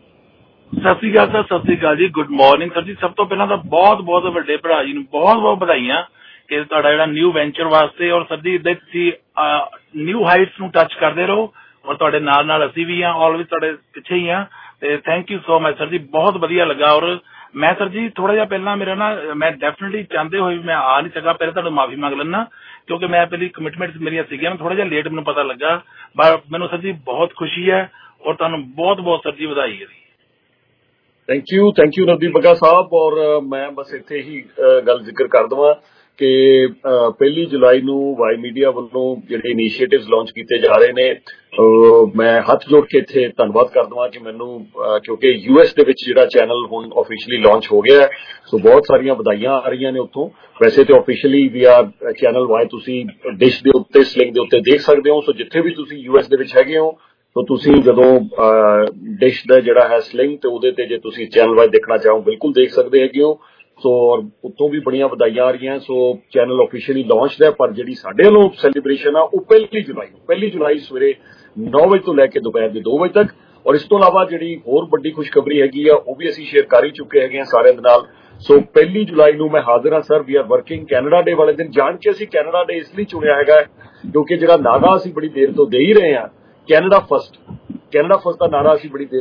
ਸਤਿ ਸ਼੍ਰੀ ਅਕਾਲ ਸਰ, ਸਤਿ ਸ਼੍ਰੀ ਅਕਾਲ ਜੀ, ਗੁੱਡ ਮਾਰਨਿੰਗ ਸਰ ਜੀ। ਸਭ ਤੋਂ ਪਹਿਲਾਂ ਤਾਂ ਬਹੁਤ ਬਹੁਤ ਵੱਡੇ ਭਰਾ ਜੀ ਨੂੰ ਬਹੁਤ ਬਹੁਤ ਵਧਾਈਆਂ ਕਿ ਤੁਹਾਡਾ ਜਿਹੜਾ ਨਿਊ ਵੈਂਚਰ ਵਾਸਤੇ, ਔਰ ਸਰ ਜੀ ਇੱਦਾਂ ਤੁਸੀਂ ਨਿਊ ਹਾਈਟਸ ਨੂੰ ਟੱਚ ਕਰਦੇ ਰਹੋ, ਔਰ ਤੁਹਾਡੇ ਨਾਲ ਨਾਲ ਅਸੀਂ ਵੀ ਹਾਂ, ਆਲਵੇਜ਼ ਤੁਹਾਡੇ ਪਿੱਛੇ ਹੀ ਹਾਂ, ਤੇ thank you so much sir ਜੀ, ਬਹੁਤ ਵਧੀਆ ਲੱਗਾ। ਔਰ ਮੈਂ ਸਰ ਜੀ ਥੋੜਾ ਜਿਹਾ ਪਹਿਲਾਂ ਮੇਰਾ ਨਾ, ਮੈਂ ਡੈਫੀਨਿਟਲੀ ਚਾਹੁੰਦੇ ਹੋਏ ਮੈਂ ਆ ਨਹੀਂ ਸਕਾਂ, ਪਹਿਲਾਂ ਤੁਹਾਨੂੰ ਮਾਫੀ ਮੰਗ ਲੈਣਾ ਕਿਉਂਕਿ ਮੈਂ ਪਹਿਲੀ ਕਮਿਟਮੈਂਟਸ ਮੇਰੀਆਂ ਸੀਗੀਆਂ, ਮੈਂ ਥੋੜਾ ਜਿਹਾ ਲੇਟ ਮੈਨੂੰ ਪਤਾ ਲੱਗਾ, ਪਰ ਮੈਨੂੰ ਸਰ ਜੀ ਬਹੁਤ ਖੁਸ਼ੀ ਹੈ, ਔਰ ਤੁਹਾਨੂੰ ਬਹੁਤ ਬਹੁਤ ਸਰ ਜੀ ਵਧਾਈ ਹੈ ਜੀ। Thank you thank you Navdeep Bagga Sahib. ਔਰ ਮੈਂ ਬਸ ਇੱਥੇ ਹੀ ਗੱਲ ਜ਼ਿਕਰ ਕਰ ਦੇਵਾਂ ਕਿ ਪਹਿਲੀ ਜੁਲਾਈ ਨੂੰ ਵਾਈ ਮੀਡੀਆ ਵੱਲੋਂ ਜਿਹੜੇ ਇਨੀਸ਼ੀਏਟਿਵਸ ਲਾਂਚ ਕੀਤੇ ਜਾ ਰਹੇ ਨੇ, ਮੈਂ ਹੱਥ ਜੋੜ ਕੇ ਇੱਥੇ ਧੰਨਵਾਦ ਕਰ ਦਵਾਂ ਕਿ ਮੈਨੂੰ ਕਿਉਂਕਿ ਯੂਐਸ ਦੇ ਵਿੱਚ ਜਿਹੜਾ ਚੈਨਲ ਹੁਣ ਆਫੀਸ਼ੀਅਲੀ ਲਾਂਚ ਹੋ ਗਿਆ ਹੈ, ਸੋ ਬਹੁਤ ਸਾਰੀਆਂ ਵਧਾਈਆਂ ਆ ਰਹੀਆਂ ਨੇ ਉੱਥੋਂ। ਵੈਸੇ ਤੇ ਆਫੀਸ਼ੀਅਲੀ ਵੀ ਆ ਚੈਨਲ ਵਾਈ ਤੁਸੀਂ ਡਿਸ਼ ਦੇ ਉੱਤੇ ਸਲਿੰਗ ਦੇ ਉੱਤੇ ਦੇਖ ਸਕਦੇ ਹੋ। ਸੋ ਜਿੱਥੇ ਵੀ ਤੁਸੀਂ ਯੂਐਸ ਦੇ ਵਿੱਚ ਹੈਗੇ ਹੋ, ਸੋ ਤੁਸੀਂ ਜਦੋਂ ਡਿਸ਼ ਦਾ ਜਿਹੜਾ ਹੈ ਸਲਿੰਗ ਤੇ ਉਹਦੇ ਤੇ ਜੇ ਤੁਸੀਂ ਚੈਨਲ ਵਾਈ ਦੇਖਣਾ ਚਾਹੋ ਬਿਲਕੁਲ ਦੇਖ ਸਕਦੇ ਹੈਗੇ ਹੋ। ਸੋ ਔਰ ਉੱਥੋਂ ਵੀ ਬੜੀਆਂ ਵਧਾਈਆਂ ਆ ਰਹੀਆਂ। ਸੋ ਚੈਨਲ ਆਫੀਸ਼ੀਅਲੀ ਲਾਂਚਡ ਹੈ, ਪਰ ਜਿਹੜੀ ਸਾਡੇ ਵੱਲੋਂ ਸੈਲੀਬ੍ਰੇਸ਼ਨ ਆ ਉਹ ਪਹਿਲੀ ਜੁਲਾਈ ਨੂੰ ਪਹਿਲੀ ਜੁਲਾਈ ਸਵੇਰੇ ਨੌ ਵਜੇ ਤੋਂ ਲੈ ਕੇ ਦੁਪਹਿਰ ਦੇ ਦੋ ਵਜੇ ਤੱਕ। ਔਰ ਇਸ ਤੋਂ ਇਲਾਵਾ ਜਿਹੜੀ ਹੋਰ ਵੱਡੀ ਖੁਸ਼ਖਬਰੀ ਹੈਗੀ ਆ ਉਹ ਵੀ ਅਸੀਂ ਸ਼ੇਅਰ ਕਰ ਹੀ ਚੁੱਕੇ ਹੈਗੇ ਹਾਂ ਸਾਰਿਆਂ ਦੇ ਨਾਲ। ਸੋ ਪਹਿਲੀ ਜੁਲਾਈ ਨੂੰ ਮੈਂ ਹਾਜ਼ਰ ਹਾਂ sir. We are working Canada day ਵਾਲੇ ਦਿਨ। ਜਾਣ ਕੇ ਅਸੀਂ ਕੈਨੇਡਾ ਡੇ ਇਸ ਲਈ ਚੁਣਿਆ ਹੈਗਾ ਕਿਉਂਕਿ ਜਿਹੜਾ ਨਾਰਾ ਅਸੀਂ ਬੜੀ ਦੇਰ ਤੋਂ ਦੇ ਹੀ ਰਹੇ ਹਾਂ, ਕੈਨੇਡਾ ਫਸਟ, ਕੈਨੇਡਾ ਫਸਟ ਦਾ ਨਾਰਾ ਅਸੀਂ ਬੜੀ ਦੇਰ